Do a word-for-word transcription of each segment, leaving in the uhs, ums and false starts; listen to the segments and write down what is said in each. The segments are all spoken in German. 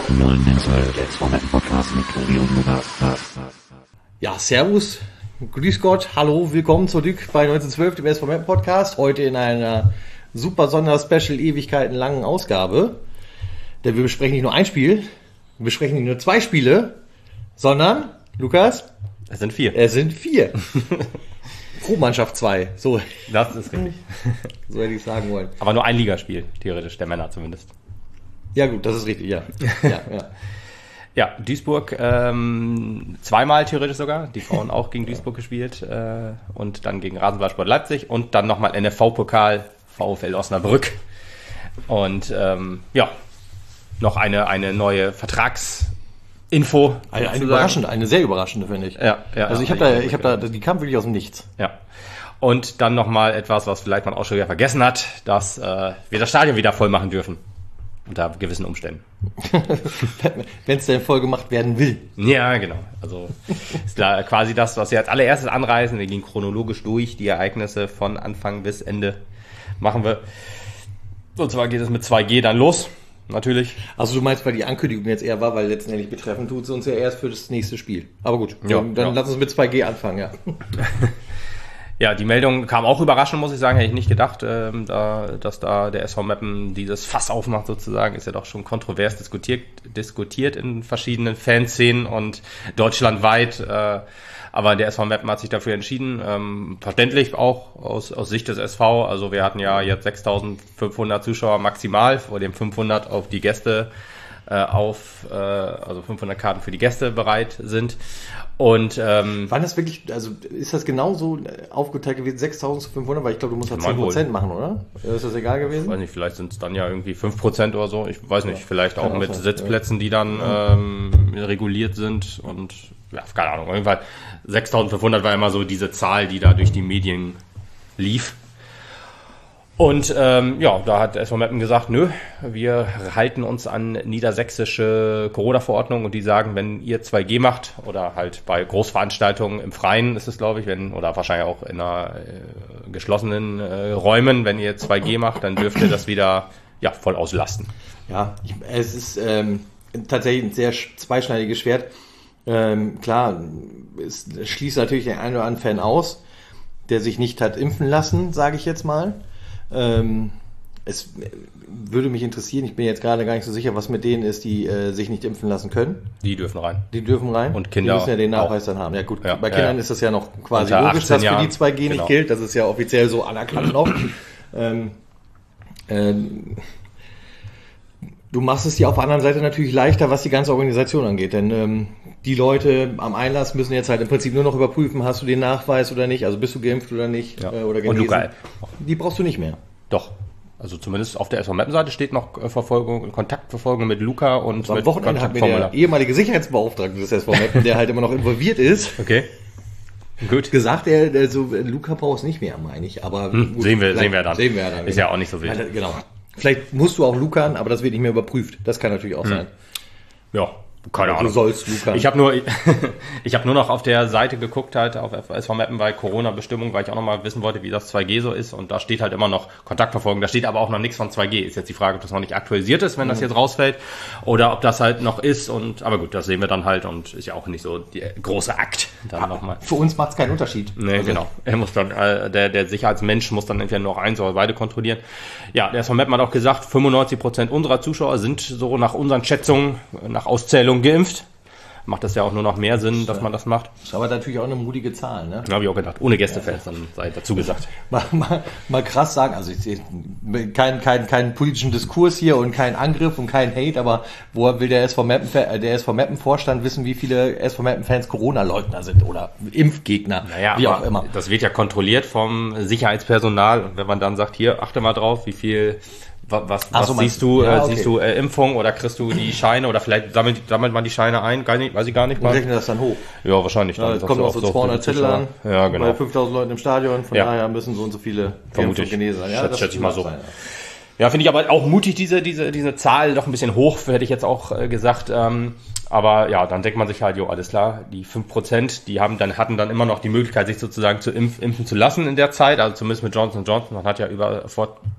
Ja, servus, grüß Gott, hallo, willkommen zurück bei neunzehnhundertzwölf, dem S V Meppen Podcast. Heute in einer super Sonderspecial Ewigkeiten langen Ausgabe. Denn wir besprechen nicht nur ein Spiel, wir besprechen nicht nur zwei Spiele, sondern, Lukas? Es sind vier. Es sind vier. Pro-Mannschaft zwei, so. Das ist richtig. So hätte ich sagen wollen. Aber nur ein Ligaspiel, theoretisch, der Männer zumindest. Ja gut, das ist richtig, ja. ja, ja. Ja, Duisburg ähm, zweimal theoretisch sogar, die Frauen auch gegen Duisburg gespielt äh, und dann gegen Rasenballsport Leipzig und dann nochmal N F V-Pokal VfL Osnabrück. Und ähm, ja, noch eine, eine neue Vertragsinfo. Eine, eine überraschende, eine sehr überraschende, finde ich. Ja, ja. Also ich habe da, ich habe da, die kam wirklich aus dem Nichts. Ja. Und dann nochmal etwas, was vielleicht man auch schon wieder vergessen hat, dass äh, wir das Stadion wieder voll machen dürfen. Unter gewissen Umständen. Wenn es denn voll gemacht werden will. Ja, genau. Also ist da quasi das, was wir als allererstes anreißen. Wir gehen chronologisch durch die Ereignisse von Anfang bis Ende. Machen wir. Und zwar geht es mit zwei G dann los. Natürlich. Also du meinst, weil die Ankündigung jetzt eher war, weil letztendlich betreffen tut es uns ja erst für das nächste Spiel. Aber gut, ja, dann, dann ja. lass uns mit zwei G anfangen, ja. Ja, die Meldung kam auch überraschend, muss ich sagen, hätte ich nicht gedacht, ähm, da, dass da der S V Meppen dieses Fass aufmacht sozusagen, ist ja doch schon kontrovers diskutiert, diskutiert in verschiedenen Fanszenen und deutschlandweit, äh, aber der S V Meppen hat sich dafür entschieden, ähm, verständlich auch aus, aus Sicht des S V, also wir hatten ja jetzt sechstausendfünfhundert Zuschauer maximal, vor dem fünfhundert auf die Gäste äh, auf, äh, also fünfhundert Karten für die Gäste bereit sind. Und ähm, war das wirklich, also ist das genauso aufgeteilt gewesen, sechstausendfünfhundert, weil ich glaube, du musst da zehn Prozent machen, oder? Ist das egal gewesen? Ich weiß nicht, vielleicht sind es dann ja irgendwie fünf Prozent oder so, ich weiß nicht, ja, vielleicht auch mit sein. Sitzplätzen, die dann ähm, reguliert sind und ja, keine Ahnung, auf jeden Fall sechstausendfünfhundert war immer so diese Zahl, die da durch die Medien lief. Und ähm, ja, da hat S V Meppen gesagt, nö, wir halten uns an niedersächsische Corona-Verordnung und die sagen, wenn ihr zwei G macht oder halt bei Großveranstaltungen im Freien ist es, glaube ich, wenn oder wahrscheinlich auch in einer äh, geschlossenen äh, Räumen, wenn ihr zwei G macht, dann dürft ihr das wieder ja voll auslasten. Ja, ich, es ist ähm, tatsächlich ein sehr zweischneidiges Schwert. Ähm, klar, es schließt natürlich den einen oder anderen Fan aus, der sich nicht hat impfen lassen, sage ich jetzt mal. Ähm, es würde mich interessieren, ich bin jetzt gerade gar nicht so sicher, was mit denen ist, die äh, sich nicht impfen lassen können. Die dürfen rein. Die dürfen rein. Und Kinder die müssen ja den Nachweis auch. Dann haben. Ja gut, ja, bei Kindern ja. ist das ja noch quasi Unter logisch, dass für die zwei G genau. nicht gilt. Das ist ja offiziell so anerkannt noch. ähm, ähm, du machst es dir auf der anderen Seite natürlich leichter, was die ganze Organisation angeht, denn ähm, die Leute am Einlass müssen jetzt halt im Prinzip nur noch überprüfen, hast du den Nachweis oder nicht, also bist du geimpft oder nicht ja. äh, oder genesen. Und Luca. Die brauchst du nicht mehr. Doch. Also zumindest auf der S V Meppen-Seite steht noch äh, Verfolgung, Kontaktverfolgung mit Luca und so, mit am Wochenende hat mir der ehemalige Sicherheitsbeauftragte des S V Meppen, der halt immer noch involviert ist, okay. Gut. gesagt, er, also Luca braucht es nicht mehr, meine ich. Aber hm, gut, sehen wir, sehen wir dann. Sehen wir dann. Ist genau. ja auch nicht so wichtig. Genau. Vielleicht musst du auch Luca, aber das wird nicht mehr überprüft. Das kann natürlich auch hm. sein. Ja. Keine also Ahnung. Du sollst, Luca. Ich habe nur, ich habe nur noch auf der Seite geguckt halt auf S V Meppen bei Corona-Bestimmung, weil ich auch noch mal wissen wollte, wie das zwei G so ist. Und da steht halt immer noch Kontaktverfolgung. Da steht aber auch noch nichts von zwei G. Ist jetzt die Frage, ob das noch nicht aktualisiert ist, wenn das jetzt rausfällt, oder ob das halt noch ist. Und aber gut, das sehen wir dann halt und ist ja auch nicht so der große Akt. Dann ja, noch mal. Für uns macht es keinen Unterschied. Nee, also. Genau. Er muss dann, äh, der der Sicherheitsmensch muss dann entweder nur eins oder beide kontrollieren. Ja, der S V Meppen hat auch gesagt, fünfundneunzig Prozent unserer Zuschauer sind so nach unseren Schätzungen, nach Auszählung geimpft. Macht das ja auch nur noch mehr Sinn, dass man das macht. Ist aber natürlich auch eine mutige Zahl, ne? Ja, habe ich auch gedacht. Ohne Gästefans, dann sei dazu gesagt. Mal, mal, mal krass sagen, also ich sehe keinen kein, kein politischen Diskurs hier und kein Angriff und kein Hate, aber woher will der S V Meppen, der S V Meppen Vorstand wissen, wie viele S V Meppen Fans Corona-Leugner sind oder Impfgegner, naja, wie auch immer. Das wird ja kontrolliert vom Sicherheitspersonal und wenn man dann sagt, hier, achte mal drauf, wie viel Was, was, was so, siehst du? Ja, okay. Siehst du äh, Impfung oder kriegst du die Scheine oder vielleicht sammelt, sammelt man die Scheine ein? Gar nicht, weiß ich gar nicht. Und rechnet das dann hoch? Ja, wahrscheinlich. Ja, jetzt kommen auch so zweihundert Zettel an. Ja, genau. Bei fünftausend Leuten im Stadion. Von ja. daher müssen so und so viele vermutlich genesen sein. Ja, schätze, das schätze ich mal so. Sein, ja. Ja, finde ich aber auch mutig, diese, diese, diese Zahl doch ein bisschen hoch, hätte ich jetzt auch äh, gesagt. Ähm, aber ja, dann denkt man sich halt, jo, alles klar, die fünf Prozent, die haben dann, hatten dann immer noch die Möglichkeit, sich sozusagen zu impf, impfen zu lassen in der Zeit, also zumindest mit Johnson und Johnson. Man hat ja über, vor,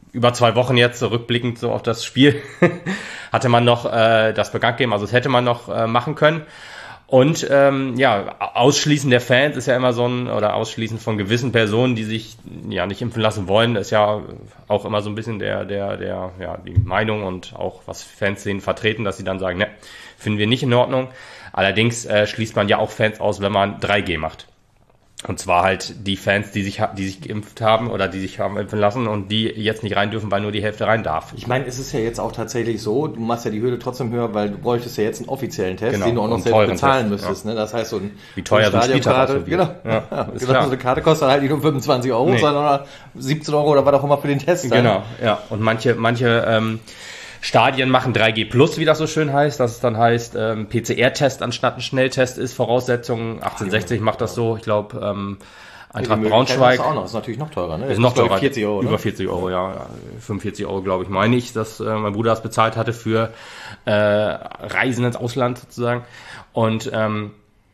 über zwei Wochen jetzt, so rückblickend so auf das Spiel, hatte man noch äh, das bekannt gegeben, also das hätte man noch äh, machen können. Und ähm, ja, Ausschließen der Fans ist ja immer so ein, oder Ausschließen von gewissen Personen, die sich ja nicht impfen lassen wollen, ist ja auch immer so ein bisschen der, der, der, ja, die Meinung und auch was Fans sehen vertreten, dass sie dann sagen, ne, finden wir nicht in Ordnung. Allerdings äh, schließt man ja auch Fans aus, wenn man drei G macht. Und zwar halt die Fans, die sich, die sich geimpft haben oder die sich haben impfen lassen und die jetzt nicht rein dürfen, weil nur die Hälfte rein darf. Ich meine, es ist ja jetzt auch tatsächlich so, du machst ja die Hürde trotzdem höher, weil du bräuchtest ja jetzt einen offiziellen Test, genau, den du auch noch selbst bezahlen Test, müsstest. Ja. Ne? Das heißt, so ein Wie teuer so ein Stadionkarte, genau, ja, ist genau, so eine Karte kostet halt nicht nur fünfundzwanzig Euro, nee. sondern siebzehn Euro oder was auch immer für den Test. Genau, dann. Ja. Und manche, manche ähm, Stadien machen drei G plus, wie das so schön heißt, dass es dann heißt, ähm, P C R-Test anstatt ein Schnelltest ist Voraussetzung. achtzehnhundertsechzig macht das so, ich glaube, ähm, Eintracht ja, Braunschweig. Das auch noch. Das ist natürlich noch teurer, ne? Ist noch teurer. vierzig Euro, über vierzig Euro, ja. fünfundvierzig Euro, glaube ich, meine ich, dass äh, mein Bruder das bezahlt hatte für äh, Reisen ins Ausland sozusagen. Und ähm,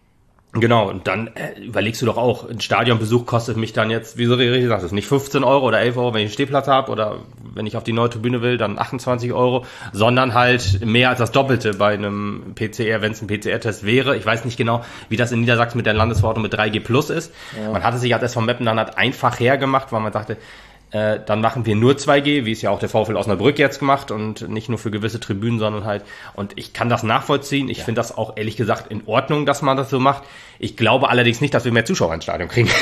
genau, und dann äh, überlegst du doch auch, ein Stadionbesuch kostet mich dann jetzt, wie du richtig gesagt hast, nicht fünfzehn Euro oder elf Euro, wenn ich einen Stehplatz habe oder wenn ich auf die neue Tribüne will, dann achtundzwanzig Euro, sondern halt mehr als das Doppelte bei einem P C R, wenn es ein P C R-Test wäre. Ich weiß nicht genau, wie das in Niedersachsen mit der Landesverordnung mit drei G plus ist. Ja. Man hatte sich als S V Meppen dann halt einfach hergemacht, weil man sagte, äh, dann machen wir nur zwei G, wie es ja auch der VfL Osnabrück jetzt gemacht und nicht nur für gewisse Tribünen, sondern halt, und ich kann das nachvollziehen. Ich ja. finde das auch ehrlich gesagt in Ordnung, dass man das so macht. Ich glaube allerdings nicht, dass wir mehr Zuschauer ins Stadion kriegen.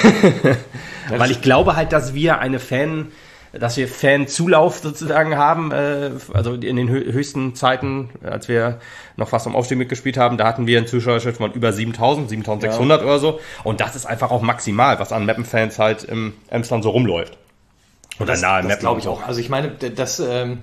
Weil ich glaube halt, dass wir eine Fan, dass wir Fanzulauf sozusagen haben, äh, also in den höchsten Zeiten, als wir noch fast am Aufstieg mitgespielt haben, da hatten wir einen Zuschauerschnitt von über siebentausend, siebentausendsechshundert ja. oder so. Und das ist einfach auch maximal, was an Meppen-Fans halt im Emsland so rumläuft. Und das, nahe das glaube ich auch. Also ich meine, das ähm,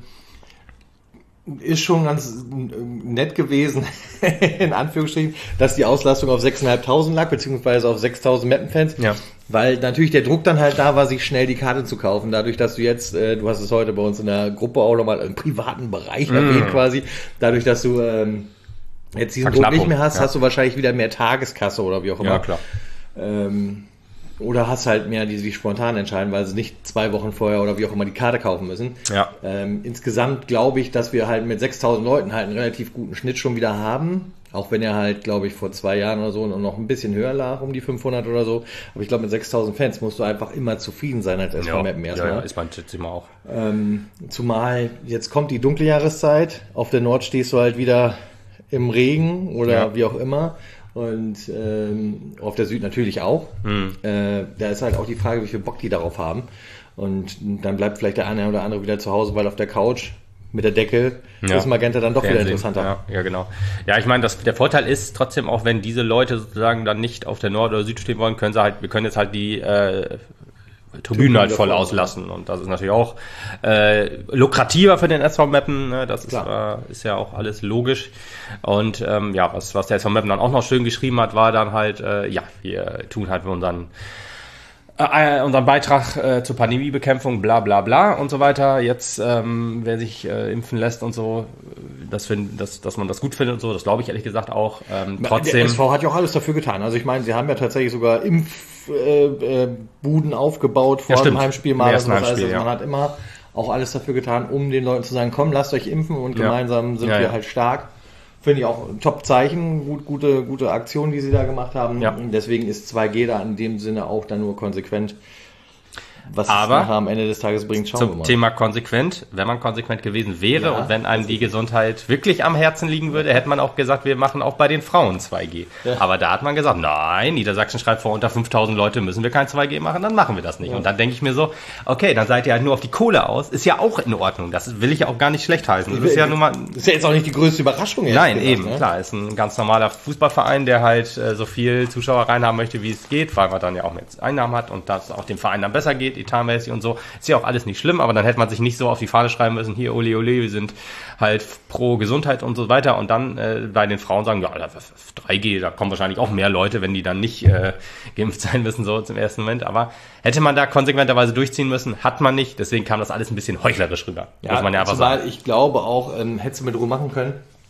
ist schon ganz nett gewesen, in Anführungsstrichen, dass die Auslastung auf sechstausendfünfhundert lag, beziehungsweise auf sechstausend Meppen-Fans. Ja. Weil natürlich der Druck dann halt da war, sich schnell die Karte zu kaufen. Dadurch, dass du jetzt, äh, du hast es heute bei uns in der Gruppe auch nochmal im privaten Bereich mm. erwähnt quasi, dadurch, dass du ähm, jetzt diesen Druck nicht mehr hast, ja. hast du wahrscheinlich wieder mehr Tageskasse oder wie auch immer. Ja, klar. Ähm, Oder hast halt mehr, die sich spontan entscheiden, weil sie nicht zwei Wochen vorher oder wie auch immer die Karte kaufen müssen. Ja. Ähm, insgesamt glaube ich, dass wir halt mit sechstausend Leuten halt einen relativ guten Schnitt schon wieder haben. Auch wenn er halt, glaube ich, vor zwei Jahren oder so noch ein bisschen höher lag, um die fünfhundert oder so. Aber ich glaube, mit sechstausend Fans musst du einfach immer zufrieden sein als S V Meppen ja, erstmal. Ja, ist man schätze ich mal auch. Ähm, zumal jetzt kommt die dunkle Jahreszeit. Auf der Nord stehst du halt wieder im Regen oder ja. wie auch immer. Und ähm, auf der Süd natürlich auch. Hm. Äh, da ist halt auch die Frage, wie viel Bock die darauf haben. Und dann bleibt vielleicht der eine oder andere wieder zu Hause, weil auf der Couch mit der Decke ja. ist Magenta dann doch Fernsehen. Wieder interessanter. Ja, ja genau. Ja, ich meine, das, der Vorteil ist trotzdem auch, wenn diese Leute sozusagen dann nicht auf der Nord oder Süd stehen wollen, können sie halt, wir können jetzt halt die äh, Tribünen halt voll auslassen. Und das ist natürlich auch äh, lukrativer für den S V Meppen. Ne? Das ist, äh, ist ja auch alles logisch. Und ähm, ja, was, was der S V Meppen dann auch noch schön geschrieben hat, war dann halt, äh, ja, wir tun halt für unseren äh, unseren Beitrag äh, zur Pandemiebekämpfung, bla bla bla und so weiter. Jetzt, ähm, wer sich äh, impfen lässt und so, das find, dass, dass man das gut findet und so, das glaube ich ehrlich gesagt auch. Ähm, trotzdem. Der S V hat ja auch alles dafür getan. Also ich meine, sie haben ja tatsächlich sogar Impfbuden äh, äh, aufgebaut vor ja, dem Heimspiel mal. Also das heißt, also man hat immer auch alles dafür getan, um den Leuten zu sagen, komm, lasst euch impfen und ja. gemeinsam sind ja, wir ja. halt stark. Finde ich auch ein Top-Zeichen, gut, gute, gute Aktion, die sie da gemacht haben. Ja. Deswegen ist zwei G da in dem Sinne auch dann nur konsequent. Was aber es nachher am Ende des Tages bringt, schauen wir mal. Zum Thema konsequent, wenn man konsequent gewesen wäre ja, und wenn einem die Gesundheit wirklich am Herzen liegen würde, hätte man auch gesagt, wir machen auch bei den Frauen zwei G. Ja. Aber da hat man gesagt, nein, Niedersachsen schreibt vor, unter fünftausend Leute müssen wir kein zwei G machen, dann machen wir das nicht. Ja. Und dann denke ich mir so, okay, dann seid ihr halt nur auf die Kohle aus, ist ja auch in Ordnung. Das will ich ja auch gar nicht schlecht heißen. Das ist ja nun mal, ist ja jetzt auch nicht die größte Überraschung. Nein, gesagt, eben, ne? Klar, ist ein ganz normaler Fußballverein, der halt äh, so viel Zuschauer reinhaben möchte, wie es geht, weil man dann ja auch mit Einnahmen hat und dass auch dem Verein dann besser geht, etatmäßig und so. Ist ja auch alles nicht schlimm, aber dann hätte man sich nicht so auf die Fahne schreiben müssen, hier, ole, ole, wir sind halt pro Gesundheit und so weiter und dann äh, bei den Frauen sagen, ja, drei G, da kommen wahrscheinlich auch mehr Leute, wenn die dann nicht äh, geimpft sein müssen, so zum ersten Moment, aber hätte man da konsequenterweise durchziehen müssen, hat man nicht, deswegen kam das alles ein bisschen heuchlerisch rüber, ja, muss man ja einfach sagen. Ich glaube auch, ähm, hättest du mit Ruhe machen können,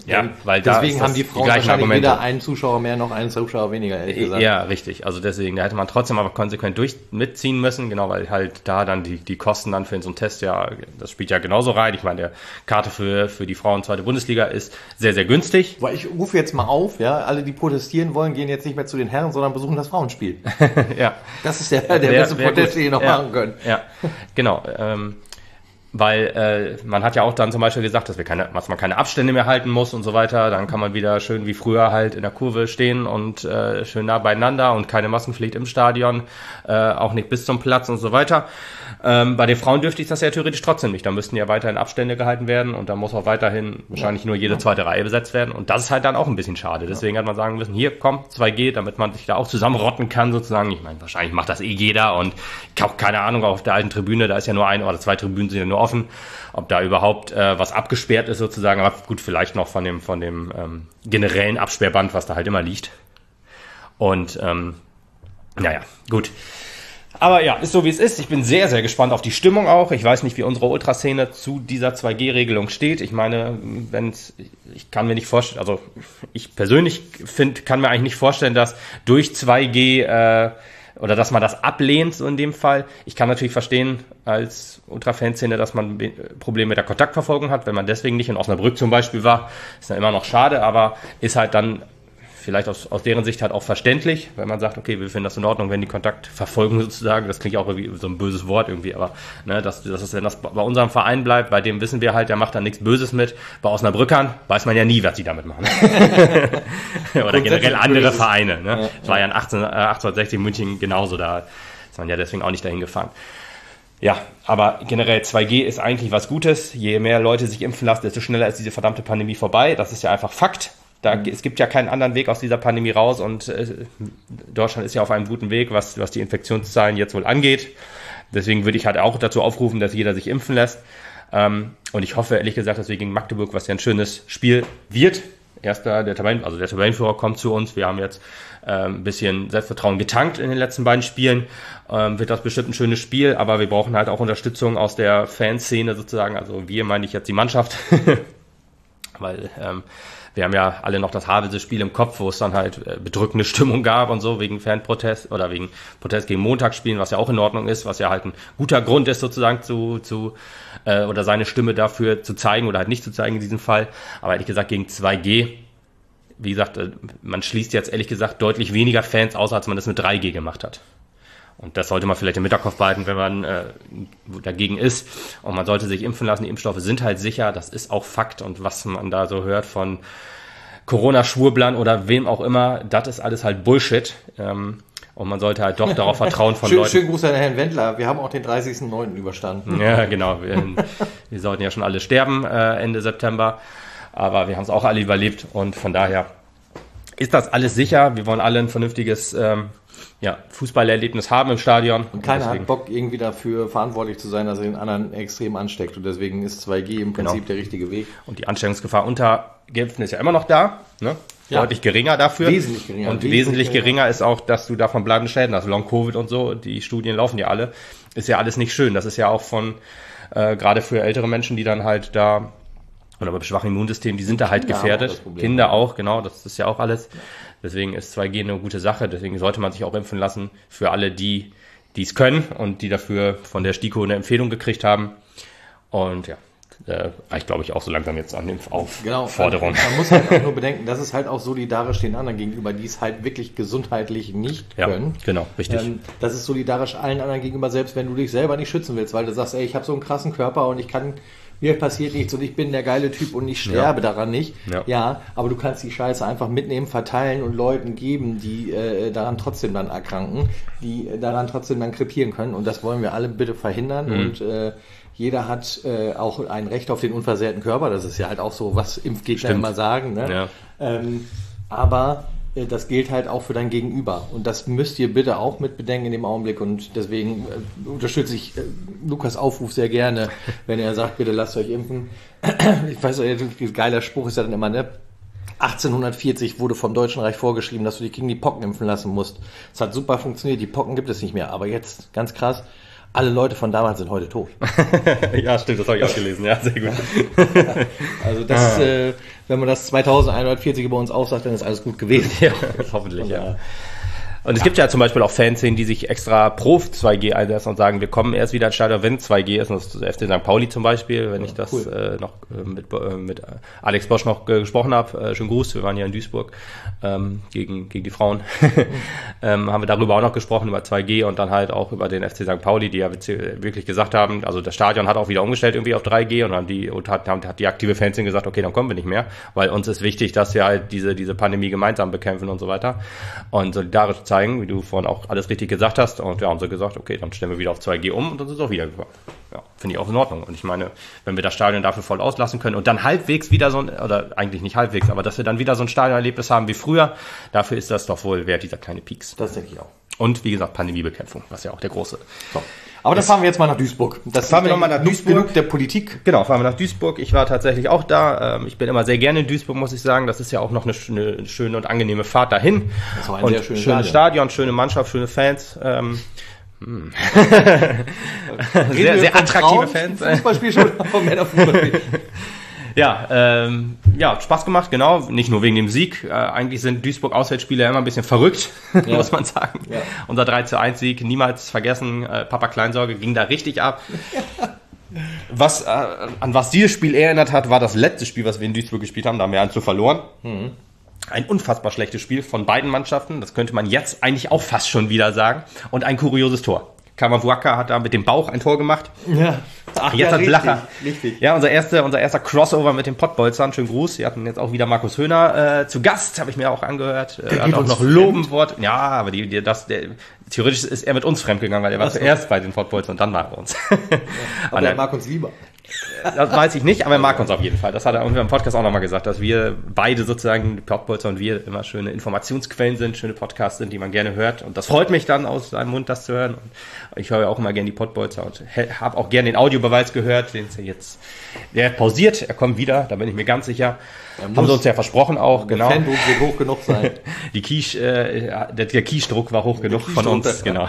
Ja, weil da deswegen haben die Frauen die wahrscheinlich Argumente. weder einen Zuschauer mehr noch einen Zuschauer weniger, ehrlich gesagt. Ja, richtig. Also deswegen, da hätte man trotzdem aber konsequent durch mitziehen müssen, genau, weil halt da dann die, die Kosten dann für so einen Test ja, das spielt ja genauso rein. Ich meine, der Karte für, für die Frauen zweite Bundesliga ist sehr, sehr günstig. Weil ich rufe jetzt mal auf, ja, alle, die protestieren wollen, gehen jetzt nicht mehr zu den Herren, sondern besuchen das Frauenspiel. Ja. Das ist der, der wär, beste wär Protest, den ihr noch ja. machen können. Ja, genau. Ähm, Weil äh, man hat ja auch dann zum Beispiel gesagt, dass, wir keine, dass man keine Abstände mehr halten muss und so weiter. Dann kann man wieder schön wie früher halt in der Kurve stehen und äh, schön nah beieinander und keine Maskenpflicht im Stadion, äh, auch nicht bis zum Platz und so weiter. Ähm, bei den Frauen dürfte ich das ja theoretisch trotzdem nicht. Da müssten ja weiterhin Abstände gehalten werden und da muss auch weiterhin wahrscheinlich nur jede zweite Reihe besetzt werden. Und das ist halt dann auch ein bisschen schade. Deswegen hat man sagen müssen, hier, komm, zwei G, damit man sich da auch zusammenrotten kann sozusagen. Ich meine, wahrscheinlich macht das eh jeder und ich habe keine Ahnung, auf der alten Tribüne, da ist ja nur ein oder zwei Tribünen sind ja nur offen, ob da überhaupt äh, was abgesperrt ist sozusagen, aber gut, vielleicht noch von dem von dem ähm, generellen Absperrband, was da halt immer liegt. Und ähm, naja, gut. Aber ja, ist so wie es ist. Ich bin sehr, sehr gespannt auf die Stimmung auch. Ich weiß nicht, wie unsere Ultraszene zu dieser zwei G Regelung steht. Ich meine, wenn's, ich kann mir nicht vorstellen, also ich persönlich find, kann mir eigentlich nicht vorstellen, dass durch zwei G äh, oder dass man das ablehnt, so in dem Fall. Ich kann natürlich verstehen als Ultra-Fanszene, dass man Probleme mit der Kontaktverfolgung hat, wenn man deswegen nicht in Osnabrück zum Beispiel war. Ist ja immer noch schade, aber ist halt dann vielleicht aus, aus deren Sicht halt auch verständlich, wenn man sagt, okay, wir finden das in Ordnung, wenn die Kontaktverfolgung sozusagen, das klingt ja auch irgendwie so ein böses Wort irgendwie, aber ne, dass, dass es, wenn das bei unserem Verein bleibt, bei dem wissen wir halt, der macht da nichts Böses mit. Bei Osnabrückern weiß man ja nie, was die damit machen. Oder generell andere Vereine. Ne? Ja, das war ja in achtzehn, äh, achtzehnhundertsechzig in München genauso, da ist man ja deswegen auch nicht dahin gefahren. Ja, aber generell zwei G ist eigentlich was Gutes. Je mehr Leute sich impfen lassen, desto schneller ist diese verdammte Pandemie vorbei. Das ist ja einfach Fakt. Da, es gibt ja keinen anderen Weg aus dieser Pandemie raus und äh, Deutschland ist ja auf einem guten Weg, was, was die Infektionszahlen jetzt wohl angeht. Deswegen würde ich halt auch dazu aufrufen, dass jeder sich impfen lässt. Ähm, und ich hoffe, ehrlich gesagt, dass wir gegen Magdeburg, was ja ein schönes Spiel wird. Erster, der Tabellen, also der Tabellenführer kommt zu uns. Wir haben jetzt ähm, ein bisschen Selbstvertrauen getankt in den letzten beiden Spielen. Ähm, wird das bestimmt ein schönes Spiel, aber wir brauchen halt auch Unterstützung aus der Fanszene sozusagen. Also wir, meine ich jetzt die Mannschaft. Weil ähm, wir haben ja alle noch das Havelse-Spiel im Kopf, wo es dann halt äh, bedrückende Stimmung gab und so, wegen Fanprotest oder wegen Protest gegen Montagsspielen, was ja auch in Ordnung ist, was ja halt ein guter Grund ist sozusagen zu, zu äh, oder seine Stimme dafür zu zeigen oder halt nicht zu zeigen in diesem Fall. Aber ehrlich gesagt gegen zwei G, wie gesagt, äh, man schließt jetzt ehrlich gesagt deutlich weniger Fans aus, als man das mit drei G gemacht hat. Und das sollte man vielleicht im Hinterkopf behalten, wenn man äh, dagegen ist. Und man sollte sich impfen lassen. Die Impfstoffe sind halt sicher. Das ist auch Fakt. Und was man da so hört von Corona-Schwurblern oder wem auch immer, das ist alles halt Bullshit. Ähm, und man sollte halt doch darauf vertrauen von schön, Leuten. Schönen Gruß an Herrn Wendler. Wir haben auch den dreißigsten neunten überstanden. Ja, genau. Wir, wir sollten ja schon alle sterben äh, Ende September. Aber wir haben es auch alle überlebt. Und von daher ist das alles sicher. Wir wollen alle ein vernünftiges ähm, ja, Fußballerlebnis haben im Stadion. Und keiner hat Bock, irgendwie dafür verantwortlich zu sein, dass er den anderen extrem ansteckt. Und deswegen ist zwei G im Prinzip genau der richtige Weg. Und die Ansteckungsgefahr unter Geimpften ist ja immer noch da. Ne? Ja. Deutlich geringer dafür. Wesentlich geringer. Und wesentlich, wesentlich geringer. geringer ist auch, dass du davon bleibende Schäden hast. Long-Covid und so, die Studien laufen ja alle. Ist ja alles nicht schön. Das ist ja auch von, äh, gerade für ältere Menschen, die dann halt da, oder bei schwachem Immunsystem, die sind da halt Kinder gefährdet. Auch Kinder auch, genau, das ist ja auch alles. Deswegen ist zwei G eine gute Sache. Deswegen sollte man sich auch impfen lassen für alle, die die es können und die dafür von der STIKO eine Empfehlung gekriegt haben. Und ja, äh, reicht, glaube ich, auch so langsam jetzt an Impfaufforderung. Genau, man muss halt auch nur bedenken, das ist halt auch solidarisch den anderen gegenüber, die es halt wirklich gesundheitlich nicht können. Ja, genau, richtig. Ähm, das ist solidarisch allen anderen gegenüber, selbst wenn du dich selber nicht schützen willst, weil du sagst, ey, ich habe so einen krassen Körper und ich kann... Mir passiert nichts und ich bin der geile Typ und ich sterbe ja. daran nicht. Ja. ja, aber du kannst die Scheiße einfach mitnehmen, verteilen und Leuten geben, die äh, daran trotzdem dann erkranken, die äh, daran trotzdem dann krepieren können. Und das wollen wir alle bitte verhindern. Mhm. Und äh, jeder hat äh, auch ein Recht auf den unversehrten Körper. Das ist ja halt auch so, was Impfgegner Stimmt. immer sagen. Ne? Ja. Ähm, aber äh, das gilt halt auch für dein Gegenüber. Und das müsst ihr bitte auch mit bedenken in dem Augenblick. Und deswegen äh, unterstütze ich äh, Lukas Aufruf sehr gerne, wenn er sagt, bitte lasst euch impfen. Ich weiß, ein geiler Spruch ist ja dann immer, ne? achtzehnhundertvierzig wurde vom Deutschen Reich vorgeschrieben, dass du dich gegen die Pocken impfen lassen musst. Es hat super funktioniert, die Pocken gibt es nicht mehr. Aber jetzt, ganz krass, Alle Leute von damals sind heute tot. Ja, stimmt, das habe ich auch gelesen. Ja, sehr gut. Also das, äh, wenn man das zweitausendeinhundertvierzig über uns aufsagt, dann ist alles gut gewesen. Ja, hoffentlich, ja. Und es ja. gibt ja zum Beispiel auch Fanszenen, die sich extra pro zwei G einsetzen und sagen, wir kommen erst wieder ins Stadion, wenn zwei G ist. Und das ist F C Sankt Pauli zum Beispiel, wenn ja, ich das cool. äh, noch äh, mit, äh, mit Alex Bosch noch äh, gesprochen habe. Äh, schönen Gruß, wir waren ja in Duisburg ähm, gegen gegen die Frauen. ähm, haben wir darüber auch noch gesprochen, über zwei G und dann halt auch über den F C Sankt Pauli, die ja wirklich gesagt haben, also das Stadion hat auch wieder umgestellt irgendwie auf drei G und dann die und hat, hat die aktive Fanszene gesagt, okay, dann kommen wir nicht mehr, weil uns ist wichtig, dass wir halt diese diese Pandemie gemeinsam bekämpfen und so weiter und solidarisch zeigen, wie du vorhin auch alles richtig gesagt hast. Und wir haben so gesagt, okay, dann stellen wir wieder auf zwei G um und dann ist es auch wieder gekommen. Ja, finde ich auch in Ordnung. Und ich meine, wenn wir das Stadion dafür voll auslassen können und dann halbwegs wieder so ein, oder eigentlich nicht halbwegs, aber dass wir dann wieder so ein Stadionerlebnis haben wie früher, dafür ist das doch wohl wert, dieser kleine Pieks. Das denke ich auch. Und wie gesagt, Pandemiebekämpfung, was ja auch der große... So. Aber dann fahren wir jetzt mal nach Duisburg. Das fahren wir nochmal nach Duisburg. Genug der Politik. Genau, fahren wir nach Duisburg. Ich war tatsächlich auch da. Ich bin immer sehr gerne in Duisburg, muss ich sagen. Das ist ja auch noch eine schöne, schöne und angenehme Fahrt dahin. Das war ein und sehr schönes schönes Stadion. Stadion, schöne Mannschaft, schöne Fans. Ähm, sehr, sehr attraktive Fans. Fußballspiel schon vom Männerfußballspiel. Ja, ähm, ja, Spaß gemacht, genau. Nicht nur wegen dem Sieg. Äh, eigentlich sind Duisburg-Auswärtsspiele ja immer ein bisschen verrückt, ja. muss man sagen. Ja. Unser drei zu eins Sieg, niemals vergessen. Äh, Papa Kleinsorge ging da richtig ab. Was, äh, an was dieses Spiel erinnert hat, war das letzte Spiel, was wir in Duisburg gespielt haben. Da haben wir eins zu verloren. Mhm. Ein unfassbar schlechtes Spiel von beiden Mannschaften. Das könnte man jetzt eigentlich auch fast schon wieder sagen. Und ein kurioses Tor. Kamavuaka hat da mit dem Bauch ein Tor gemacht. Ja. Ach, jetzt ja, hat Blacher. Richtig. Ja, unser erster, unser erster Crossover mit den Pottbolzern. Schönen Gruß. Wir hatten jetzt auch wieder Markus Höhner äh, zu Gast, habe ich mir auch angehört. Er äh, hat auch noch Lobenwort. Ja, aber die, die, das, der, theoretisch ist er mit uns fremdgegangen, weil er war Was zuerst so? bei den Pottbolzern und dann war er uns. Ja, aber er mag uns lieber. Das weiß ich nicht, aber er mag uns auf jeden Fall. Das hat er irgendwie im Podcast auch nochmal gesagt, dass wir beide sozusagen, die Pottbolzer und wir, immer schöne Informationsquellen sind, schöne Podcasts sind, die man gerne hört. Und das freut mich dann, aus seinem Mund das zu hören. Und ich höre ja auch immer gerne die Pottbolzer und habe auch gerne den Audiobeweis gehört, den ist ja jetzt, der pausiert, er kommt wieder, da bin ich mir ganz sicher. Haben sie uns ja versprochen auch, genau. Der Fandruck wird hoch genug sein. Die Quiche, äh, der, der Quiche-Druck war hoch der genug von uns, genau.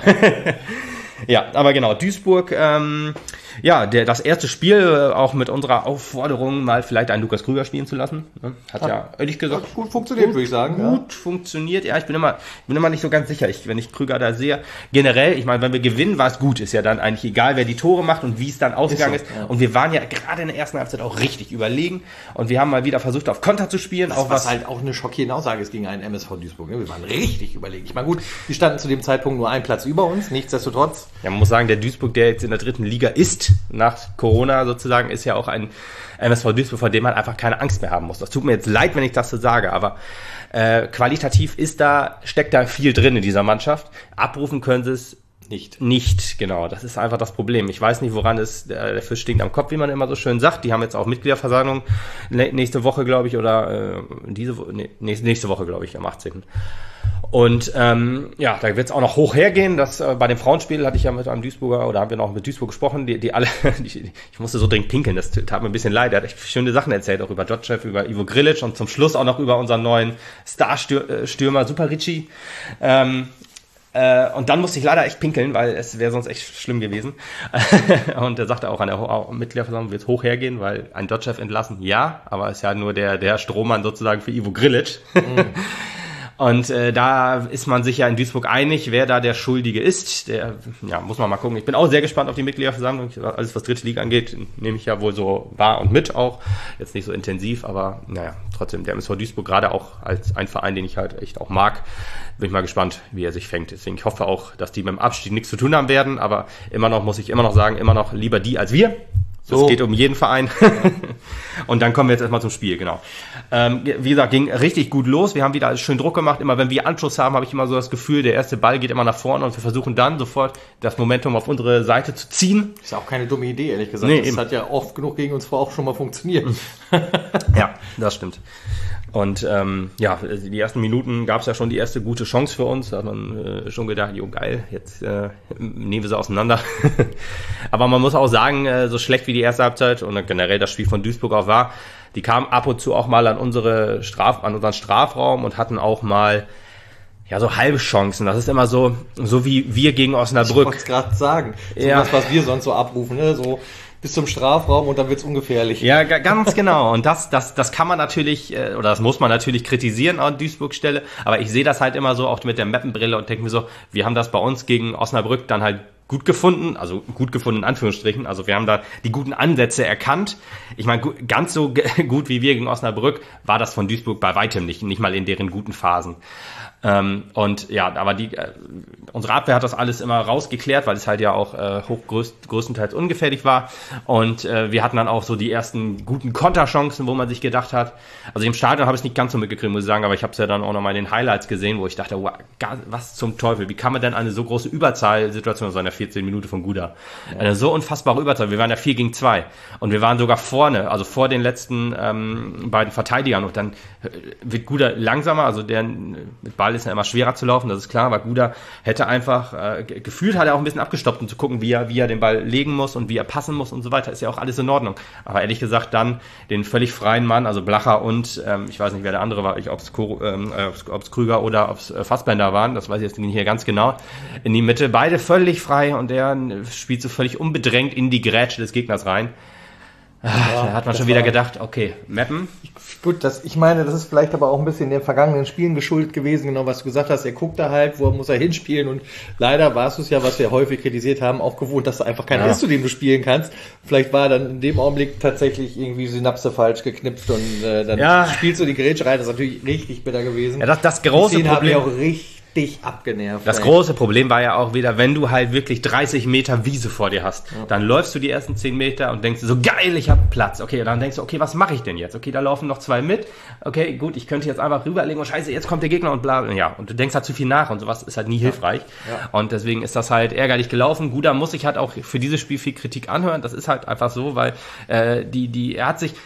Ja, aber genau, Duisburg, ähm, ja, der, das erste Spiel äh, auch mit unserer Aufforderung, mal vielleicht einen Lukas Krüger spielen zu lassen. Ne? Hat, hat ja, ehrlich gesagt, hat gut funktioniert, gut, würde ich sagen. Gut ja. funktioniert, ja, ich bin immer, ich bin immer nicht so ganz sicher, ich, wenn ich Krüger da sehe. Generell, ich meine, wenn wir gewinnen, war es gut, ist ja dann eigentlich egal, wer die Tore macht und wie es dann ausgegangen ist. So, ist. Ja. Und wir waren ja gerade in der ersten Halbzeit auch richtig überlegen und wir haben mal wieder versucht, auf Konter zu spielen. Das, auch was, was halt auch eine schockierende Aussage ist gegen einen M S V Duisburg. Ne? Wir waren richtig überlegen. Ich meine, gut, die standen zu dem Zeitpunkt nur einen Platz über uns, nichtsdestotrotz. Ja, man muss sagen, der Duisburg, der jetzt in der dritten Liga ist, nach Corona sozusagen, ist ja auch ein M S V Duisburg, vor dem man einfach keine Angst mehr haben muss. Das tut mir jetzt leid, wenn ich das so sage, aber äh, qualitativ ist da, steckt da viel drin in dieser Mannschaft. Abrufen können sie es nicht. Nicht, genau. Das ist einfach das Problem. Ich weiß nicht, woran es, der, der Fisch stinkt am Kopf, wie man immer so schön sagt. Die haben jetzt auch Mitgliederversammlung nächste Woche, glaube ich, oder äh, diese nee, nächste Woche, glaube ich, am achtzehnten Und ähm, ja, da wird es auch noch hoch hergehen. Das äh, bei dem Frauenspiel hatte ich ja mit einem Duisburger, oder haben wir noch mit Duisburg gesprochen, die, die alle, die, ich musste so dringend pinkeln, das tat mir ein bisschen leid. Er hat echt schöne Sachen erzählt, auch über Djotchev, über Ivo Grilic und zum Schluss auch noch über unseren neuen Star-Stürmer Super Ricci. Ähm, äh, und dann musste ich leider echt pinkeln, weil es wäre sonst echt schlimm gewesen. Und er sagte auch an der Ho- Mitgliederversammlung wird es hoch hergehen, weil ein Djotchev entlassen, ja, aber ist ja nur der, der Strohmann sozusagen für Ivo Grilic. Mhm. Und äh, da ist man sich ja in Duisburg einig, wer da der Schuldige ist. Der, ja, muss man mal gucken. Ich bin auch sehr gespannt auf die Mitgliederversammlung. Alles, was dritte Liga angeht, nehme ich ja wohl so wahr und mit auch. Jetzt nicht so intensiv, aber naja, trotzdem, der M S V Duisburg, gerade auch als ein Verein, den ich halt echt auch mag, bin ich mal gespannt, wie er sich fängt. Deswegen, ich hoffe auch, dass die mit dem Abstieg nichts zu tun haben werden, aber immer noch, muss ich immer noch sagen, immer noch lieber die als wir. So. Es geht um jeden Verein. Und dann kommen wir jetzt erstmal zum Spiel, genau. Ähm, wie gesagt, ging richtig gut los. Wir haben wieder schön Druck gemacht. Immer wenn wir Anschluss haben, habe ich immer so das Gefühl, der erste Ball geht immer nach vorne und wir versuchen dann sofort das Momentum auf unsere Seite zu ziehen. Ist auch keine dumme Idee, ehrlich gesagt. Nee, das eben. hat ja oft genug gegen uns vorher auch schon mal funktioniert. Ja, das stimmt. Und ähm, ja, die ersten Minuten gab es ja schon die erste gute Chance für uns. Da hat man äh, schon gedacht, jo geil, jetzt äh, nehmen wir sie auseinander. Aber man muss auch sagen, äh, so schlecht wie die erste Halbzeit und generell das Spiel von Duisburg auch war, die kamen ab und zu auch mal an unsere Straf, an unseren Strafraum und hatten auch mal ja, so halbe Chancen. Das ist immer so, so wie wir gegen Osnabrück. Ich wollte es gerade sagen. So ja. was, was wir sonst so abrufen, ne? So bis zum Strafraum und dann wird's ungefährlich. Ja, g- ganz genau. Und das, das, das kann man natürlich, äh, oder das muss man natürlich kritisieren an Duisburg Stelle. Aber ich sehe das halt immer so, auch mit der Mappenbrille und denke mir so, wir haben das bei uns gegen Osnabrück dann halt gut gefunden, also gut gefunden in Anführungsstrichen. Also wir haben da die guten Ansätze erkannt. Ich meine, gu- ganz so g- gut wie wir gegen Osnabrück war das von Duisburg bei weitem nicht, nicht mal in deren guten Phasen. Ähm, und ja, aber die äh, unsere Abwehr hat das alles immer rausgeklärt, weil es halt ja auch äh, hochgrößt, größtenteils ungefährlich war. Und äh, wir hatten dann auch so die ersten guten Konterchancen, wo man sich gedacht hat, also im Stadion habe ich es nicht ganz so mitgekriegt, muss ich sagen, aber ich habe es ja dann auch nochmal in den Highlights gesehen, wo ich dachte, wow, was zum Teufel, wie kann man denn eine so große Überzahlsituation, so in der vierzehnten Minute von Guda, ja. eine so unfassbare Überzahl, wir waren ja vier gegen zwei und wir waren sogar vorne, also vor den letzten ähm, beiden Verteidigern und dann äh, wird Guda langsamer, also der mit Ball ist ja immer schwerer zu laufen, das ist klar, aber Guda hätte einfach, äh, gefühlt hat er auch ein bisschen abgestoppt, um zu gucken, wie er, wie er den Ball legen muss und wie er passen muss und so weiter, ist ja auch alles in Ordnung. Aber ehrlich gesagt dann den völlig freien Mann, also Blacher und, ähm, ich weiß nicht, wer der andere war, ob es ähm, ob's Krüger oder ob es äh, Fassbender waren, das weiß ich jetzt nicht hier ganz genau, in die Mitte, beide völlig frei und der spielt so völlig unbedrängt in die Grätsche des Gegners rein. Ja, da hat man schon wieder gedacht, okay, Meppen. Gut, das, ich meine, das ist vielleicht aber auch ein bisschen den vergangenen Spielen geschuldet gewesen, genau was du gesagt hast. Er guckt da halt, wo muss er hinspielen und leider warst du es ja, was wir häufig kritisiert haben, auch gewohnt, dass da einfach keiner ja. ist, zu dem du spielen kannst. Vielleicht war dann in dem Augenblick tatsächlich irgendwie Synapse falsch geknipst und äh, dann ja. spielst du die Grätsche rein. Das ist natürlich richtig bitter gewesen. Ja, das, das große die Problem. Haben auch richtig dich abgenervt. Das ey. große Problem war ja auch wieder, wenn du halt wirklich dreißig Meter Wiese vor dir hast, ja. dann läufst du die ersten zehn Meter und denkst so, geil, ich hab Platz. Okay, und dann denkst du, okay, was mache ich denn jetzt? Okay, da laufen noch zwei mit. Okay, gut, ich könnte jetzt einfach rüberlegen und scheiße, jetzt kommt der Gegner und bla. Ja, und du denkst halt zu viel nach und sowas ist halt nie ja. hilfreich. Ja. Und deswegen ist das halt ärgerlich gelaufen. Guda muss sich halt auch für dieses Spiel viel Kritik anhören. Das ist halt einfach so, weil äh, die, die, er hat sich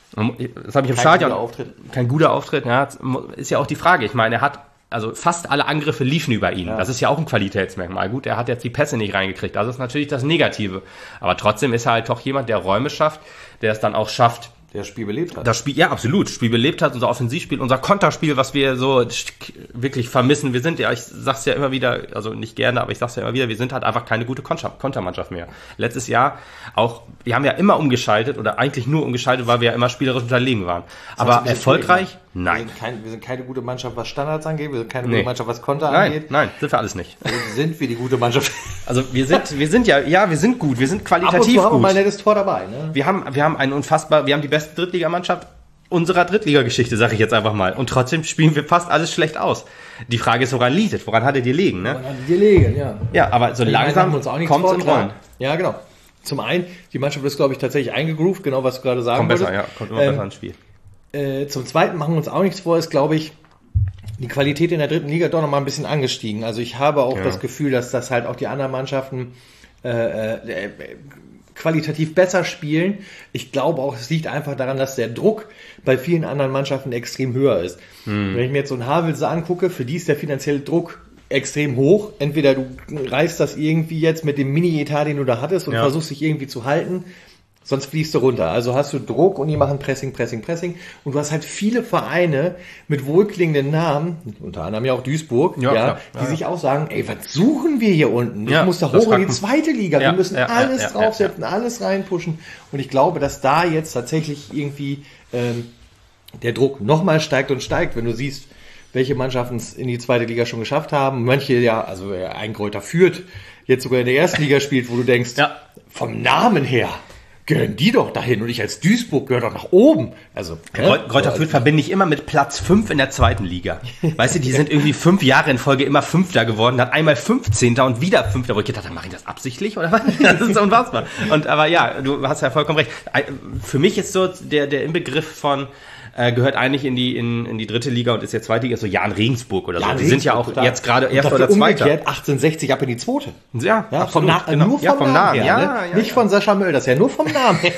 das habe ich im kein Stadion. Guter Auftritt. Kein guter Auftritt, ja, ist ja auch die Frage. Ich meine, er hat Also fast alle Angriffe liefen über ihn. Ja. Das ist ja auch ein Qualitätsmerkmal. Gut, er hat jetzt die Pässe nicht reingekriegt. Das ist natürlich das Negative. Aber trotzdem ist er halt doch jemand, der Räume schafft, der es dann auch schafft. Der das Spiel belebt hat. Das Spiel, ja, absolut. Spiel belebt hat, unser Offensivspiel, unser Konterspiel, was wir so wirklich vermissen. Wir sind ja, ich sag's ja immer wieder, also nicht gerne, aber ich sag's ja immer wieder, wir sind halt einfach keine gute Kontermannschaft mehr. Letztes Jahr auch, wir haben ja immer umgeschaltet oder eigentlich nur umgeschaltet, weil wir ja immer spielerisch unterlegen waren. Aber erfolgreich? Nein. Wir sind, kein, wir sind keine gute Mannschaft, was Standards angeht. Wir sind keine nee. gute Mannschaft, was Konter nein, angeht. Nein, sind wir alles nicht. Also sind wir die gute Mannschaft. Also wir sind, wir sind ja, ja, wir sind gut. Wir sind qualitativ gut. Aber wir haben mal ein nettes Tor dabei, ne? Wir haben, wir haben einen unfassbar, wir haben die beste Drittligamannschaft unserer Drittligageschichte, sage ich jetzt einfach mal. Und trotzdem spielen wir fast alles schlecht aus. Die Frage ist, woran liegt es? Woran hat er dir liegen, ne? Woran hat er dir liegen, ja. Ja, aber so ich langsam kommt es in Rollen. Ja, genau. Zum einen, die Mannschaft ist, glaube ich, tatsächlich eingegroovt, genau was du gerade sagen Kommt wolltest. besser, ja, kommt immer ähm, besser ins Spiel. Äh, zum Zweiten machen wir uns auch nichts vor, ist, glaube ich, die Qualität in der dritten Liga doch noch mal ein bisschen angestiegen. Also ich habe auch ja. das Gefühl, dass das halt auch die anderen Mannschaften äh, äh, qualitativ besser spielen. Ich glaube auch, es liegt einfach daran, dass der Druck bei vielen anderen Mannschaften extrem höher ist. Hm. Wenn ich mir jetzt so einen Havelse angucke, für die ist der finanzielle Druck extrem hoch. Entweder du reißt das irgendwie jetzt mit dem Mini-Etat, den du da hattest und ja. versuchst dich irgendwie zu halten, sonst fließt du runter. Also hast du Druck und die machen Pressing, Pressing, Pressing. Und du hast halt viele Vereine mit wohlklingenden Namen, unter anderem ja auch Duisburg, ja, ja die ja. sich auch sagen, ey, was suchen wir hier unten? Ich ja, muss da hoch in die zweite Liga. Ja, wir müssen ja, alles ja, draufsetzen, ja, ja. alles reinpushen. Und ich glaube, dass da jetzt tatsächlich irgendwie ähm, der Druck nochmal steigt und steigt, wenn du siehst, welche Mannschaften es in die zweite Liga schon geschafft haben. Manche ja, also ein Greuther Fürth jetzt sogar in der ersten Liga spielt, wo du denkst, ja. vom Namen her gehören die doch dahin und ich als Duisburg gehöre doch nach oben. Also ja, ne? Greuther Fürth verbinde ich immer mit Platz fünf in der zweiten Liga. Weißt du, die sind irgendwie fünf Jahre in Folge immer Fünfter geworden, dann einmal fünfzehnter und wieder Fünfter, wo ich gedacht habe, mache ich das absichtlich oder was? Das ist unfassbar. Und aber ja, du hast ja vollkommen recht. Für mich ist so der der Inbegriff von äh, gehört eigentlich in die in, in die dritte Liga und ist jetzt zweite Liga, so Jan Regensburg oder so. Jan die sind ja auch total. Jetzt gerade erster oder zweiter. achtzehnhundertsechzig ab in die zweite. Ja, ja vom Na- genau. Nur vom, ja, vom Namen, Namen her. Ja, ne? ja, Nicht ja. von Sascha Möll, das ist ja nur vom Namen her.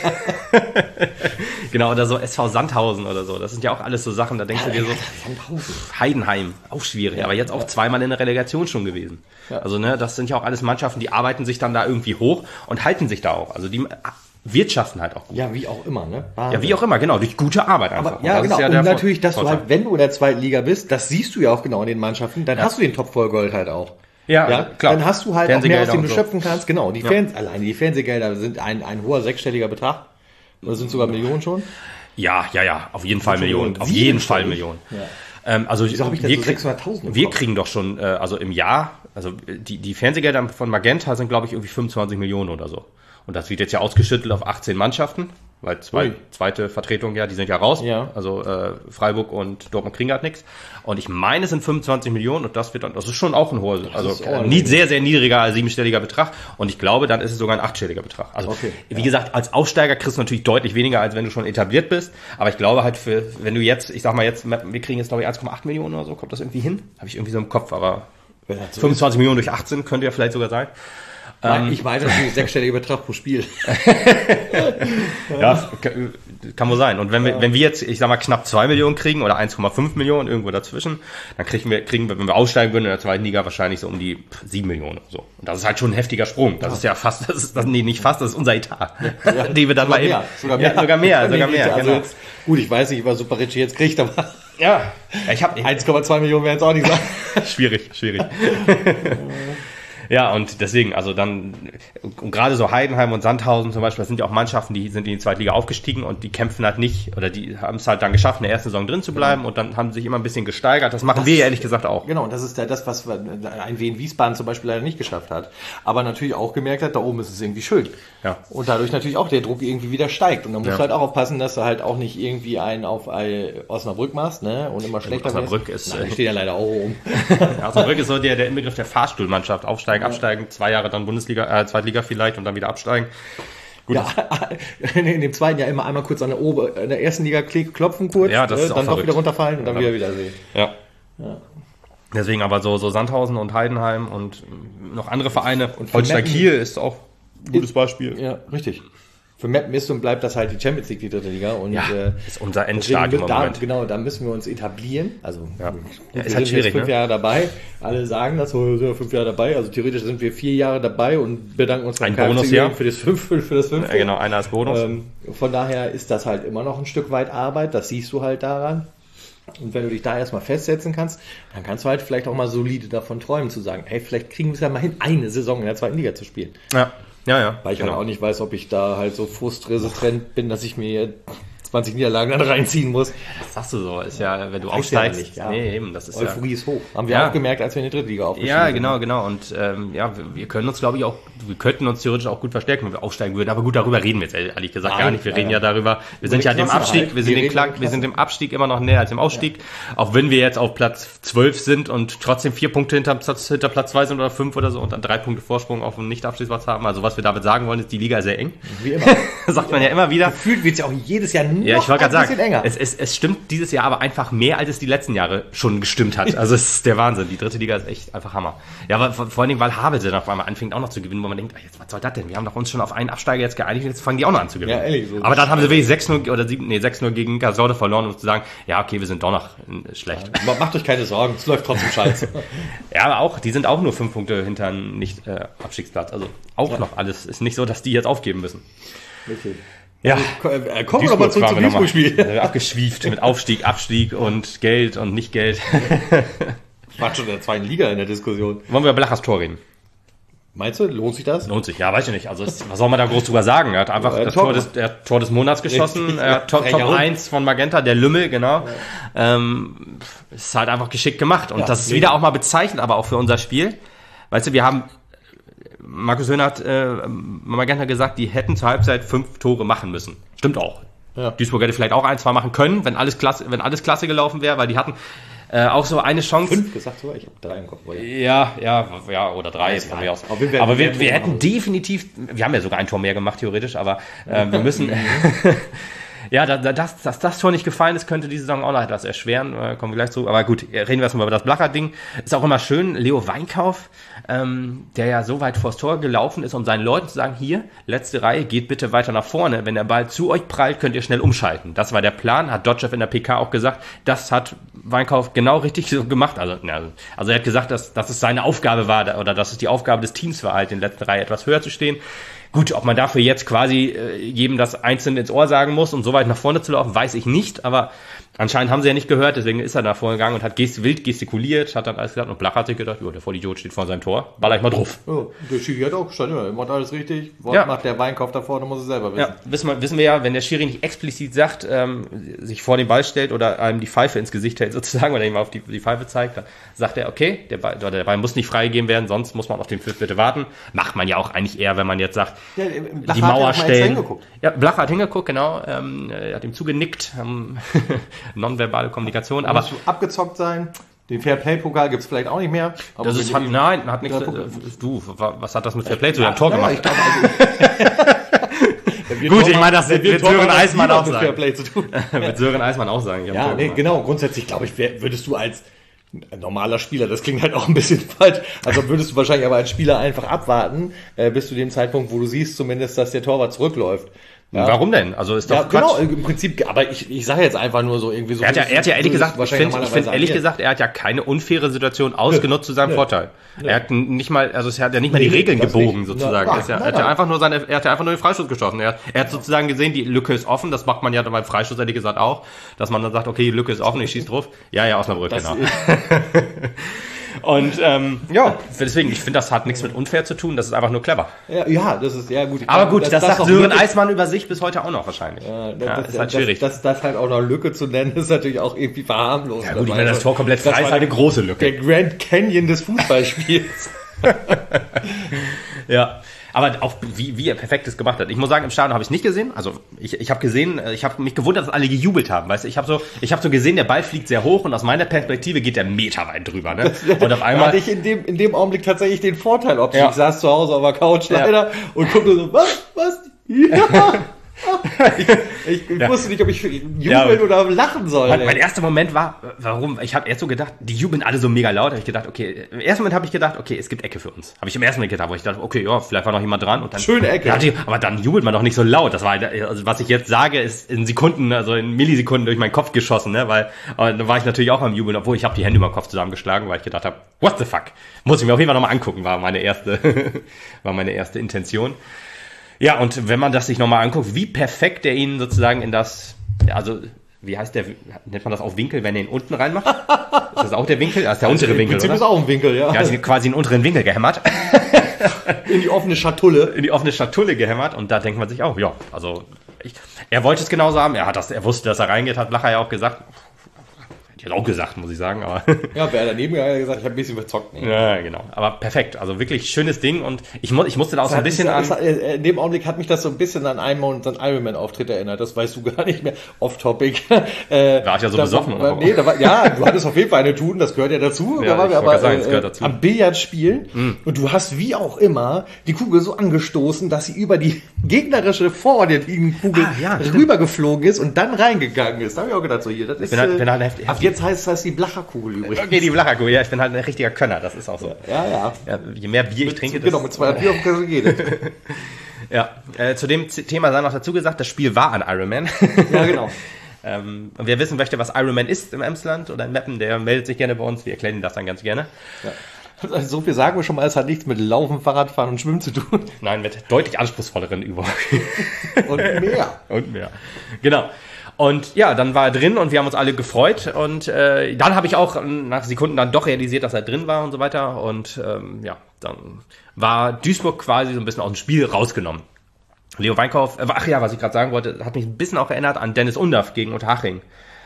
Genau, oder so S V Sandhausen oder so. Das sind ja auch alles so Sachen, da denkst ja, du dir so, Sandhausen. Heidenheim, auch schwierig, ja, aber jetzt auch ja. zweimal in der Relegation schon gewesen. Ja. Also ne, das sind ja auch alles Mannschaften, die arbeiten sich dann da irgendwie hoch und halten sich da auch. Also die wirtschaften halt auch gut. Ja, wie auch immer, ne? Ja, wie auch immer, genau, durch gute Arbeit einfach. Aber, ja, und genau. Ja und natürlich, dass Vorteil. du halt, wenn du in der zweiten Liga bist, das siehst du ja auch genau in den Mannschaften, dann ja. hast du den Top voll Gold halt auch. Ja, ja, klar. Dann hast du halt auch mehr, aus dem du so. schöpfen kannst. Genau, die Fans, ja. alleine die Fernsehgelder sind ein, ein hoher sechsstelliger Betrag. Oder sind sogar Millionen schon? Ja, ja, ja, auf jeden Fall Millionen. Auf jeden Fall Millionen. Ja. Ähm, also Wieso habe ich wir, so sechshunderttausend wir kriegen doch schon, äh, also im Jahr, also die, die Fernsehgelder von Magenta sind, glaube ich, irgendwie fünfundzwanzig Millionen oder so. Und das wird jetzt ja ausgeschüttelt auf achtzehn Mannschaften, weil zwei, zweite Vertretung, ja, die sind ja raus. Ja. Also äh, Freiburg und Dortmund kriegen halt nichts. Und ich meine, es sind fünfundzwanzig Millionen und das wird dann, das ist schon auch ein hoher, also nie, sehr, sehr niedriger als siebenstelliger Betrag. Und ich glaube, dann ist es sogar ein achtstelliger Betrag. Also okay, wie ja. gesagt, als Aufsteiger kriegst du natürlich deutlich weniger, als wenn du schon etabliert bist. Aber ich glaube halt für, wenn du jetzt, ich sag mal jetzt, wir kriegen jetzt glaube ich eins Komma acht Millionen oder so, kommt das irgendwie hin? Habe ich irgendwie so im Kopf, aber so fünfundzwanzig ist. Millionen durch achtzehn könnte ja vielleicht sogar sein. Ich meine natürlich sechsstelliger Betrag pro Spiel. Ja, kann wohl sein. Und wenn wir, ja. wenn wir jetzt, ich sag mal, knapp zwei Millionen kriegen oder eins Komma fünf Millionen irgendwo dazwischen, dann kriegen wir, kriegen wir, wenn wir aussteigen würden in der zweiten Liga, wahrscheinlich so um die sieben Millionen oder so. Und das ist halt schon ein heftiger Sprung. Das ja. ist ja fast, das ist, das, nee, nicht fast, das ist unser Etat. Ja. Die wir dann sogar mal eben, mehr. Sogar mehr, ja, sogar mehr, sogar mehr. Also genau. jetzt, gut, ich weiß nicht, was Super Ricci jetzt kriegt, aber ja, ich habe eins Komma zwei Millionen werden es auch nicht sein. Schwierig, schwierig. Ja, und deswegen, also dann, und gerade so Heidenheim und Sandhausen zum Beispiel, das sind ja auch Mannschaften, die sind in die zweite Liga aufgestiegen und die kämpfen halt nicht, oder die haben es halt dann geschafft, in der ersten Saison drin zu bleiben genau. und dann haben sie sich immer ein bisschen gesteigert. Das machen das wir ja ehrlich gesagt auch. Genau, und das ist ja das, was ein Wien Wiesbaden zum Beispiel leider nicht geschafft hat. Aber natürlich auch gemerkt hat, da oben ist es irgendwie schön. Ja. Und dadurch natürlich auch der Druck irgendwie wieder steigt. Und dann musst ja. du halt auch aufpassen, dass du halt auch nicht irgendwie einen auf Osnabrück machst, ne, und immer schlechter wirst. Osnabrück ist, Nein, ich stehe ja leider auch oben. Ja, Osnabrück ist so der, der Inbegriff der Fahrstuhlmannschaft. Aufsteigen, ja. absteigen, zwei Jahre dann Bundesliga, äh, Zweitliga vielleicht und dann wieder absteigen. Gut, ja, in dem zweiten Jahr immer einmal kurz an der, Ober-, in der ersten Liga klopfen kurz, ja, das ist äh, auch dann verrückt. Doch wieder runterfallen und dann ja, wieder wiedersehen. Ja. ja. Deswegen aber so, so Sandhausen und Heidenheim und noch andere Vereine. Und Holstein Kiel ist auch ein gutes Beispiel. Ja, richtig. Für Meppen ist und bleibt das halt die Champions League, die dritte Liga. Und, ja, äh, ist unser Endstadium. Da, genau, da müssen wir uns etablieren. Also ja. gut, ja, wir ist halt sind schwierig, jetzt fünf ne? Jahre dabei. Alle sagen das, so, so fünf Jahre dabei. Also theoretisch sind wir vier Jahre dabei und bedanken uns ein Bonus, ja. für das fünfte. Für das fünfte. Ja, genau, einer als Bonus. Ähm, von daher ist das halt immer noch ein Stück weit Arbeit. Das siehst du halt daran. Und wenn du dich da erstmal festsetzen kannst, dann kannst du halt vielleicht auch mal solide davon träumen, zu sagen, hey, vielleicht kriegen wir es ja mal hin, eine Saison in der zweiten Liga zu spielen. Ja. Ja, ja. Weil ich genau. halt auch nicht weiß, ob ich da halt so frustresistent bin, dass ich mir zwanzig Niederlagen dann reinziehen muss. Das sagst du so, ist ja, wenn du das aufsteigst. Ja nicht, ja. Nee, eben, das ist Euphorie ja, ist hoch. Haben wir ja. auch gemerkt, als wir in die dritte Liga aufgestiegen sind. Ja, sind. genau, genau. Und ähm, ja, wir, wir können uns, glaube ich, auch, wir könnten uns theoretisch auch gut verstärken, wenn wir aufsteigen würden. Aber gut, darüber reden wir jetzt ehrlich gesagt Nein, gar nicht. Wir ja, reden ja, ja darüber, wir sind ja dem Abstieg, wir sind, wir, den Klang, wir sind dem Abstieg immer noch näher als im Aufstieg. Ja. Auch wenn wir jetzt auf Platz zwölf sind und trotzdem vier Punkte hinter Platz, hinter Platz zwei sind oder fünf oder so und dann drei Punkte Vorsprung auf dem Nicht-Abstiegsplatz haben. Also was wir damit sagen wollen, ist, die Liga ist sehr eng. Wie immer. Sagt man ja immer wieder. Gefühlt wird es ja auch jedes Jahr noch ja, ich ein sagen, bisschen enger. Es, es, es stimmt dieses Jahr aber einfach mehr, als es die letzten Jahre schon gestimmt hat. Also es ist der Wahnsinn. Die dritte Liga ist echt einfach Hammer. Ja, aber vor, vor allen Dingen, weil Havelse dann auf einmal anfängt auch noch zu gewinnen, wo man denkt, jetzt was soll das denn? Wir haben doch uns schon auf einen Absteiger jetzt geeinigt und jetzt fangen die auch noch an zu gewinnen. Ja, ehrlich, so aber dann haben sie wirklich sechs null oder sieben, nee, sechs null gegen Gasorde verloren, um zu sagen, ja, okay, wir sind doch noch schlecht. Ja, macht euch keine Sorgen, es läuft trotzdem scheiße. Ja, aber auch, die sind auch nur fünf Punkte hinter nicht äh, Abstiegsplatz. Also auch ja. noch alles. Ist nicht so, dass die jetzt aufgeben müssen. Okay. Ja, also, äh, kommen wir doch mal zurück zum Duisburg-Spiel. Abgeschwieft mit Aufstieg, Abstieg und Geld und nicht Geld. War schon in der zweiten Liga in der Diskussion. Wollen wir über Blachers Tor reden? Meinst du, lohnt sich das? Lohnt sich, ja, weiß ich nicht. Also es, was soll man da groß drüber sagen? Er hat einfach ja, das Tor des, der Tor des Monats geschossen, äh, Top, Top eins von Magenta, der Lümmel, genau. Ja. Ähm, ist halt einfach geschickt gemacht. Und ja, das ist wieder auch mal bezeichnend, aber auch für unser Spiel. Weißt du, wir haben Markus Höhner hat äh, Magenta gesagt, die hätten zur Halbzeit fünf Tore machen müssen. Stimmt auch. Ja. Duisburg hätte vielleicht auch ein, zwei machen können, wenn alles klasse, wenn alles klasse gelaufen wäre, weil die hatten äh, auch so eine Chance. Fünf gesagt sogar? Ich habe drei im Kopf. Oder? Ja, ja, ja, oder drei. Jetzt von mir aus. Aber wir, aber wir, wir hätten definitiv, wir haben ja sogar ein Tor mehr gemacht, theoretisch, aber äh, wir müssen... Ja, da, da, dass, dass das Tor nicht gefallen ist, könnte die Saison auch noch etwas erschweren. Äh, kommen wir gleich zu. Aber gut, reden wir erstmal über das Blacher-Ding. Ist auch immer schön, Leo Weinkauf, ähm, der ja so weit vors Tor gelaufen ist, um seinen Leuten zu sagen, hier, letzte Reihe, geht bitte weiter nach vorne. Wenn der Ball zu euch prallt, könnt ihr schnell umschalten. Das war der Plan, hat Dotschew in der P K auch gesagt. Das hat Weinkauf genau richtig so gemacht. Also, also er hat gesagt, dass, dass es seine Aufgabe war, oder dass es die Aufgabe des Teams war, halt in der letzten Reihe etwas höher zu stehen. Gut, ob man dafür jetzt quasi äh, jedem das einzeln ins Ohr sagen muss, um so weit nach vorne zu laufen, weiß ich nicht, aber anscheinend haben sie ja nicht gehört, deswegen ist er da vorgegangen und hat gest- wild gestikuliert, hat dann alles gesagt und Blach hat sich gedacht, jo, der Vollidiot steht vor seinem Tor, baller ich mal drauf. Oh, der Schiri hat auch gestanden, er macht alles richtig, was Ja. macht der Weinkauf da vorne, muss er selber wissen. Ja, wissen wir, wissen wir ja, wenn der Schiri nicht explizit sagt, ähm, sich vor den Ball stellt oder einem die Pfeife ins Gesicht hält sozusagen, oder ihm auf die, die Pfeife zeigt, dann sagt er, okay, der Ball, der Ball muss nicht freigegeben werden, sonst muss man auf den Pfiff bitte warten. Macht man ja auch eigentlich eher, wenn man jetzt sagt, Ja, die Mauer stellen. Ja, Blach hat hingeguckt, genau, ähm, er hat ihm zugenickt, ähm, nonverbale Kommunikation, aber Musst du abgezockt sein. Den Fairplay-Pokal gibt es vielleicht auch nicht mehr. Aber das ist, hat, nein, hat nichts, äh, du, was hat das mit Fairplay zu tun? Tor ja, gemacht. Ich glaube, also, Gut, ich meine, das wird wird Sören Eismann auch mit sagen. Fairplay zu tun. Mit Sören Eismann auch sagen. Ich hab Ja, Tor nee, gemacht. genau. Grundsätzlich, glaube ich, wär, würdest du als normaler Spieler, das klingt halt auch ein bisschen falsch, also würdest du wahrscheinlich aber als Spieler einfach abwarten, äh, bis zu dem Zeitpunkt, wo du siehst zumindest, dass der Torwart zurückläuft. Ja. Warum denn? Also ist doch Ja, Quatsch. genau, im Prinzip, aber ich, ich sage jetzt einfach nur so irgendwie so. Er hat ja, er hat ja ehrlich so gesagt, ich wahrscheinlich finde, ich finde normalerweise ehrlich agiert. gesagt, er hat ja keine unfaire Situation ausgenutzt zu seinem Nö. Vorteil. Nö. Er hat nicht mal, also er hat ja nicht mal die Nee, Regeln das gebogen nicht. sozusagen. Na, Er ist ja, nein, er hat ja nein. einfach nur seine, er hat ja einfach nur den Freistoß geschossen. Er, er hat sozusagen gesehen, die Lücke ist offen. Das macht man ja beim Freistoß ehrlich gesagt auch, dass man dann sagt, okay, die Lücke ist offen, ich schieß drauf. Ja, ja, Osnabrück, Das genau. Und ähm, ja, deswegen, ich finde, das hat nichts mit unfair zu tun. Das ist einfach nur clever. Ja, ja, das ist, ja gut. Aber gut, das, das sagt noch Sören wirklich- Eismann über sich bis heute auch noch wahrscheinlich. Ja, das, Ja, das, ist halt das, schwierig. Das, das halt auch noch Lücke zu nennen, ist natürlich auch irgendwie verharmlos. Ja gut, ich meine, das Tor komplett frei ist halt eine große Lücke. Der Grand Canyon des Fußballspiels. Ja, aber auch wie, wie er perfektes gemacht hat. Ich muss sagen, im Stadion habe ich es nicht gesehen. Also ich, ich habe gesehen, ich habe mich gewundert, dass alle gejubelt haben. Weißt du, ich habe so, ich habe so gesehen, der Ball fliegt sehr hoch und aus meiner Perspektive geht der meterweit drüber. Ne? Und auf Da einmal hatte ich in dem, in dem Augenblick tatsächlich den Vorteil, ob Ja. ich saß zu Hause auf der Couch Ja. leider und guckte so, was, was? Ja. ich ich Ja. wusste nicht, ob ich jubeln Ja. oder lachen soll. Mein, ey. mein erster Moment war, warum? Ich habe erst so gedacht, die jubeln alle so mega laut. Habe ich gedacht, okay, im ersten Moment habe ich gedacht, okay, es gibt Ecke für uns. Habe ich im ersten Moment gedacht, wo ich dachte, okay, ja, vielleicht war noch jemand dran und dann Schöne Ecke. Ja, die, aber dann jubelt man doch nicht so laut. Das war, also was ich jetzt sage, ist in Sekunden, also in Millisekunden durch meinen Kopf geschossen, ne? Weil aber dann war ich natürlich auch am Jubeln, obwohl ich habe die Hände über den Kopf zusammengeschlagen, weil ich gedacht habe, what the fuck? Muss ich mir auf jeden Fall nochmal angucken, war meine erste, war meine erste Intention. Ja, und wenn man das sich nochmal anguckt, wie perfekt der ihn sozusagen in das, also, wie heißt der, nennt man das auch Winkel, wenn er ihn unten reinmacht? Ist das auch der Winkel? Das ist der untere Im Winkel, Prinzip oder? ist auch ein Winkel, ja. Ja, also quasi einen unteren Winkel gehämmert, In die offene Schatulle. in die offene Schatulle gehämmert und da denkt man sich auch, ja, also, ich, er wollte es genauso haben, er hat das, er wusste, dass er reingeht, hat Blacher ja auch gesagt, hätte ich auch gesagt, muss ich sagen, aber. Ja, wer daneben gegangen hat gesagt, ich habe ein bisschen verzockt. Nee. Ja, genau. Aber perfekt. Also wirklich schönes Ding und ich, mu ich musste da auch so ein bisschen an. Es hat- In dem Augenblick hat mich das so ein bisschen an einen und an Ironman-Auftritt erinnert. Das weißt du gar nicht mehr. Off-Topic. Äh, War ich ja so da besoffen, War, oder? nee, da war, ja, du hattest auf jeden Fall eine Tun, das gehört ja dazu. Ja, da waren ich wir wollte aber sagen, es äh, gehört dazu. am Billard spielen und du hast wie auch immer die Kugel so angestoßen, dass sie über die gegnerische vor dir liegende Kugel Ah, ja, stimmt. rübergeflogen ist und dann reingegangen ist. Da habe ich auch gedacht, so hier, das ist, bin halt- äh, bin halt heftig- ab jetzt heißt das die Blacherkugel übrigens. Okay, die Blacherkuh, ja, ich bin halt ein richtiger Könner, das ist auch so. Ja, ja. Ja, je mehr Bier ich trinke, Genau, mit das, zwei Bier auf Kasse geht es. ja. Äh, zu dem Z- Thema sei noch dazu gesagt, das Spiel war an Ironman. Ja, genau. ähm, und wer wissen möchte, was Ironman ist im Emsland oder in Meppen, der meldet sich gerne bei uns, wir erklären Ihnen das dann ganz gerne. Also so viel sagen wir schon mal, es hat nichts mit Laufen, Fahrradfahren und Schwimmen zu tun. Nein, mit deutlich anspruchsvolleren Übungen. Und mehr. Und mehr. Genau. Und ja, dann war er drin und wir haben uns alle gefreut. Und äh, dann habe ich auch nach Sekunden dann doch realisiert, dass er drin war und so weiter. Und ähm, ja, dann war Duisburg quasi so ein bisschen aus dem Spiel rausgenommen. Leo Weinkauf, äh, ach ja, was ich gerade sagen wollte, hat mich ein bisschen auch erinnert an Dennis Undaff gegen Unterhaching.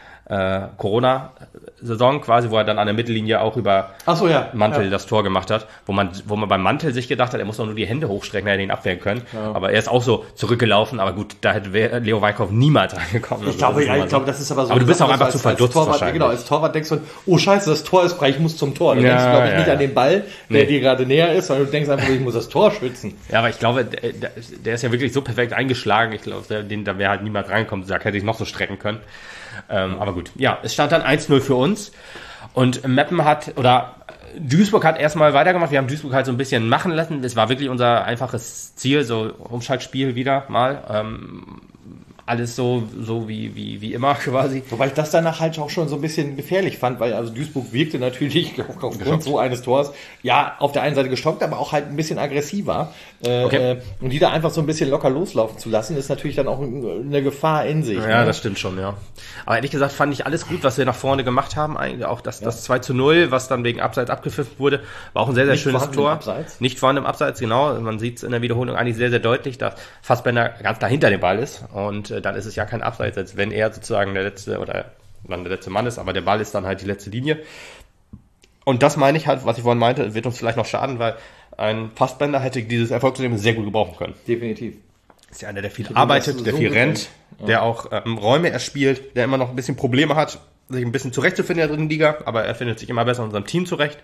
Äh, Corona-Saison quasi, wo er dann an der Mittellinie auch über Ach so, ja. Mantel Ja. das Tor gemacht hat, wo man, wo man beim Mantel sich gedacht hat, er muss doch nur die Hände hochstrecken, er hätte ihn abwehren können. Ja. Aber er ist auch so zurückgelaufen, aber gut, da hätte wer- Leo Weinkauf niemals reingekommen. Ich glaube, ja, ich glaube, das ist aber so. Aber du bist auch dass einfach als- zu verdutzt als Torwart, wahrscheinlich. Genau, als Torwart denkst du, oh scheiße, das Tor ist frei, ich muss zum Tor. Du Ja, denkst, glaube ich, ja, nicht ja. an den Ball, der Nee. dir gerade näher ist, sondern du denkst einfach, ich muss das Tor schützen. Ja, aber ich glaube, der, der- der ist ja wirklich so perfekt eingeschlagen. Ich glaube, der- den, da wäre halt niemand reingekommen, da hätte ich noch so strecken können. Ähm, aber gut, ja, es stand dann eins null für uns. Und Meppen hat, oder Duisburg hat erstmal weitergemacht. Wir haben Duisburg halt so ein bisschen machen lassen. Es war wirklich unser einfaches Ziel, so Umschaltspiel wieder mal. Ähm, alles so, so wie, wie, wie immer quasi. Wobei ich das danach halt auch schon so ein bisschen gefährlich fand, weil also Duisburg wirkte natürlich aufgrund so eines Tors, ja, auf der einen Seite gestockt, aber auch halt ein bisschen aggressiver. Äh, okay. Und die da einfach so ein bisschen locker loslaufen zu lassen, ist natürlich dann auch eine Gefahr in sich. Ja, ne? Das stimmt schon, ja. Aber ehrlich gesagt fand ich alles gut, was wir nach vorne gemacht haben. Eigentlich auch das, ja. das zwei zu null, was dann wegen Abseits abgepfiffen wurde, war auch ein sehr, sehr Nicht schönes Tor. Abseits. Nicht vorhanden im Abseits, genau. Man sieht es in der Wiederholung eigentlich sehr, sehr deutlich, dass Fassbender ganz dahinter dem Ball ist. Und äh, dann ist es ja kein Abseits, als wenn er sozusagen der letzte oder dann der letzte Mann ist, aber der Ball ist dann halt die letzte Linie. Und das meine ich halt, was ich vorhin meinte, wird uns vielleicht noch schaden, weil ein Fassbender hätte dieses Erfolgserlebnis sehr gut gebrauchen können. Definitiv. Ist ja einer, der viel arbeitet, der so viel rennt, ja. der auch ähm, Räume erspielt, der immer noch ein bisschen Probleme hat, sich ein bisschen zurechtzufinden in der dritten Liga, aber er findet sich immer besser in unserem Team zurecht.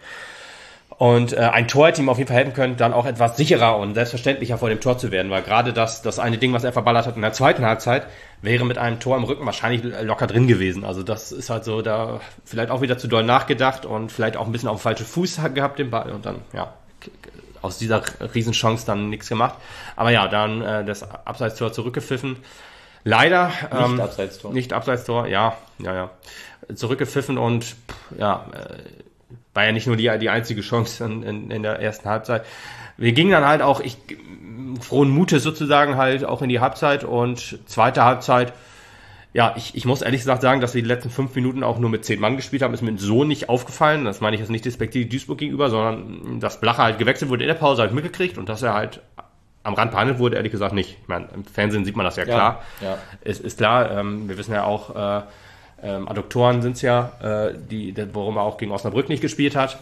Und äh, ein Tor hätte ihm auf jeden Fall helfen können, dann auch etwas sicherer und selbstverständlicher vor dem Tor zu werden, weil gerade das, das eine Ding, was er verballert hat in der zweiten Halbzeit, wäre mit einem Tor im Rücken wahrscheinlich locker drin gewesen. Also das ist halt so, da vielleicht auch wieder zu doll nachgedacht und vielleicht auch ein bisschen auf den falschen Fuß gehabt den Ball und dann, ja, aus dieser Riesenchance dann nichts gemacht. Aber ja, dann äh, das Abseitstor zurückgepfiffen. Leider. Ähm, nicht Abseitstor. Nicht Abseitstor, ja, ja, ja. Zurückgepfiffen und ja, äh, war ja nicht nur die, die einzige Chance in, in, in der ersten Halbzeit. Wir gingen dann halt auch, ich frohen Mutes sozusagen halt auch in die Halbzeit und zweite Halbzeit, ja, ich, ich muss ehrlich gesagt sagen, dass wir die letzten fünf Minuten auch nur mit zehn Mann gespielt haben, ist mir so nicht aufgefallen. Das meine ich jetzt nicht despektiv Duisburg gegenüber, sondern dass Blacher halt gewechselt wurde in der Pause, habe ich mitgekriegt und dass er halt am Rand behandelt wurde, ehrlich gesagt nicht. Ich meine, im Fernsehen sieht man das ja klar. Ja, ja. Ist, ist klar, ähm, wir wissen ja auch, äh, ähm, Adduktoren sind es ja, äh, die, worum er auch gegen Osnabrück nicht gespielt hat.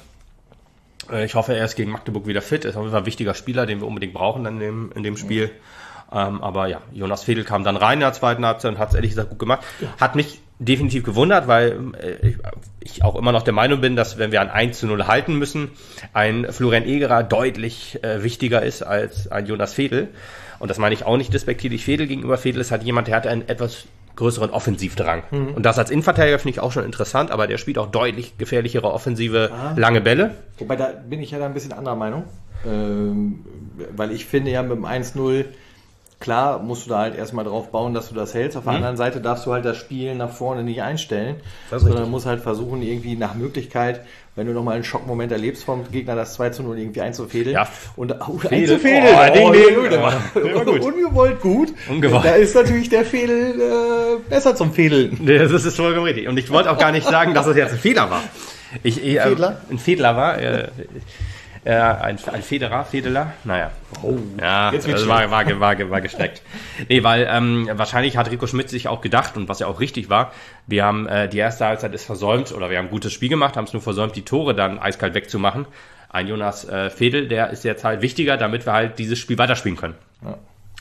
Äh, ich hoffe, er ist gegen Magdeburg wieder fit. Ist auf jeden Fall ein wichtiger Spieler, den wir unbedingt brauchen in dem, in dem Spiel. Ähm, aber ja, Jonas Fedel kam dann rein in der zweiten Halbzeit und hat es ehrlich gesagt gut gemacht. Ja. Hat mich definitiv gewundert, weil äh, ich, ich auch immer noch der Meinung bin, dass wenn wir ein eins zu null halten müssen, ein Florian Egerer deutlich äh, wichtiger ist als ein Jonas Fedel. Und das meine ich auch nicht despektierlich Fedel gegenüber. Fedel ist halt jemand, der hat einen etwas größeren Offensivdrang. Mhm. Und das als Innenverteidiger finde ich auch schon interessant, aber der spielt auch deutlich gefährlichere offensive ah. lange Bälle. Wobei, da bin ich ja da ein bisschen anderer Meinung. Ähm, weil ich finde ja mit dem eins null klar, musst du da halt erstmal drauf bauen, dass du das hältst. Auf der mhm. anderen Seite darfst du halt das Spiel nach vorne nicht einstellen, sondern musst halt versuchen, irgendwie nach Möglichkeit, wenn du nochmal einen Schockmoment erlebst vom Gegner, das zwei zu null irgendwie einzufädeln. Ja, und oh, einzufädeln. Oh, oh, Ding, Ding. Der war, der war gut. Ungewollt gut. Ungewollt. Da ist natürlich der Fedel äh, besser zum Fädeln. Das ist vollkommen richtig. Und ich wollte auch gar nicht sagen, dass es jetzt ein Fehler war. Ich, ich, äh, Fedler? Ein Fedler war. Äh, Äh, ein, ein Federer, Fedeler, naja. Oh, ja, das war, war, war, war gesteckt. Nee, weil ähm, wahrscheinlich hat Rico Schmidt sich auch gedacht, und was ja auch richtig war, wir haben äh, die erste Halbzeit ist versäumt, oder wir haben ein gutes Spiel gemacht, haben es nur versäumt, die Tore dann eiskalt wegzumachen. Ein Jonas äh, Fedel, der ist jetzt halt wichtiger, damit wir halt dieses Spiel weiterspielen können. Ja.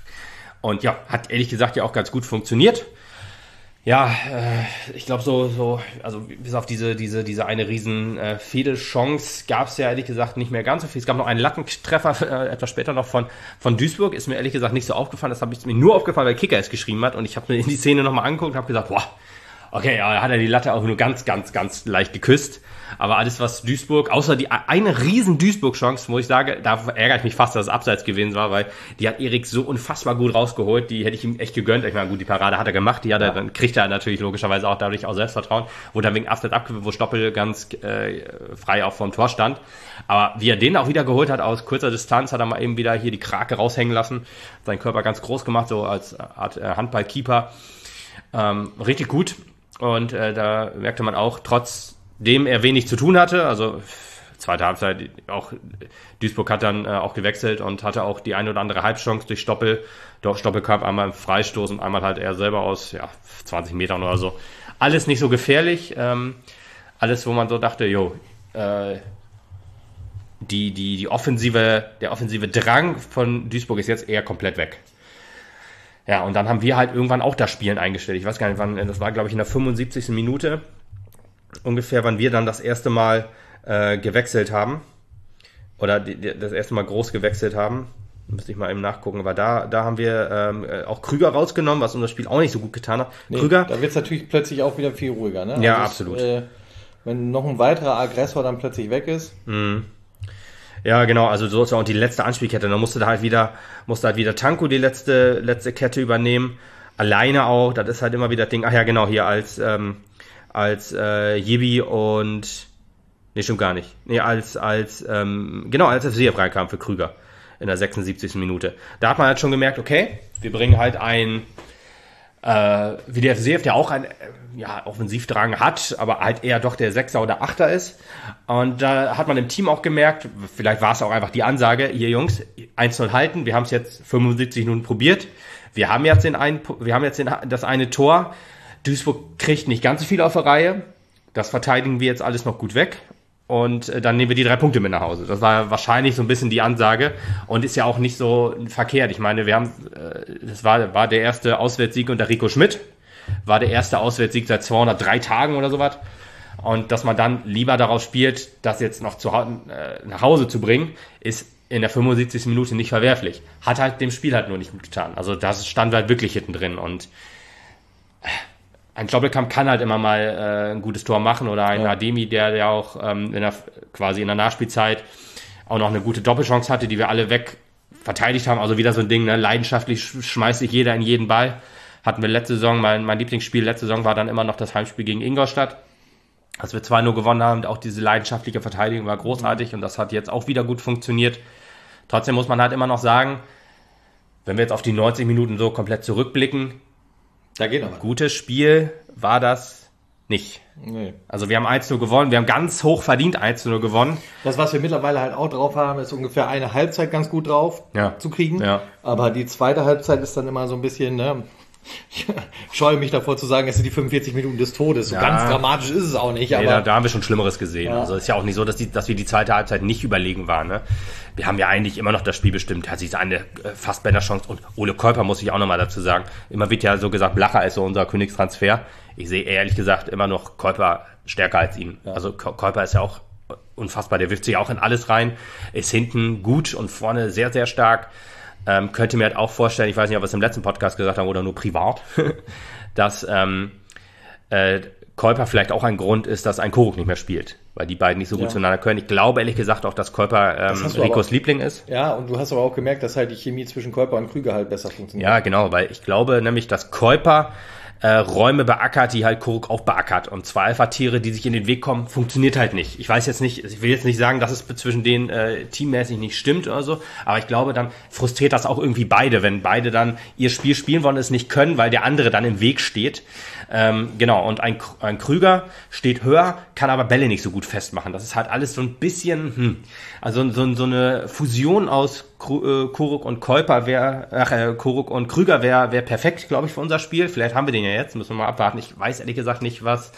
Und ja, hat ehrlich gesagt ja auch ganz gut funktioniert. Ja, äh, ich glaube so, so, also bis auf diese, diese, diese eine riesen äh, Fehlchance gab es ja ehrlich gesagt nicht mehr ganz so viel. Es gab noch einen Lattentreffer äh, etwas später noch von von Duisburg, ist mir ehrlich gesagt nicht so aufgefallen. Das habe ich mir nur aufgefallen, weil Kicker es geschrieben hat und ich habe mir in die Szene nochmal angeguckt und habe gesagt, boah, okay, ja, hat er die Latte auch nur ganz, ganz, ganz leicht geküsst. Aber alles, was Duisburg, außer die eine riesen Duisburg-Chance, wo ich sage, da ärgere ich mich fast, dass es abseits gewesen war, weil die hat Erik so unfassbar gut rausgeholt, die hätte ich ihm echt gegönnt. Ich meine, gut, die Parade hat er gemacht, die hat er, ja. Dann kriegt er natürlich logischerweise auch dadurch auch Selbstvertrauen, wo dann wegen Abseits abgewiesen, wo Stoppel ganz äh, frei auch vorm Tor stand. Aber wie er den auch wieder geholt hat, aus kurzer Distanz, hat er mal eben wieder hier die Krake raushängen lassen, seinen Körper ganz groß gemacht, so als Art äh, Handballkeeper. Ähm, richtig gut. Und äh, da merkte man auch, trotzdem er wenig zu tun hatte, also zweite Halbzeit, auch Duisburg hat dann äh, auch gewechselt und hatte auch die eine oder andere Halbchance durch Stoppel. Doch Stoppel kam einmal im Freistoß und einmal halt er selber aus ja, zwanzig Metern oder so. Alles nicht so gefährlich, ähm, alles, wo man so dachte, jo, äh, die, die, die offensive, der offensive Drang von Duisburg ist jetzt eher komplett weg. Ja, und dann haben wir halt irgendwann auch das Spielen eingestellt. Ich weiß gar nicht, wann, das war, glaube ich, in der fünfundsiebzigsten Minute ungefähr, wann wir dann das erste Mal äh, gewechselt haben. Oder die, die, das erste Mal groß gewechselt haben. Müsste ich mal eben nachgucken. Aber da, da haben wir ähm, auch Krüger rausgenommen, was unser Spiel auch nicht so gut getan hat. Nee, Krüger. Da wird es natürlich plötzlich auch wieder viel ruhiger, ne? Ja, also absolut. Es, äh, wenn noch ein weiterer Aggressor dann plötzlich weg ist. Mhm. Ja, genau, also so ist ja auch die letzte Anspielkette. Dann musste da halt wieder, musste halt wieder Tanko die letzte, letzte Kette übernehmen. alleine auch, das ist halt immer wieder das Ding, ach ja, genau, hier als, ähm, als äh, Jibi und, nee, stimmt gar nicht, nee, als, als, ähm, genau, als F C F reinkam für Krüger in der sechsundsiebzigsten Minute. Da hat man halt schon gemerkt, okay, wir bringen halt ein, äh, wie der F C F, der auch ein, äh, ja, Offensivdrang hat, aber halt eher doch der Sechser oder Achter ist. Und da hat man im Team auch gemerkt, vielleicht war es auch einfach die Ansage, hier Jungs, eins null halten, wir haben es jetzt fünfundsiebzig Minuten probiert, wir haben jetzt den einen, wir haben jetzt den, das eine Tor, Duisburg kriegt nicht ganz so viel auf der Reihe, das verteidigen wir jetzt alles noch gut weg. Und äh, dann nehmen wir die drei Punkte mit nach Hause. Das war wahrscheinlich so ein bisschen die Ansage und ist ja auch nicht so verkehrt. Ich meine, wir haben, äh, das war, war der erste Auswärtssieg unter Rico Schmidt, war der erste Auswärtssieg seit zweihundertdrei Tagen oder sowas. Und dass man dann lieber darauf spielt, das jetzt noch zu, äh, nach Hause zu bringen, ist in der fünfundsiebzigsten Minute nicht verwerflich. Hat halt dem Spiel halt nur nicht gut getan. Also das stand halt wirklich hinten drin und ein Doppelkamp kann halt immer mal äh, ein gutes Tor machen oder ein ja. Ademi, der ja auch ähm, in der, quasi in der Nachspielzeit auch noch eine gute Doppelchance hatte, die wir alle weg verteidigt haben. Also wieder so ein Ding, ne? Leidenschaftlich schmeißt sich jeder in jeden Ball. Hatten wir letzte Saison, mein, mein Lieblingsspiel letzte Saison war dann immer noch das Heimspiel gegen Ingolstadt. Als wir zwei null gewonnen haben, auch diese leidenschaftliche Verteidigung war großartig und das hat jetzt auch wieder gut funktioniert. Trotzdem muss man halt immer noch sagen, wenn wir jetzt auf die neunzig Minuten so komplett zurückblicken, da geht aber. Gutes Spiel war das nicht. Nee. Also wir haben eins null gewonnen, wir haben ganz hoch verdient eins null gewonnen. Das, was wir mittlerweile halt auch drauf haben, ist ungefähr eine Halbzeit ganz gut drauf ja. zu kriegen. Ja. Aber die zweite Halbzeit ist dann immer so ein bisschen, ne, ich scheue mich davor zu sagen, es sind die fünfundvierzig Minuten des Todes. So ja. ganz dramatisch ist es auch nicht. Nee, aber da, da haben wir schon Schlimmeres gesehen. Ja. Also es ist ja auch nicht so, dass, die, dass wir die zweite Halbzeit nicht überlegen waren. Ne? Wir haben ja eigentlich immer noch das Spiel bestimmt. Hat sich eine äh, Fassbender-Chance und Ole Käuper, muss ich auch nochmal dazu sagen. Immer wird ja so gesagt, Blacher ist so unser Königstransfer. Ich sehe ehrlich gesagt immer noch Käuper stärker als ihn. Ja. Also Käuper ist ja auch unfassbar. Der wirft sich auch in alles rein. Ist hinten gut und vorne sehr, sehr stark. Ähm, könnte mir halt auch vorstellen, ich weiß nicht, ob wir es im letzten Podcast gesagt haben oder nur privat, dass ähm, äh, Käuper vielleicht auch ein Grund ist, dass ein Koruk nicht mehr spielt, weil die beiden nicht so gut ja. zueinander können. Ich glaube ehrlich gesagt auch, dass Käuper ähm, das Ricos auch, Liebling ist. Ja, und du hast aber auch gemerkt, dass halt die Chemie zwischen Käuper und Krüger halt besser funktioniert. Ja, genau, weil ich glaube nämlich, dass Käuper äh, Räume beackert, die halt Koruk auch beackert. Und zwei Alpha-Tiere, die sich in den Weg kommen, funktioniert halt nicht. Ich weiß jetzt nicht, ich will jetzt nicht sagen, dass es zwischen denen äh, teammäßig nicht stimmt oder so, aber ich glaube, dann frustriert das auch irgendwie beide, wenn beide dann ihr Spiel spielen wollen und es nicht können, weil der andere dann im Weg steht. Ähm, genau, und ein, ein Krüger steht höher, kann aber Bälle nicht so gut festmachen. Das ist halt alles so ein bisschen, hm, also so, so eine Fusion aus Koruk und Käuper wäre, ach, äh, Koruk und Krüger wäre wär perfekt, glaube ich, für unser Spiel. Vielleicht haben wir den ja jetzt, müssen wir mal abwarten. Ich weiß ehrlich gesagt nicht, was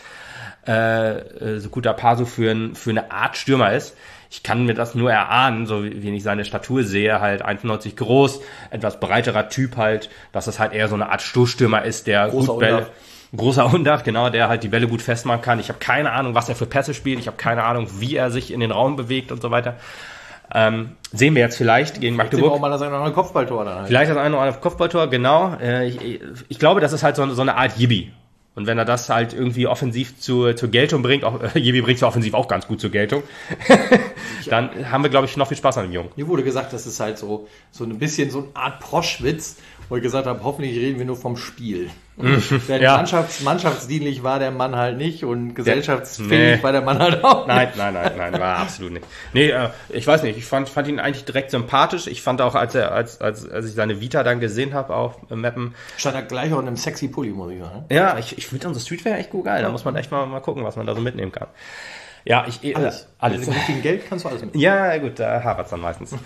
äh, so guter Paso für, ein, für eine Art Stürmer ist. Ich kann mir das nur erahnen, so wie, wie ich seine Statur sehe, halt eins neunzig groß, etwas breiterer Typ halt, dass das halt eher so eine Art Stoßstürmer ist, der Großer gut Bälle... Undarf. Großer Undarf, genau, der halt die Bälle gut festmachen kann. Ich habe keine Ahnung, was er für Pässe spielt. Ich habe keine Ahnung, wie er sich in den Raum bewegt und so weiter. Ähm, sehen wir jetzt vielleicht gegen Magdeburg. Sehen wir auch mal das eine oder andere Kopfballtor dann halt. Vielleicht das eine oder andere Kopfballtor, genau. Äh, ich, ich glaube, das ist halt so, so eine Art Jibi. Und wenn er das halt irgendwie offensiv zu, zur Geltung bringt, auch äh, Jibi bringt es ja offensiv auch ganz gut zur Geltung, dann haben wir, glaube ich, noch viel Spaß an dem Jungen. Mir wurde gesagt, das ist halt so, so ein bisschen so eine Art Proschwitz, wo ich gesagt habe, hoffentlich reden wir nur vom Spiel. Denn Ja. Mannschafts-, mannschaftsdienlich war der Mann halt nicht und gesellschaftsfähig Nee. war der Mann halt auch Nein, nein, nein, nein, war absolut nicht. Nee, äh, ich weiß nicht, ich fand, fand ihn eigentlich direkt sympathisch. Ich fand auch, als er, als, als, als ich seine Vita dann gesehen habe auf äh, Mappen. Stand er gleich auch in einem sexy Pulli, muss ich sagen. Ja, ich, ich finde unsere Streetwear echt gut geil. Da muss man echt mal, mal gucken, was man da so mitnehmen kann. Ja, ich, äh, Alles. alles. Mit dem richtigen Geld kannst du alles mit. Ja, gut, da hapert's dann meistens.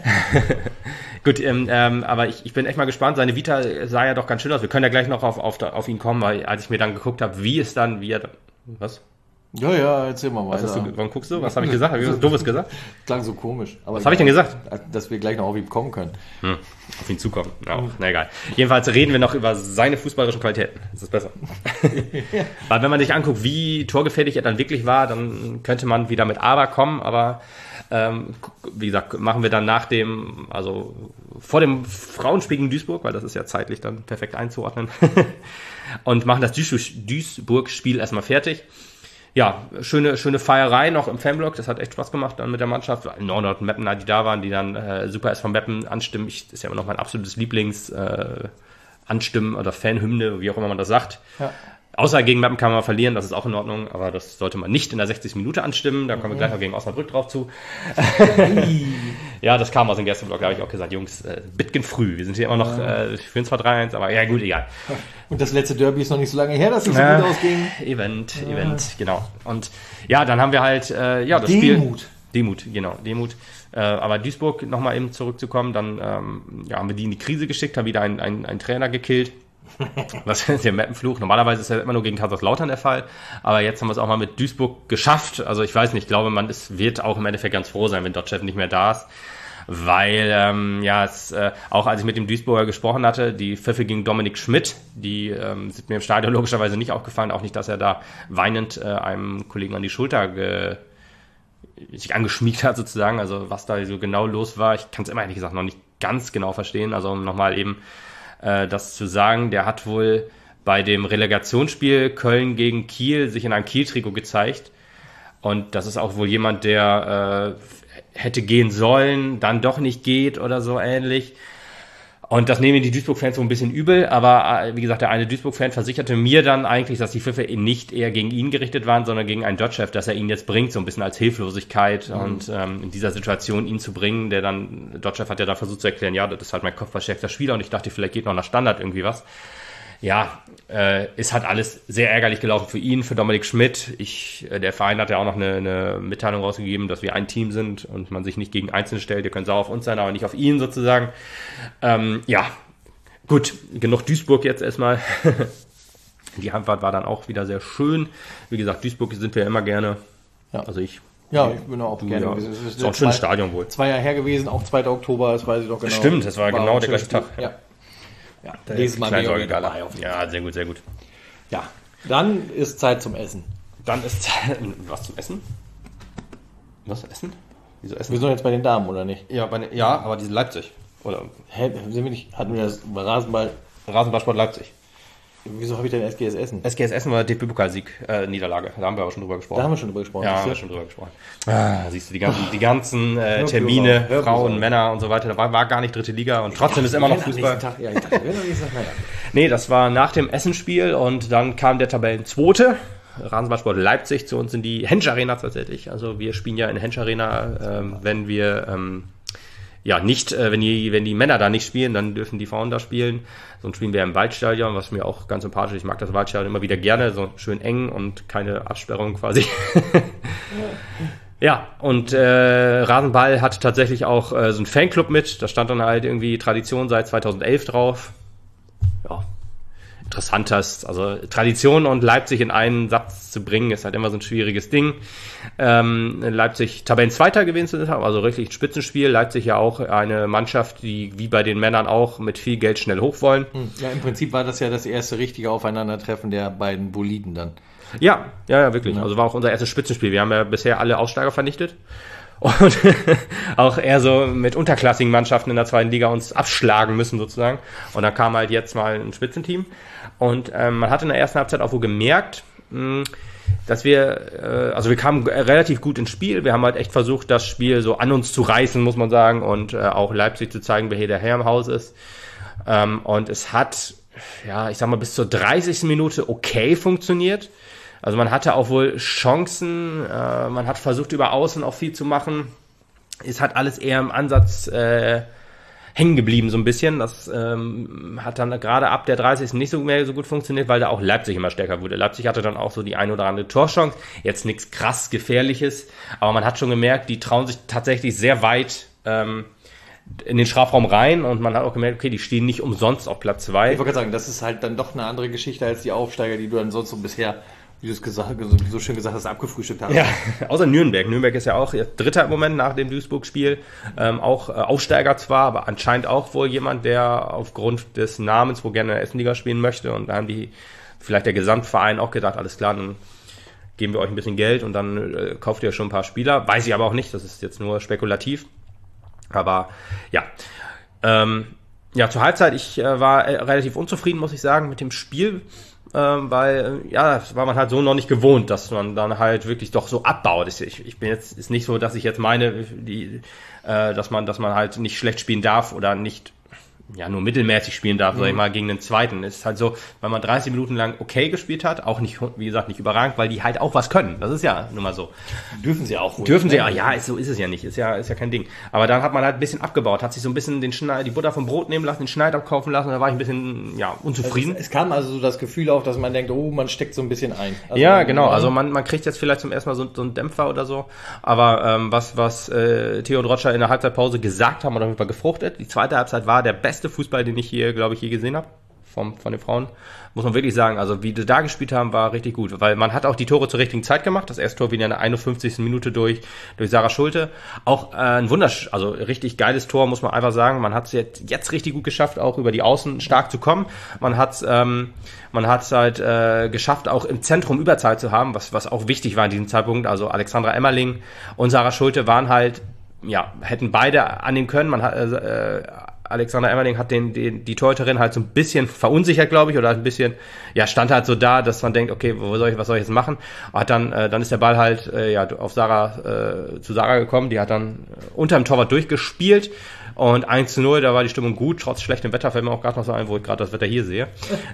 Gut, ähm, ähm, aber ich, ich bin echt mal gespannt. Seine Vita sah ja doch ganz schön aus. Wir können ja gleich noch auf, auf, auf ihn kommen, weil als ich mir dann geguckt habe, wie es dann, wie er, was? Ja, ja, erzähl mal Was weiter. hast du, warum guckst du? Was habe ich gesagt? Habe ich was Doofes gesagt? Klang so komisch. Aber Was habe ich denn gesagt? Dass wir gleich noch auf ihn kommen können. Hm, auf ihn zukommen. Ja, na egal. Jedenfalls reden wir noch über seine fußballerischen Qualitäten. Das ist besser. Weil wenn man sich anguckt, wie torgefährlich er dann wirklich war, dann könnte man wieder mit Aber kommen, aber ähm, wie gesagt, machen wir dann nach dem, also vor dem Frauenspiel gegen Duisburg, weil das ist ja zeitlich dann perfekt einzuordnen, und machen das Duisburg-Spiel erstmal fertig. Ja, schöne, schöne Feierei noch im Fanblock. Das hat echt Spaß gemacht dann mit der Mannschaft. Nordort und Meppen, die da waren, die dann äh, Super S V Meppen anstimmen. Ich, das ist ja immer noch mein absolutes Lieblings, äh, anstimmen oder Fanhymne, wie auch immer man das sagt. Ja. Außer gegen Meppen kann man verlieren, das ist auch in Ordnung, aber das sollte man nicht in der sechzigsten Minute anstimmen, da kommen wir gleich noch gegen Osnabrück drauf zu. Ja, das kam aus dem Gästeblock, da habe ich auch gesagt, Jungs, äh, Bitgen früh, wir sind hier immer noch, äh, führen zwar drei eins, aber ja gut, egal. Und das letzte Derby ist noch nicht so lange her, dass es so äh, gut ausging. Event, ja. Event, genau. Und ja, dann haben wir halt, äh, ja, das Demut. Spiel... Demut, genau, Demut. Äh, aber Duisburg, nochmal eben zurückzukommen, dann ähm, ja, haben wir die in die Krise geschickt, haben wieder einen, einen, einen Trainer gekillt. Was ist der Mappenfluch? Normalerweise ist ja immer nur gegen Kaiserslautern der Fall, aber jetzt haben wir es auch mal mit Duisburg geschafft. Also ich weiß nicht, ich glaube, man ist, wird auch im Endeffekt ganz froh sein, wenn Dotchev nicht mehr da ist, weil ähm, ja, es, äh, auch als ich mit dem Duisburger gesprochen hatte, die Pfiffe gegen Dominik Schmidt, die ähm, sind mir im Stadion logischerweise nicht aufgefallen, auch nicht, dass er da weinend äh, einem Kollegen an die Schulter ge sich angeschmiegt hat sozusagen, also was da so genau los war, ich kann es immer ehrlich gesagt noch nicht ganz genau verstehen, also um nochmal eben äh, das zu sagen, der hat wohl bei dem Relegationsspiel Köln gegen Kiel sich in einem Kiel-Trikot gezeigt und das ist auch wohl jemand, der äh, hätte gehen sollen, dann doch nicht geht oder so ähnlich. Und das nehmen die Duisburg-Fans so ein bisschen übel, aber wie gesagt, der eine Duisburg-Fan versicherte mir dann eigentlich, dass die Pfiffe nicht eher gegen ihn gerichtet waren, sondern gegen einen Dotchev, dass er ihn jetzt bringt, so ein bisschen als Hilflosigkeit mhm. und ähm, in dieser Situation ihn zu bringen, der dann, Dotchev hat ja da versucht zu erklären, ja, das ist halt mein kopfballstärkster Spieler und ich dachte, vielleicht geht noch nach Standard irgendwie was. Ja, äh, ist halt alles sehr ärgerlich gelaufen für ihn, für Dominik Schmidt. Ich, äh, der Verein hat ja auch noch eine, eine Mitteilung rausgegeben, dass wir ein Team sind und man sich nicht gegen Einzelne stellt. Ihr könnt sauer auf uns sein, aber nicht auf ihn sozusagen. Ähm, ja, gut, genug Duisburg jetzt erstmal. Die Heimfahrt war dann auch wieder sehr schön. Wie gesagt, Duisburg sind wir immer gerne. Ja. Also ich. Ja, ich bin auch gerne. Ja, Es ist, ist auch ein schönes Stadion wohl. Zwei Jahre her gewesen, auch zweiter Oktober, das weiß ich doch genau. Stimmt, das war, war genau der gleiche Tag. Ja. Ja, da ist mal dabei. Ja, sehr gut, sehr gut. Ja, dann ist Zeit zum Essen. Dann ist Zeit, was zum Essen? Was zum Essen? Wieso Essen? Wir sind jetzt bei den Damen, oder nicht? Ja, bei, ja aber die sind Leipzig. Oder? Hä, sind wir nicht, hatten wir das Rasenball? Rasenballsport Leipzig. Wieso habe ich denn S G S Essen? S G S Essen war D F B-Pokalsieg, äh, Niederlage. Da haben wir aber schon drüber gesprochen. Da haben wir schon drüber gesprochen. Ja, haben wir schon drüber gesprochen. Ah, siehst du, die ganzen, die ganzen äh, Termine, Hör Frauen, Hör Männer und so weiter, da war, war gar nicht dritte Liga und trotzdem ist immer noch Fußball. Tag, ja, ich dachte, nee, das war nach dem Essenspiel und dann kam der Tabellenzweite, Rasenballsport Leipzig, zu uns in die Hensch Arena tatsächlich. Also wir spielen ja in Hensch Arena, ähm, wenn wir... Ähm, Ja, nicht, äh, wenn die, wenn die Männer da nicht spielen, dann dürfen die Frauen da spielen. Sonst spielen wir im Waldstadion, was mir auch ganz sympathisch ist. Ich mag das Waldstadion immer wieder gerne, so schön eng und keine Absperrung quasi. Ja, und äh, Rasenball hat tatsächlich auch äh, so einen Fanclub mit. Da stand dann halt irgendwie Tradition seit zweitausendelf drauf. Ja, interessant ist. Also Tradition und Leipzig in einen Satz zu bringen, ist halt immer so ein schwieriges Ding. Ähm, Leipzig Tabellenzweiter gewesen sind, also wirklich ein Spitzenspiel. Leipzig ja auch eine Mannschaft, die wie bei den Männern auch mit viel Geld schnell hoch wollen. Ja, im Prinzip war das ja das erste richtige Aufeinandertreffen der beiden Boliden dann. Ja, ja, ja, wirklich. Ja. Also war auch unser erstes Spitzenspiel. Wir haben ja bisher alle Aussteiger vernichtet. Und auch eher so mit unterklassigen Mannschaften in der zweiten Liga uns abschlagen müssen sozusagen. Und dann kam halt jetzt mal ein Spitzenteam. Und ähm, man hat in der ersten Halbzeit auch wohl gemerkt, mh, dass wir, äh, also wir kamen relativ gut ins Spiel. Wir haben halt echt versucht, das Spiel so an uns zu reißen, muss man sagen. Und äh, auch Leipzig zu zeigen, wer hier der Herr im Haus ist. Ähm, und es hat, ja, ich sag mal, bis zur dreißigsten Minute okay funktioniert. Also man hatte auch wohl Chancen, äh, man hat versucht über Außen auch viel zu machen. Es hat alles eher im Ansatz äh, hängen geblieben so ein bisschen. Das ähm, hat dann gerade ab der dreißigsten nicht so mehr so gut funktioniert, weil da auch Leipzig immer stärker wurde. Leipzig hatte dann auch so die ein oder andere Torchance. Jetzt nichts krass Gefährliches, aber man hat schon gemerkt, die trauen sich tatsächlich sehr weit ähm, in den Strafraum rein und man hat auch gemerkt, okay, die stehen nicht umsonst auf Platz zwei. Ich wollte gerade sagen, das ist halt dann doch eine andere Geschichte als die Aufsteiger, die du dann sonst so bisher, wie du es gesagt, so schön gesagt hast, abgefrühstückt hast. Ja, außer Nürnberg. Nürnberg ist ja auch Dritter im Moment nach dem Duisburg-Spiel. Ähm, auch äh, Aufsteiger zwar, aber anscheinend auch wohl jemand, der aufgrund des Namens wohl gerne in der Essen-Liga spielen möchte. Und da haben die, vielleicht der Gesamtverein auch gedacht, alles klar, dann geben wir euch ein bisschen Geld und dann äh, kauft ihr schon ein paar Spieler. Weiß ich aber auch nicht, das ist jetzt nur spekulativ. Aber ja, ähm, ja, zur Halbzeit, ich äh, war äh, relativ unzufrieden, muss ich sagen, mit dem Spiel. Ähm, weil, ja, das war man halt so noch nicht gewohnt, dass man dann halt wirklich doch so abbaut. Ich, ich bin jetzt, ist nicht so, dass ich jetzt meine, die, äh, dass man, dass man halt nicht schlecht spielen darf oder nicht ja, nur mittelmäßig spielen darf, mhm. sag ich mal, gegen den zweiten. Es ist halt so, weil man dreißig Minuten lang okay gespielt hat, auch nicht, wie gesagt, nicht überragend, weil die halt auch was können. Das ist ja nun mal so. Dürfen sie auch. Ruhig, Dürfen sie auch, ja, ist, so ist es ja nicht. Ist ja, ist ja kein Ding. Aber dann hat man halt ein bisschen abgebaut, hat sich so ein bisschen den Schneid, die Butter vom Brot nehmen lassen, den Schneid abkaufen lassen, da war ich ein bisschen, ja, unzufrieden. Also es, es kam also so das Gefühl auf, dass man denkt, oh, man steckt so ein bisschen ein. Also ja, genau. Also man, man kriegt jetzt vielleicht zum ersten Mal so, so einen Dämpfer oder so. Aber ähm, was, was äh, Theo und Roger in der Halbzeitpause gesagt haben, hat auf jeden Fall gefruchtet. Die zweite Halbzeit war der beste Fußball, den ich hier, glaube ich, je gesehen habe, vom, von den Frauen. Muss man wirklich sagen, also wie die da gespielt haben, war richtig gut, weil man hat auch die Tore zur richtigen Zeit gemacht. Das erste Tor wieder in der einundfünfzigsten Minute durch, durch Sarah Schulte. Auch äh, ein wundersch, also richtig geiles Tor, muss man einfach sagen. Man hat es jetzt, jetzt richtig gut geschafft, auch über die Außen stark zu kommen. Man hat ähm, man hat es halt äh, geschafft, auch im Zentrum Überzahl zu haben, was, was auch wichtig war in diesem Zeitpunkt. Also Alexandra Emmerling und Sarah Schulte waren halt, ja, hätten beide annehmen können. Man hat äh, Alexander Emmerling hat den, den, die Torhüterin halt so ein bisschen verunsichert, glaube ich, oder ein bisschen, ja, stand halt so da, dass man denkt, okay, wo soll ich, was soll ich jetzt machen? Hat dann, äh, dann ist der Ball halt, äh, ja, auf Sarah, äh, zu Sarah gekommen, die hat dann äh, unter dem Torwart durchgespielt und eins zu null, da war die Stimmung gut, trotz schlechtem Wetter, fällt mir auch gerade noch so ein, wo ich gerade das Wetter hier sehe.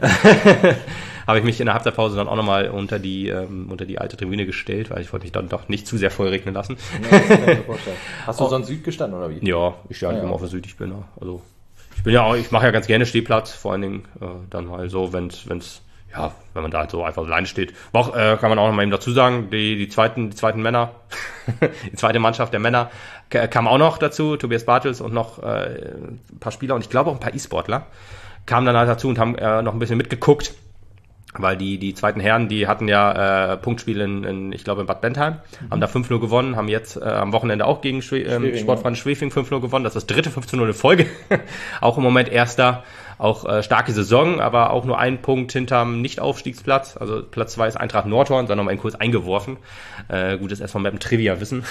Habe ich mich in der Halbzeitpause dann auch nochmal unter die, ähm, unter die alte Tribüne gestellt, weil ich wollte mich dann doch nicht zu sehr voll regnen lassen. Ja, das kann ich mir vorstellen. Hast du oh. sonst Süd gestanden oder wie? Ja, ich stehe eigentlich ja, immer auf der Süd, ich bin da, also, ich bin ja auch, ich mache ja ganz gerne Stehplatz, vor allen Dingen, äh, dann mal so, wenn's, wenn's, ja, wenn man da halt so einfach allein steht. Aber auch, äh, kann man auch noch mal eben dazu sagen, die, die zweiten, die zweiten Männer, die zweite Mannschaft der Männer k- kam auch noch dazu, Tobias Bartels und noch, äh, ein paar Spieler und ich glaube auch ein paar E-Sportler kamen dann halt dazu und haben äh, noch ein bisschen mitgeguckt. Weil die die zweiten Herren, die hatten ja äh, Punktspiele in, in, ich glaube, in Bad Bentheim, mhm. haben da fünf null gewonnen, haben jetzt äh, am Wochenende auch gegen Schwe- ähm, Sportverein Schwefing fünf null gewonnen. Das ist das dritte fünf zu null in Folge. Auch im Moment erster, auch äh, starke Saison, aber auch nur ein Punkt hinterm Nicht-Aufstiegsplatz. Also Platz zwei ist Eintracht Nordhorn, dann nochmal einen Kurs eingeworfen. Äh, gutes S V Meppen Trivia-Wissen.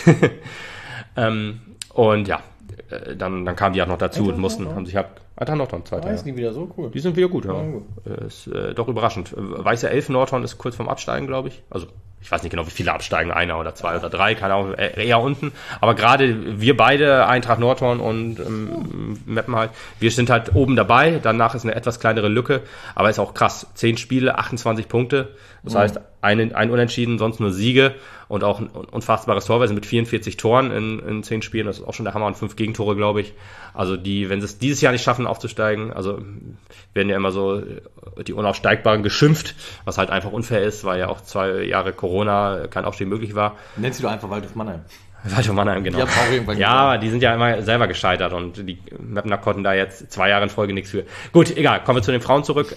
ähm, und ja, äh, dann, dann kamen die auch noch dazu Eintracht und mussten, Nordhorn? haben sich ab Eintracht Nordhorn, zweiter. Ah, ist die wieder so cool. Die sind wieder gut, ja. ja ist äh, doch überraschend. Weiße Elf Nordhorn ist kurz vorm Absteigen, glaube ich. Also ich weiß nicht genau, wie viele absteigen, einer oder zwei oder drei, keine Ahnung, eher unten. Aber gerade wir beide, Eintracht Nordhorn und ähm, Meppen halt, wir sind halt oben dabei. Danach ist eine etwas kleinere Lücke, aber ist auch krass. Zehn Spiele, achtundzwanzig Punkte. Das mhm. heißt, ein, ein Unentschieden, sonst nur Siege und auch ein unfassbares Torweise mit vierundvierzig Toren in, in zehn Spielen. Das ist auch schon der Hammer und fünf Gegentore, glaube ich. Also die, wenn sie es dieses Jahr nicht schaffen, aufzusteigen, also werden ja immer so die Unaufsteigbaren geschimpft, was halt einfach unfair ist, weil ja auch zwei Jahre Corona kein Aufstieg möglich war. Nennst du doch einfach Waldhof Mannheim. Waldhof Mannheim, genau. Die ja, die sind ja immer selber gescheitert und die Mapner konnten da jetzt zwei Jahre in Folge nichts für. Gut, egal, kommen wir zu den Frauen zurück.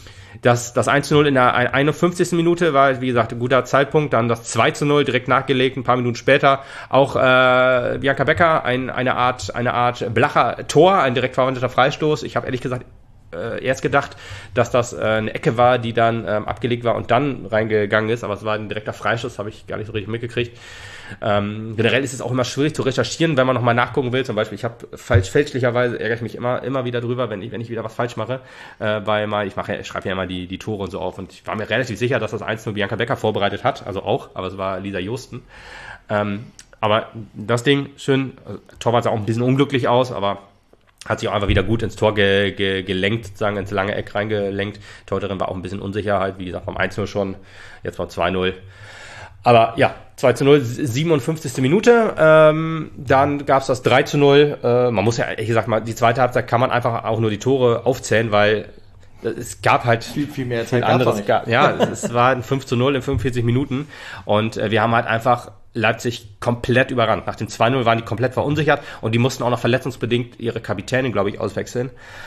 Das, das eins zu null in der einundfünfzigsten Minute war, wie gesagt, ein guter Zeitpunkt. Dann das zwei zu null direkt nachgelegt, ein paar Minuten später. Auch äh, Bianca Becker, ein, eine Art eine Art Blacher Tor, ein direkt verwandelter Freistoß. Ich habe ehrlich gesagt äh, erst gedacht, dass das äh, eine Ecke war, die dann ähm, abgelegt war und dann reingegangen ist. Aber es war ein direkter Freistoß, habe ich gar nicht so richtig mitgekriegt. Ähm, generell ist es auch immer schwierig zu recherchieren, wenn man nochmal nachgucken will. Zum Beispiel, ich habe falsch, fälschlicherweise ärgere ich mich immer, immer wieder drüber, wenn ich, wenn ich wieder was falsch mache, äh, weil mal, ich mache, ich schreibe ja immer die, die Tore und so auf und ich war mir relativ sicher, dass das eins zu null Bianca Becker vorbereitet hat, also auch, aber es war Lisa Josten. Ähm, aber das Ding, schön, also, Torwart sah auch ein bisschen unglücklich aus, aber hat sich auch einfach wieder gut ins Tor ge, ge, gelenkt, sozusagen ins lange Eck reingelenkt. Torhüterin war auch ein bisschen unsicher halt, wie gesagt, beim eins zu null schon, jetzt war zwei zu null. Aber ja, zwei zu null, siebenundfünfzigste Minute, ähm, dann gab's das drei zu null, äh, man muss ja ehrlich gesagt mal, die zweite Halbzeit kann man einfach auch nur die Tore aufzählen, weil es gab halt viel, viel mehr Zeit anderes, gab, ja, es war ein fünf zu null in fünfundvierzig Minuten und äh, wir haben halt einfach Leipzig komplett überrannt. Nach dem zwei zu null waren die komplett verunsichert und die mussten auch noch verletzungsbedingt ihre Kapitänin, glaube ich, auswechseln.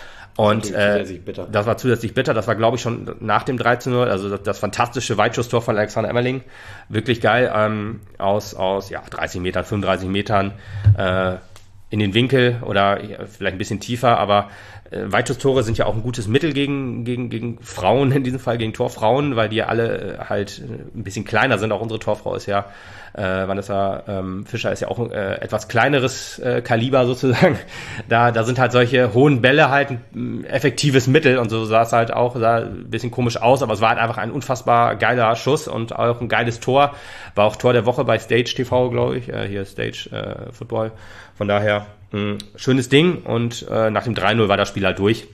Und äh, das war zusätzlich bitter. Das war, glaube ich, schon nach dem drei zu null. Also das, das fantastische Weitschusstor von Alexander Emmerling. Wirklich geil. Ähm, aus aus ja dreißig Metern, fünfunddreißig Metern äh, in den Winkel oder ja, vielleicht ein bisschen tiefer. Aber äh, Weitschusstore sind ja auch ein gutes Mittel gegen gegen gegen Frauen, in diesem Fall gegen Torfrauen, weil die ja alle äh, halt ein bisschen kleiner sind. Auch unsere Torfrau ist ja Äh, Vanessa ähm, Fischer ist ja auch ein äh, etwas kleineres äh, Kaliber sozusagen. Da da sind halt solche hohen Bälle halt ein effektives Mittel und so sah es halt auch, sah ein bisschen komisch aus, aber es war halt einfach ein unfassbar geiler Schuss und auch ein geiles Tor. War auch Tor der Woche bei Stage T V, glaube ich. Äh, hier Stage äh, Football. Von daher mh, schönes Ding und äh, nach dem drei null war das Spiel halt durch.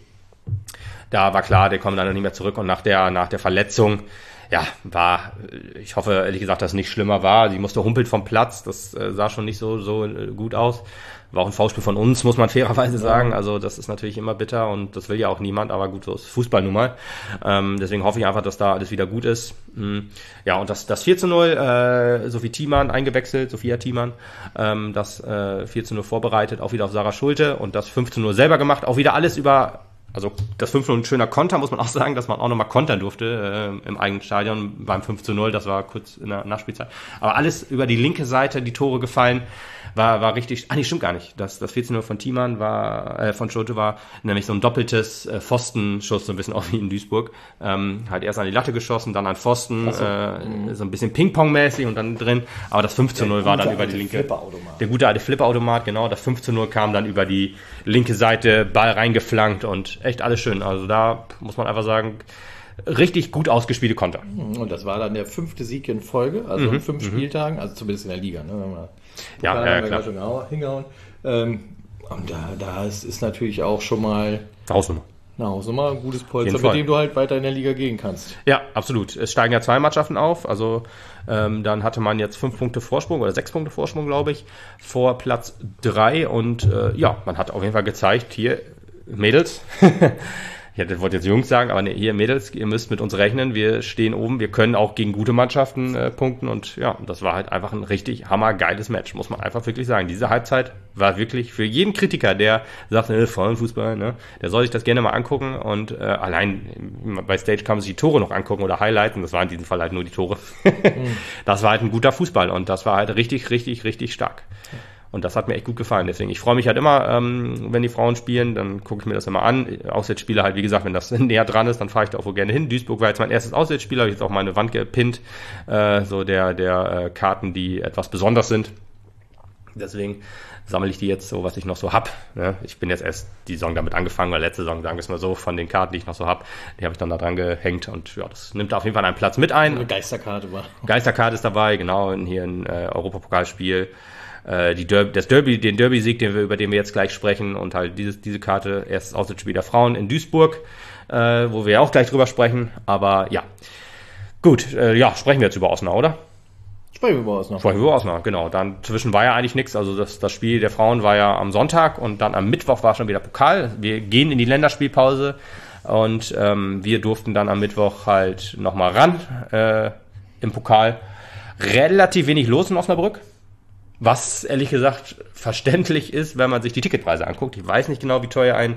Da war klar, der kommt dann nicht mehr zurück und nach der, nach der Verletzung, ja, war, ich hoffe ehrlich gesagt, dass es nicht schlimmer war. Die musste humpelt vom Platz, das äh, sah schon nicht so, so äh, gut aus. War auch ein Foulspiel von uns, muss man fairerweise sagen. Also das ist natürlich immer bitter und das will ja auch niemand, aber gut, so ist Fußball nun mal. Ähm, deswegen hoffe ich einfach, dass da alles wieder gut ist. Mhm. Ja, und das, das vier zu null, äh, Sophie Thiemann eingewechselt, Sophia Thiemann, ähm, das äh, vier zu null vorbereitet, auch wieder auf Sarah Schulte und das fünf zu null selber gemacht, auch wieder alles über... Also das fünf zu null ein schöner Konter, muss man auch sagen, dass man auch nochmal kontern durfte äh, im eigenen Stadion beim fünf zu null, das war kurz in der Nachspielzeit. Aber alles über die linke Seite, die Tore gefallen, war war richtig, ah nee, stimmt gar nicht. Das, das vier zu null von Thiemann war, äh, von Schote war nämlich so ein doppeltes äh, Pfostenschuss, so ein bisschen auch wie in Duisburg. Ähm, halt erst an die Latte geschossen, dann an Pfosten, so, äh, so ein bisschen Ping-Pong-mäßig und dann drin. Aber das fünf zu null war dann über die linke. Der gute alte Flipperautomat, genau. Das fünf zu null kam dann über die linke Seite, Ball reingeflankt und echt alles schön. Also da muss man einfach sagen, richtig gut ausgespielte Konter. Und das war dann der fünfte Sieg in Folge, also Mhm, in fünf mhm. Spieltagen, also zumindest in der Liga. Ne? Wenn wir Ja, Pokal ja, haben wir klar. gleich schon hingehauen. Ähm, und da, da ist, ist natürlich auch schon mal Hausnummer. eine Hausnummer, ein gutes Polster, Jeden mit Fall. dem du halt weiter in der Liga gehen kannst. Ja, absolut. Es steigen ja zwei Mannschaften auf. Also ähm, dann hatte man jetzt fünf Punkte Vorsprung oder sechs Punkte Vorsprung, glaube ich, vor Platz drei. Und äh, ja, man hat auf jeden Fall gezeigt, hier, Mädels, ich hätte, wollte jetzt Jungs sagen, aber nee, hier Mädels, ihr müsst mit uns rechnen, wir stehen oben, wir können auch gegen gute Mannschaften äh, punkten und ja, das war halt einfach ein richtig hammergeiles Match, muss man einfach wirklich sagen. Diese Halbzeit war wirklich für jeden Kritiker, der sagt, äh, Frauenfußball, ne, der soll sich das gerne mal angucken und äh, allein bei Stage kann man sich die Tore noch angucken oder highlighten, das waren in diesem Fall halt nur die Tore. Das war halt ein guter Fußball und das war halt richtig, richtig, richtig stark. Und das hat mir echt gut gefallen. Deswegen, ich freue mich halt immer, ähm, wenn die Frauen spielen, dann gucke ich mir das immer an. Auswärtsspiele halt, wie gesagt, wenn das näher dran ist, dann fahre ich da auch wohl gerne hin. Duisburg war jetzt mein erstes Auswärtsspiel, habe ich jetzt auch meine Wand gepinnt, äh, so der, der äh, Karten, die etwas besonders sind. Deswegen sammle ich die jetzt so, was ich noch so hab. Ne? Ich bin jetzt erst die Saison damit angefangen, weil letzte Saison, sagen wir es mal so, von den Karten, die ich noch so hab, die habe ich dann da dran gehängt und ja, das nimmt auf jeden Fall einen Platz mit ein. Eine Geisterkarte war. Geisterkarte ist dabei, genau, in, hier ein äh, Europapokalspiel. Äh, die Derby, das Derby, den Derby-Sieg, den wir, über den wir jetzt gleich sprechen und halt dieses, diese Karte, erstes Auswärtsspiel der Frauen in Duisburg, äh, wo wir auch gleich drüber sprechen, aber ja. Gut, äh, ja, sprechen wir jetzt über Osnabrück, oder? Sprechen wir über Osnabrück. Sprechen wir über Osnabrück, genau. Dann zwischen war ja eigentlich nichts, also das, das Spiel der Frauen war ja am Sonntag und dann am Mittwoch war schon wieder Pokal. Wir gehen in die Länderspielpause und ähm, wir durften dann am Mittwoch halt nochmal ran äh, im Pokal. Relativ wenig los in Osnabrück. Was ehrlich gesagt verständlich ist, wenn man sich die Ticketpreise anguckt. Ich weiß nicht genau, wie teuer ein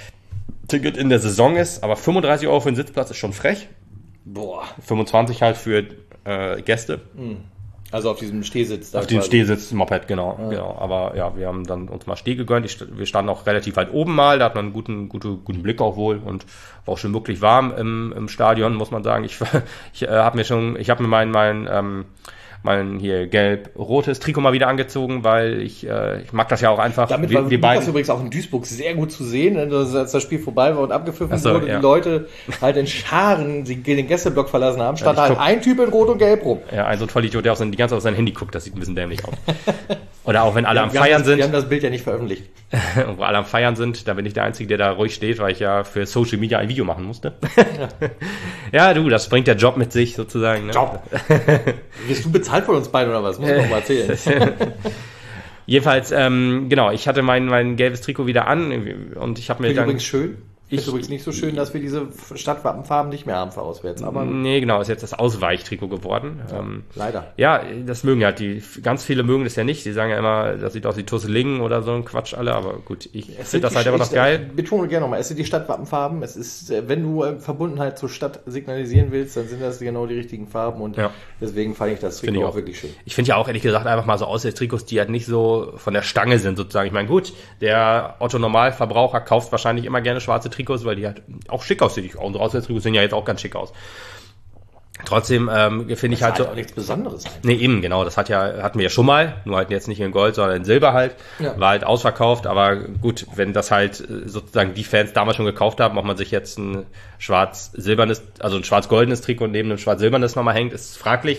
Ticket in der Saison ist, aber fünfunddreißig Euro für einen Sitzplatz ist schon frech. Boah. fünfundzwanzig halt für äh, Gäste. Also auf diesem Stehsitz. Da Auf dem quasi. Stehsitz, Moped, genau, Ja. genau. Aber ja, wir haben dann uns mal Steh gegönnt. Ich, wir standen auch relativ weit oben mal, da hat man einen guten, gute, guten Blick auch wohl und war auch schon wirklich warm im, im Stadion, muss man sagen. Ich, ich äh, habe mir schon, ich habe mir mein, mein ähm, mein hier gelb-rotes Trikot mal wieder angezogen, weil ich, äh, ich mag das ja auch einfach. Damit wir, war wir Lukas beiden. übrigens auch in Duisburg sehr gut zu sehen, ne? als das Spiel vorbei war und abgepfiffen Ach so, wurde, ja. die Leute halt in Scharen die den Gästeblock verlassen haben, stand Ja, ich halt guck- ein Typ in Rot und Gelb rum. Ja, ein so ein Vollidiot, der auf sein, die ganze Zeit auf sein Handy guckt, das sieht ein bisschen dämlich aus. Oder auch wenn alle am wir haben Feiern das, sind. Wir haben das Bild ja nicht veröffentlicht. Und wo alle am Feiern sind, da bin ich der Einzige, der da ruhig steht, weil ich ja für Social Media ein Video machen musste. Ja, du, das bringt der Job mit sich sozusagen. Ne? Job. Wirst du bezahlt von uns beiden oder was? Muss man doch mal erzählen. Jedenfalls, ähm, genau, ich hatte mein, mein gelbes Trikot wieder an und ich habe mir Finde ich dann... übrigens schön. Ich Ich- finde übrigens nicht so schön, dass wir diese Stadtwappenfarben nicht mehr haben für auswärts. Aber Nee, genau, ist jetzt das Ausweichtrikot geworden. Ähm, leider. ja, das mögen ja die, ganz viele mögen das ja nicht. Die sagen ja immer, das sieht aus wie Tusselingen oder so ein Quatsch alle, aber gut, ich Es finde sind das die- halt immer noch ich, geil. Ich betone gerne nochmal, es sind die Stadtwappenfarben. Es ist, äh, wenn du äh, Verbundenheit zur Stadt signalisieren willst, dann sind das genau die richtigen Farben und Ja. deswegen fand ich das Finde Trikot ich auch auch. wirklich schön. Ich finde ja auch ehrlich gesagt einfach mal so Auswärtstrikots, die halt nicht so von der Stange sind sozusagen. Ich meine, gut, der Otto-Normalverbraucher kauft wahrscheinlich immer gerne schwarze Trikots, weil die halt auch schick aussehen. Unsere Auswärtstrikots sehen ja jetzt auch ganz schick aus. Trotzdem ähm, finde ich Das halt so... auch nichts Besonderes sein. Nee, eben, genau. Das hat ja, hatten wir ja schon mal, nur halt jetzt nicht in Gold, sondern in Silber halt. Ja. War halt ausverkauft, aber gut, wenn das halt äh, sozusagen die Fans damals schon gekauft haben, ob man sich jetzt ein schwarz-silbernes, also ein schwarz-goldenes Trikot neben einem schwarz-silbernes nochmal hängt, ist fraglich.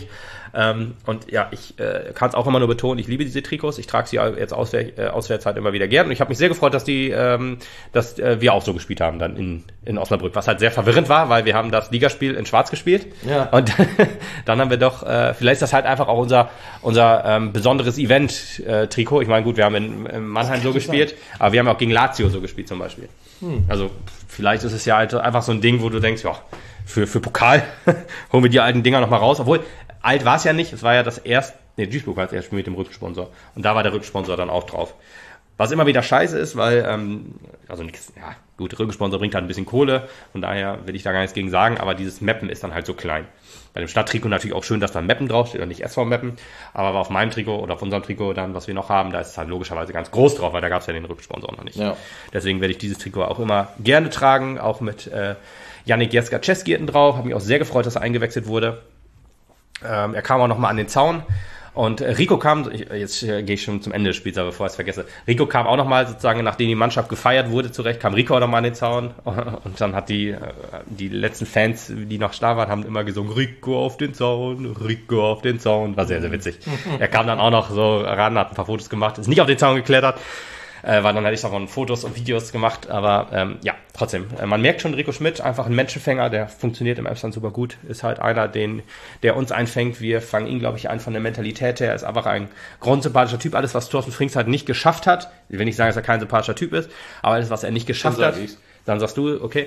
Ähm, und ja, ich äh, kann es auch immer nur betonen, ich liebe diese Trikots. Ich trage sie jetzt auswär- äh, auswärts halt immer wieder gern. Und ich habe mich sehr gefreut, dass die, ähm, dass äh, wir auch so gespielt haben dann in, in Osnabrück. Was halt sehr verwirrend war, weil wir haben das Ligaspiel in Schwarz gespielt. Ja. Und dann haben wir doch, äh, vielleicht ist das halt einfach auch unser, unser ähm, besonderes Event-Trikot. Ich meine, gut, wir haben in, in Mannheim so gespielt, aber wir haben auch gegen Lazio so gespielt zum Beispiel. Hm. Also vielleicht ist es ja halt einfach so ein Ding, wo du denkst, ja, für, für Pokal holen wir die alten Dinger nochmal raus. Obwohl, alt war es ja nicht, es war ja das erste, nee, Duisburg war das erste Spiel mit dem Rücksponsor. Und da war der Rücksponsor dann auch drauf. Was immer wieder scheiße ist, weil, ähm, also nichts, ja, gut, Rücksponsor bringt halt ein bisschen Kohle, von daher will ich da gar nichts gegen sagen, aber dieses Mappen ist dann halt so klein. Bei dem Stadttrikot natürlich auch schön, dass da Mappen draufsteht und nicht S V Mappen, aber auf meinem Trikot oder auf unserem Trikot dann, was wir noch haben, da ist es halt logischerweise ganz groß drauf, weil da gab es ja den Rücksponsor noch nicht. Ja. Deswegen werde ich dieses Trikot auch immer gerne tragen, auch mit äh, Yannick Jeska-Czeski hinten drauf, habe mich auch sehr gefreut, dass er eingewechselt wurde. Ähm, er kam auch nochmal an den Zaun. Und Rico kam, jetzt gehe ich schon zum Ende des Spiels, aber bevor ich es vergesse, Rico kam auch nochmal sozusagen, nachdem die Mannschaft gefeiert wurde, zurecht, kam Rico auch nochmal an den Zaun und dann hat die, die letzten Fans, die noch da waren, haben immer gesungen, Rico auf den Zaun, Rico auf den Zaun, war sehr, sehr witzig. Er kam dann auch noch so ran, hat ein paar Fotos gemacht, ist nicht auf den Zaun geklettert, äh, weil dann hätte ich davon Fotos und Videos gemacht, aber ähm, ja, trotzdem, äh, man merkt schon, Rico Schmidt, einfach ein Menschenfänger, der funktioniert im Emsland super gut, ist halt einer, den, der uns einfängt, wir fangen ihn, glaube ich, ein von der Mentalität her, ist einfach ein grundsympathischer Typ, alles, was Thorsten Frings halt nicht geschafft hat, ich will nicht sagen, dass er kein sympathischer Typ ist, aber alles, was er nicht geschafft dann hat, ich's. Dann sagst du, okay,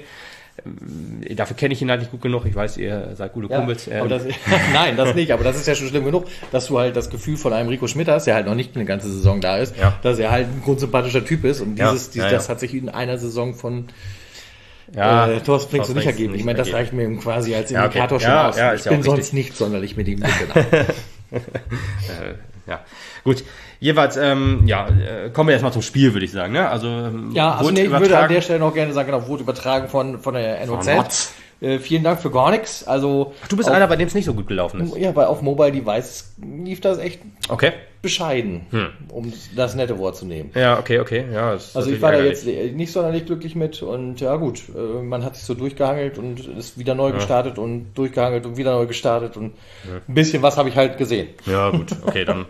dafür kenne ich ihn halt nicht gut genug. Ich weiß, ihr seid gute ja, Kumpels. Aber das, nein, das nicht. Aber das ist ja schon schlimm genug, dass du halt das Gefühl von einem Rico Schmidt hast, der halt noch nicht eine ganze Saison da ist, ja. dass er halt ein grundsympathischer Typ ist. Und dieses, ja, dieses, ja, das ja. hat sich in einer Saison von ja, äh, Thorsten Frings so nicht ergeben. Nicht ich meine, das reicht mir quasi als Indikator ja, okay. schon ja, aus. Ja, ich bin sonst richtig. nicht sonderlich mit ihm mitgenommen. äh, ja, gut. Jeweils, ähm, ja, kommen wir erstmal zum Spiel, würde ich sagen. Ne? Also, ja, also nee, ich würde an der Stelle noch gerne sagen, genau, wurde übertragen von, von der N O Z. Äh, vielen Dank für gar nichts. Also, du bist auf, einer, bei dem es nicht so gut gelaufen ist. Ja, weil auf Mobile Device lief das echt okay. bescheiden, hm. um das nette Wort zu nehmen. Ja, okay, okay. Ja, also ich war ärgerlich. Da jetzt nicht sonderlich glücklich mit und ja gut, man hat sich so durchgehangelt und ist wieder neu ja. gestartet und durchgehangelt und wieder neu gestartet und ja. ein bisschen was habe ich halt gesehen. Ja gut, okay, dann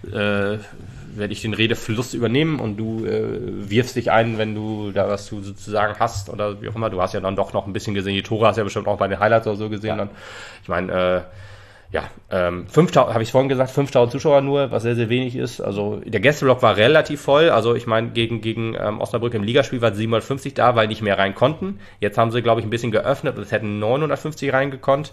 äh, werde ich den Redefluss übernehmen und du äh, wirfst dich ein, wenn du da was du sozusagen hast oder wie auch immer. Du hast ja dann doch noch ein bisschen gesehen, die Tore hast du ja bestimmt auch bei den Highlights oder so gesehen. Ja. Dann. Ich meine, äh, ja, ähm, fünftausend, habe ich vorhin gesagt, fünftausend Zuschauer nur, was sehr, sehr wenig ist. Also der Gästeblock war relativ voll. Also ich meine, gegen, gegen ähm, Osnabrück im Ligaspiel waren siebenhundertfünfzig da, weil nicht mehr rein konnten. Jetzt haben sie, glaube ich, ein bisschen geöffnet und es hätten neunhundertfünfzig reingekonnt.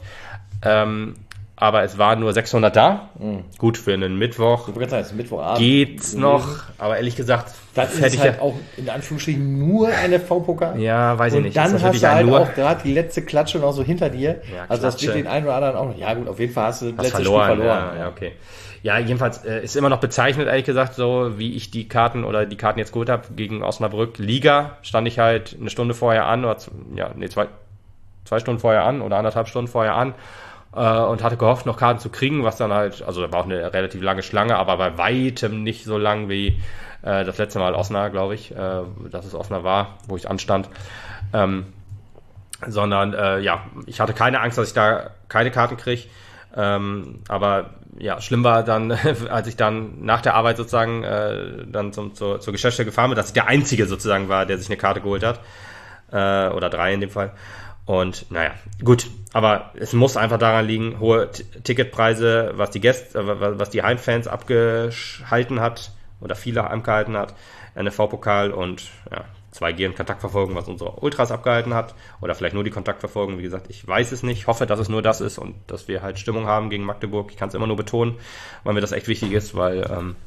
Ähm, aber es waren nur sechshundert da. Mhm. Gut, für einen Mittwoch sagen, Mittwochabend geht's noch. Aber ehrlich gesagt, das ist hätte halt ich ja auch in Anführungsstrichen nur eine V-Pokal. Ja, weiß ich nicht. Und dann hast du halt auch gerade die letzte Klatsche noch so hinter dir. Ja, also das wird den einen oder anderen auch noch. Ja gut, auf jeden Fall hast du das letzte verloren, Spiel verloren. Ja, ja, okay. Ja, jedenfalls äh, ist immer noch bezeichnet, ehrlich gesagt, so wie ich die Karten oder die Karten jetzt geholt habe gegen Osnabrück. Liga stand ich halt eine Stunde vorher an oder ja, nee, zwei, zwei Stunden vorher an oder anderthalb Stunden vorher an. Und hatte gehofft, noch Karten zu kriegen, was dann halt, also da war auch eine relativ lange Schlange, aber bei weitem nicht so lang wie äh, das letzte Mal Osnabrück, glaube ich, äh, dass es Osnabrück war, wo ich anstand. Ähm, sondern, äh, ja, ich hatte keine Angst, dass ich da keine Karten kriege. Ähm, aber ja, schlimm war dann, als ich dann nach der Arbeit sozusagen äh, dann zum, zur, zur Geschäftsstelle gefahren bin, dass ich der Einzige sozusagen war, der sich eine Karte geholt hat. Äh, oder drei in dem Fall. Und naja, gut, aber es muss einfach daran liegen, hohe T- Ticketpreise, was die Gäste, äh, was die Heimfans abgehalten hat oder viele abgehalten hat, N F V-Pokal und ja, zwei G und Kontaktverfolgung, was unsere Ultras abgehalten hat oder vielleicht nur die Kontaktverfolgung, wie gesagt, ich weiß es nicht, hoffe, dass es nur das ist und dass wir halt Stimmung haben gegen Magdeburg, ich kann es immer nur betonen, weil mir das echt wichtig ist, weil ähm,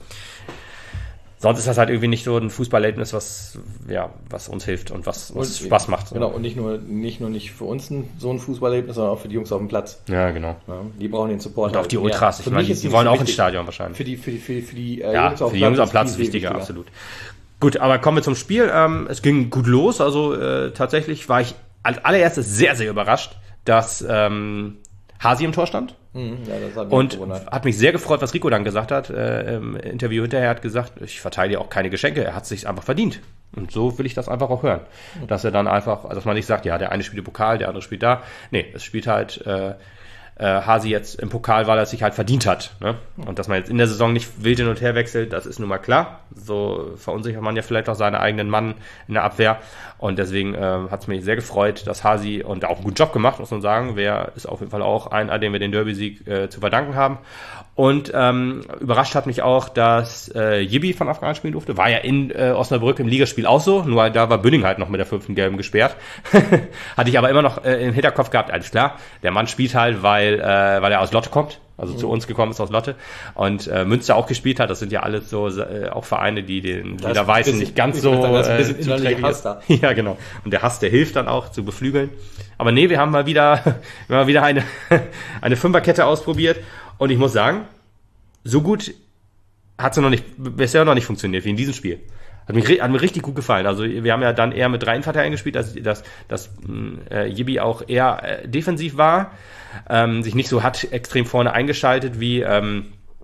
sonst ist das halt irgendwie nicht so ein Fußballerlebnis, was, ja, was uns hilft und was uns und, Spaß macht. So. Genau, und nicht nur, nicht nur nicht für uns ein, so ein Fußballerlebnis, sondern auch für die Jungs auf dem Platz. Ja, genau. Ja, die brauchen den Support. Und auch die Ultras, ja, ich meine, die, die wollen auch ins Stadion wahrscheinlich. Für die, für die, für die, für die äh, ja, Jungs auf für die Jungs auf Platz ist wichtiger, wichtiger, absolut. Gut, aber kommen wir zum Spiel. Ähm, es ging gut los, also äh, tatsächlich war ich als allererstes sehr, sehr überrascht, dass ähm, Hasi im Tor stand. Mhm, ja, das hat mich und gewundert. Hat mich sehr gefreut, was Rico dann gesagt hat. Äh, Im Interview hinterher hat gesagt, ich verteile auch keine Geschenke, er hat es sich einfach verdient. Und so will ich das einfach auch hören. Mhm. Dass er dann einfach, also dass man nicht sagt, ja, der eine spielt Pokal, der andere spielt da. Nee, es spielt halt äh, äh, Hasi jetzt im Pokal, weil er es sich halt verdient hat. Ne? Und dass man jetzt in der Saison nicht wild hin und her wechselt, das ist nun mal klar. So verunsichert man ja vielleicht auch seinen eigenen Mann in der Abwehr. Und deswegen äh, hat es mich sehr gefreut, dass Hasi, und auch einen guten Job gemacht, muss man sagen, wer ist auf jeden Fall auch einer, dem wir den Derby-Sieg äh, zu verdanken haben. Und ähm, überrascht hat mich auch, dass äh, Jibbi von Anfang an spielen durfte. War ja in äh, Osnabrück im Ligaspiel auch so, nur da war Bünding halt noch mit der fünften Gelben gesperrt. Hatte ich aber immer noch äh, im Hinterkopf gehabt, alles klar, der Mann spielt halt, weil, äh, weil er aus Lotte kommt, also mhm. zu uns gekommen ist aus Lotte. Und äh, Münster auch gespielt hat, das sind ja alles so äh, auch Vereine, die den Niederweißen nicht ganz so äh, zuträglich ist. Ja, genau. Und der Hass, der hilft dann auch zu beflügeln. Aber nee, wir haben mal wieder, wir haben mal wieder eine, eine Fünferkette ausprobiert. Und ich muss sagen, so gut hat sie noch nicht, bisher noch nicht funktioniert wie in diesem Spiel. Hat, mich, hat mir richtig gut gefallen. Also wir haben ja dann eher mit drei Innenverteidigern gespielt, dass, dass, dass äh, Jibbi auch eher äh, defensiv war, ähm, sich nicht so hat extrem vorne eingeschaltet wie ähm,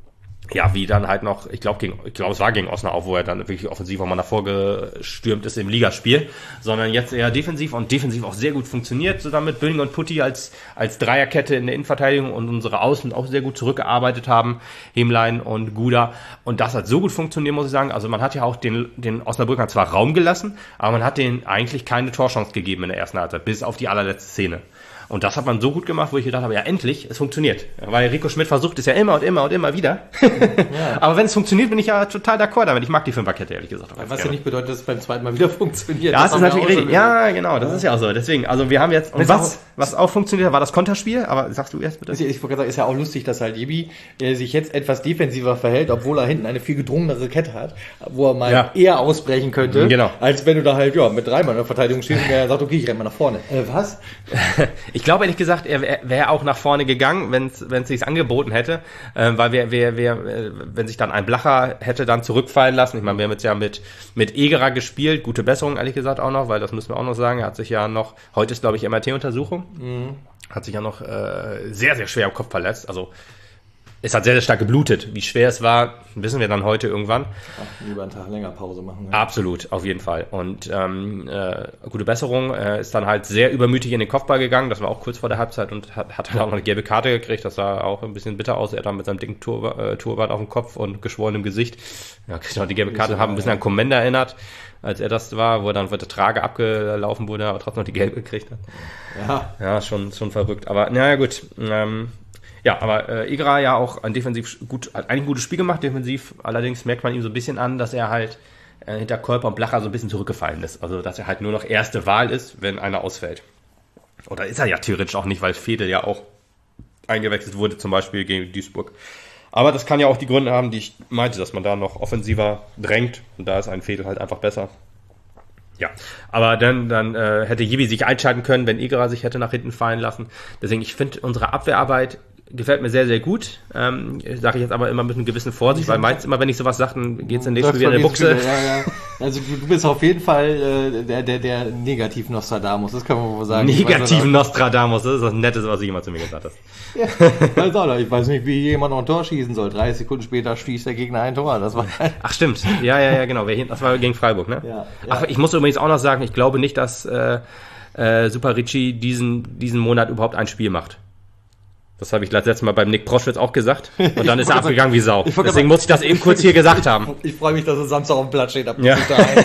ja, wie dann halt noch, ich glaube, gegen, ich glaube, es war gegen Osnabrück auch, wo er dann wirklich offensiv auch mal davor gestürmt ist im Ligaspiel, sondern jetzt eher defensiv und defensiv auch sehr gut funktioniert, zusammen mit Bünding und Putti als, als Dreierkette in der Innenverteidigung und unsere Außen auch sehr gut zurückgearbeitet haben, Hemlein und Guda. Und das hat so gut funktioniert, muss ich sagen. Also man hat ja auch den, den Osnabrückern zwar Raum gelassen, aber man hat denen eigentlich keine Torchance gegeben in der ersten Halbzeit, bis auf die allerletzte Szene. Und das hat man so gut gemacht, wo ich gedacht habe, ja endlich, es funktioniert. Weil Rico Schmidt versucht es ja immer und immer und immer wieder. Ja. Aber wenn es funktioniert, bin ich ja total d'accord damit. Ich mag die Fünferkette, ehrlich gesagt. Was gerne. Ja nicht bedeutet, dass es beim zweiten Mal wieder funktioniert. Ja, das, das ist natürlich richtig. Ja, genau, das ja. ist ja auch so. Deswegen, also wir haben jetzt, und was, was auch funktioniert, war das Konterspiel, aber sagst du erst bitte? Ich wollte sagen, ist ja auch lustig, dass halt Jibbi äh, sich jetzt etwas defensiver verhält, obwohl er hinten eine viel gedrungenere Kette hat, wo er mal ja. eher ausbrechen könnte, genau. als wenn du da halt ja mit drei Mann in der Verteidigung stehst und er sagt, okay, ich renn mal nach vorne. Äh, was? Ich glaube ehrlich gesagt, er wäre wär auch nach vorne gegangen, wenn es sich angeboten hätte, äh, weil wir, wir, wir, äh, wenn sich dann ein Blacher hätte dann zurückfallen lassen. Ich meine, wir haben jetzt ja mit mit Egerer gespielt, gute Besserung ehrlich gesagt auch noch, weil das müssen wir auch noch sagen. Er hat sich ja noch, heute ist glaube ich M R T-Untersuchung, mhm. hat sich ja noch äh, sehr sehr schwer am Kopf verletzt. Also es hat sehr, sehr stark geblutet. Wie schwer es war, wissen wir dann heute irgendwann. Ach, lieber einen Tag länger Pause machen. Ja. Absolut, auf jeden Fall. Und ähm, äh, gute Besserung. Er ist dann halt sehr übermütig in den Kopfball gegangen. Das war auch kurz vor der Halbzeit und hat, hat dann auch noch eine gelbe Karte gekriegt. Das sah auch ein bisschen bitter aus. Er dann mit seinem dicken Tur- äh, Turban auf dem Kopf und geschwollenem Gesicht. Ja, kriegt noch die gelbe Karte. Haben ein bisschen an Komenda erinnert, als er das war, wo er dann mit der Trage abgelaufen wurde, aber trotzdem noch die gelbe gekriegt hat. Ja, ja schon, schon verrückt. Aber naja, gut. Ähm, Ja, aber äh, Egerer ja auch ein defensiv gut, hat eigentlich ein gutes Spiel gemacht, defensiv. Allerdings merkt man ihm so ein bisschen an, dass er halt äh, hinter Kolper und Blacher so ein bisschen zurückgefallen ist. Also, dass er halt nur noch erste Wahl ist, wenn einer ausfällt. Oder ist er ja theoretisch auch nicht, weil Fedel ja auch eingewechselt wurde, zum Beispiel gegen Duisburg. Aber das kann ja auch die Gründe haben, die ich meinte, dass man da noch offensiver drängt. Und da ist ein Fedel halt einfach besser. Ja, aber dann, dann äh, hätte Jibbi sich einschalten können, wenn Egerer sich hätte nach hinten fallen lassen. Deswegen, ich finde unsere Abwehrarbeit gefällt mir sehr, sehr gut. Ähm, sage ich jetzt aber immer mit einer gewissen Vorsicht, weil meins immer, wenn ich sowas sage, dann geht es dann nächstes Mal wieder in die Buchse. Ja, ja. Also du, du bist auf jeden Fall äh, der, der, der Negativ-Nostradamus, das kann man wohl sagen. Negativ-Nostradamus, das ist das Netteste, was du jemals zu mir gesagt hast. Ja, weiß auch noch. Ich weiß nicht, wie jemand noch ein Tor schießen soll. dreißig Sekunden später schießt der Gegner ein Tor. Das war Ach stimmt, ja, ja, ja, genau. Das war gegen Freiburg, ne? Ja, ja. Ach, ich muss übrigens auch noch sagen, ich glaube nicht, dass äh, äh, Super Ricci diesen, diesen Monat überhaupt ein Spiel macht. Das habe ich letztes Mal beim Nick Proschwitz auch gesagt. Und dann ist er abgegangen wie Sau. Deswegen muss ich das eben kurz hier gesagt haben. Ich freue mich, dass er Samstag auf dem Platz steht. Ab ja.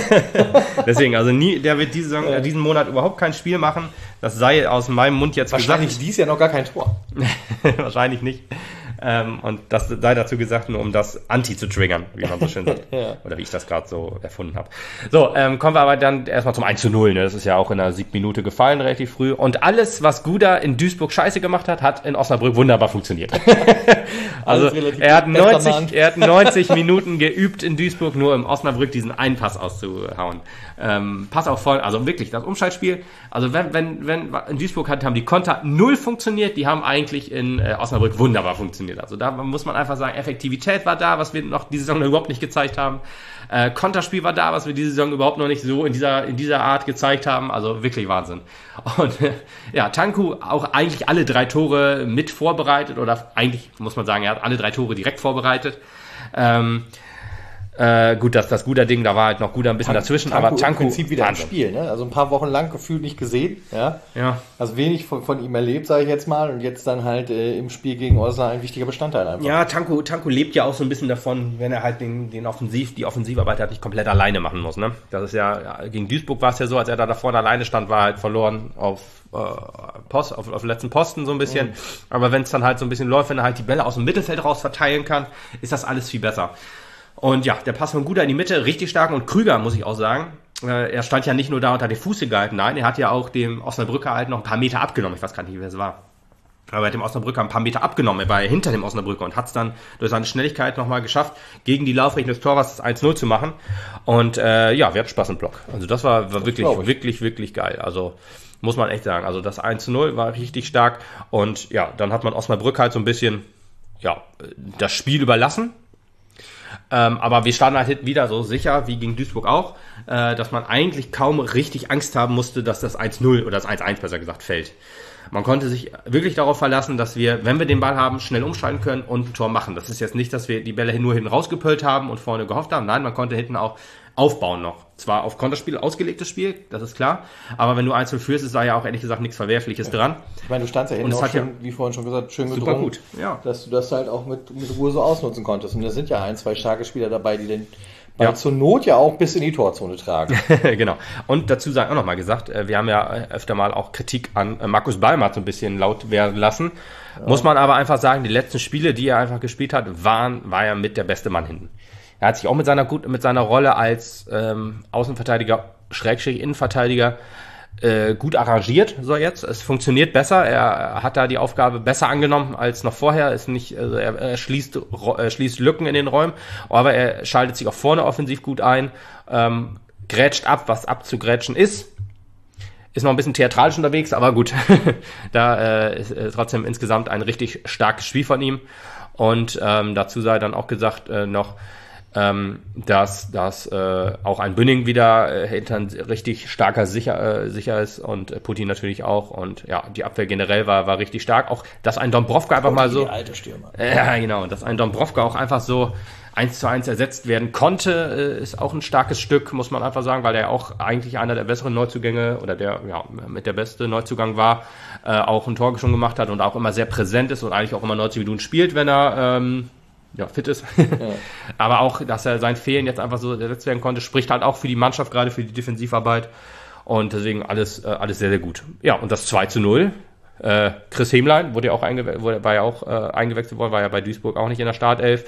Deswegen, also nie, der wird diese Saison, ja. diesen Monat überhaupt kein Spiel machen. Das sei aus meinem Mund jetzt Wahrscheinlich gesagt. Wahrscheinlich dies Jahr noch gar kein Tor. Wahrscheinlich nicht. Ähm, und das sei dazu gesagt, nur um das Anti zu triggern, wie man so schön sagt. Ja. Oder wie ich das gerade so erfunden habe. So, ähm, kommen wir aber dann erstmal zum eins zu null. Ne? Das ist ja auch in der Siegminute gefallen, relativ früh. Und alles, was Guda in Duisburg scheiße gemacht hat, hat in Osnabrück wunderbar funktioniert. Also er hat, neunzig, er hat neunzig Minuten geübt in Duisburg, nur im Osnabrück diesen einen Pass auszuhauen. Ähm, Pass auch voll, also wirklich das Umschaltspiel. Also wenn, wenn, wenn in Duisburg hat, haben die Konter null funktioniert, die haben eigentlich in äh, Osnabrück wunderbar funktioniert. Also da muss man einfach sagen, Effektivität war da, was wir noch diese Saison überhaupt nicht gezeigt haben. Äh, Konterspiel war da, was wir diese Saison überhaupt noch nicht so in dieser, in dieser Art gezeigt haben. Also wirklich Wahnsinn. Und äh, ja, Tanku auch eigentlich alle drei Tore mit vorbereitet oder eigentlich muss man sagen, er hat alle drei Tore direkt vorbereitet. Ähm, Äh, gut, das, das guter Ding, da war halt noch guter ein bisschen Tank, dazwischen, Tanko aber Tanko... im Prinzip wieder Wahnsinn. im Spiel, ne? Also ein paar Wochen lang gefühlt nicht gesehen, ja. Ja. Also wenig von, von ihm erlebt, sage ich jetzt mal, und jetzt dann halt äh, im Spiel gegen Osnabrück ein wichtiger Bestandteil einfach. Ja, Tanko, Tanko lebt ja auch so ein bisschen davon, wenn er halt den, den Offensiv, die Offensivarbeit halt nicht komplett alleine machen muss, ne? Das ist ja, ja gegen Duisburg war es ja so, als er da, da vorne alleine stand, war er halt verloren auf, äh, Post, auf, auf letzten Posten so ein bisschen. Mhm. Aber wenn es dann halt so ein bisschen läuft, wenn er halt die Bälle aus dem Mittelfeld raus verteilen kann, ist das alles viel besser. Und ja, der Pass von Guda in die Mitte, richtig stark. Und Krüger, muss ich auch sagen, äh, er stand ja nicht nur da unter den Fuß gehalten, nein, er hat ja auch dem Osnabrücker halt noch ein paar Meter abgenommen. Ich weiß gar nicht, wer es war. Aber er hat dem Osnabrücker ein paar Meter abgenommen. Er war ja hinter dem Osnabrücker und hat es dann durch seine Schnelligkeit nochmal geschafft, gegen die Laufrichtung des Torwarts das eins null zu machen. Und äh, ja, wir hatten Spaß im Block. Also das war, war wirklich, wirklich, wirklich geil. Also muss man echt sagen. Also das eins zu null war richtig stark. Und ja, dann hat man Osnabrück halt so ein bisschen ja, das Spiel überlassen. Ähm, aber wir standen halt wieder so sicher, wie gegen Duisburg auch, äh, dass man eigentlich kaum richtig Angst haben musste, dass das eins null oder das eins eins besser gesagt fällt. Man konnte sich wirklich darauf verlassen, dass wir, wenn wir den Ball haben, schnell umschalten können und ein Tor machen. Das ist jetzt nicht, dass wir die Bälle nur hinten rausgepölt haben und vorne gehofft haben. Nein, man konnte hinten auch aufbauen noch. Zwar auf Konterspiel ausgelegtes Spiel, das ist klar, aber wenn du eins null führst, ist da ja auch ehrlich gesagt nichts Verwerfliches ja. dran. Ich meine, du standst ja hinten auch schon, ja wie vorhin schon gesagt, schön super gedrungen, gut, ja. dass du das halt auch mit, mit Ruhe so ausnutzen konntest. Und da sind ja ein, zwei starke Spieler dabei, die den Ball ja. zur Not ja auch bis in die Torzone tragen. Genau. Und dazu sei auch nochmal gesagt, wir haben ja öfter mal auch Kritik an Markus Ballmann so ein bisschen laut werden lassen. Ja. Muss man aber einfach sagen, die letzten Spiele, die er einfach gespielt hat, waren, war er mit der beste Mann hinten. Er hat sich auch mit seiner gut mit seiner Rolle als ähm, Außenverteidiger, Schrägstrich Innenverteidiger äh, gut arrangiert. So jetzt, es funktioniert besser. Er hat da die Aufgabe besser angenommen als noch vorher. Ist nicht, also er, er schließt er schließt Lücken in den Räumen, aber er schaltet sich auch vorne offensiv gut ein, ähm, grätscht ab, was abzugrätschen ist. Ist noch ein bisschen theatralisch unterwegs, aber gut. Da äh, ist äh, trotzdem insgesamt ein richtig starkes Spiel von ihm. Und ähm, dazu sei dann auch gesagt äh, noch, Ähm, dass, dass äh, auch ein Bünning wieder äh, hinter ein richtig starker sicher, äh, sicher ist und äh, Putin natürlich auch und ja, die Abwehr generell war, war richtig stark. Auch, dass ein Dombrovka einfach mal so... Die alte Stürmer. Äh, ja, genau. Dass ein Dombrovka auch einfach so eins zu eins ersetzt werden konnte, äh, ist auch ein starkes Stück, muss man einfach sagen, weil er auch eigentlich einer der besseren Neuzugänge oder der ja mit der beste Neuzugang war, äh, auch ein Tor schon gemacht hat und auch immer sehr präsent ist und eigentlich auch immer neunzig Minuten spielt, wenn er... Ähm, ja, fit ist. Ja. Aber auch, dass er sein Fehlen jetzt einfach so ersetzt werden konnte, spricht halt auch für die Mannschaft, gerade für die Defensivarbeit. Und deswegen alles, äh, alles sehr, sehr gut. Ja, und das zwei zu null. Äh, Chris Hemlein wurde ja auch, eingewe- wurde, war ja auch äh, eingewechselt worden, war ja bei Duisburg auch nicht in der Startelf.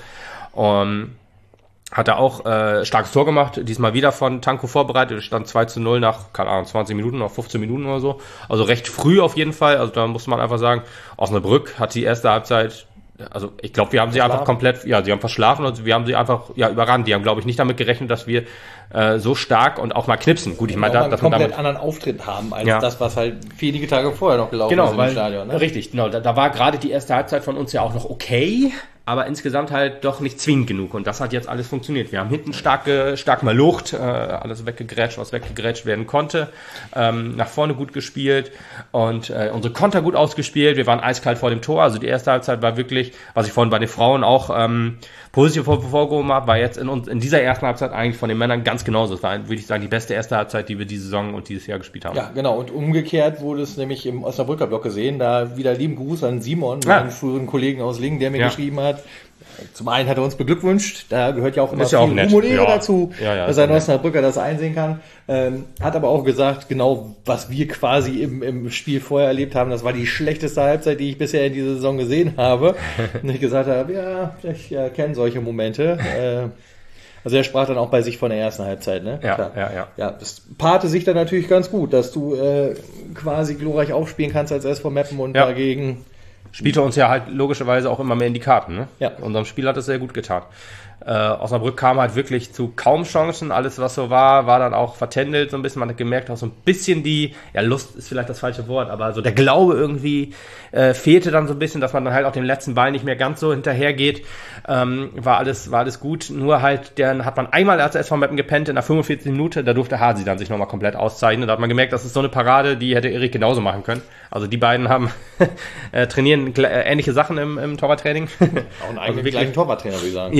Um, hat er auch äh, starkes Tor gemacht, diesmal wieder von Tanko vorbereitet, stand zwei zu null nach, keine Ahnung, zwanzig Minuten, noch fünfzehn Minuten oder so. Also recht früh auf jeden Fall. Also da muss man einfach sagen, Osnabrück hat die erste Halbzeit... Also ich glaube, wir haben sie einfach komplett, ja, sie haben verschlafen und wir haben sie einfach ja überrannt. Die haben, glaube ich, nicht damit gerechnet, dass wir äh, so stark und auch mal knipsen. Gut, ich meine, da, dass wir einen komplett anderen Auftritt haben als ja. das, was halt wenige Tage vorher noch gelaufen genau, ist weil, im Stadion. Ne? Richtig, genau. Da, da war gerade die erste Halbzeit von uns ja auch noch okay, aber insgesamt halt doch nicht zwingend genug. Und das hat jetzt alles funktioniert. Wir haben hinten stark, stark mal Lucht, äh, alles weggegrätscht, was weggegrätscht werden konnte. Ähm, nach vorne gut gespielt und äh, unsere Konter gut ausgespielt. Wir waren eiskalt vor dem Tor. Also die erste Halbzeit war wirklich, was ich vorhin bei den Frauen auch ähm, positiv hervorgehoben habe, war jetzt in, uns, in dieser ersten Halbzeit eigentlich von den Männern ganz genauso. Das war, würde ich sagen, die beste erste Halbzeit, die wir diese Saison und dieses Jahr gespielt haben. Ja, genau. Und umgekehrt wurde es nämlich im Osnabrücker Block gesehen. Da wieder lieben Gruß an Simon, ja. meinen früheren Kollegen aus Lingen, der mir ja. geschrieben hat. Zum einen hat er uns beglückwünscht, da gehört ja auch immer ist viel ja Humor ja. dazu, ja, ja, dass ein Osnabrücker das einsehen kann. Ähm, hat aber auch gesagt, genau was wir quasi im, im Spiel vorher erlebt haben, das war die schlechteste Halbzeit, die ich bisher in dieser Saison gesehen habe. Und ich gesagt habe, ja, ich äh, kenne solche Momente. Äh, also er sprach dann auch bei sich von der ersten Halbzeit, ne? Ja, Klar. ja, ja. Ja, das paarte sich dann natürlich ganz gut, dass du äh, quasi glorreich aufspielen kannst als S V Meppen und ja. dagegen... Spielte uns ja halt logischerweise auch immer mehr in die Karten. Ne? Ja. Unserem Spiel hat es sehr gut getan. Äh, Osnabrück kam halt wirklich zu kaum Chancen. Alles, was so war, war dann auch vertändelt so ein bisschen. Man hat gemerkt, auch so ein bisschen die, ja, Lust ist vielleicht das falsche Wort, aber so der Glaube irgendwie äh, fehlte dann so ein bisschen, dass man dann halt auch dem letzten Ball nicht mehr ganz so hinterhergeht. Ähm, war alles, war alles gut. Nur halt, dann hat man einmal als S V Meppen gepennt in der fünfundvierzigsten Minute, da durfte Hasi dann sich nochmal komplett auszeichnen. Da hat man gemerkt, das ist so eine Parade, die hätte Erik genauso machen können. Also die beiden haben äh, trainieren äh, ähnliche Sachen im, im Torwarttraining. Auch einen eigenen also gleichen Torwarttrainer, würde ich sagen. Ja, wahrscheinlich.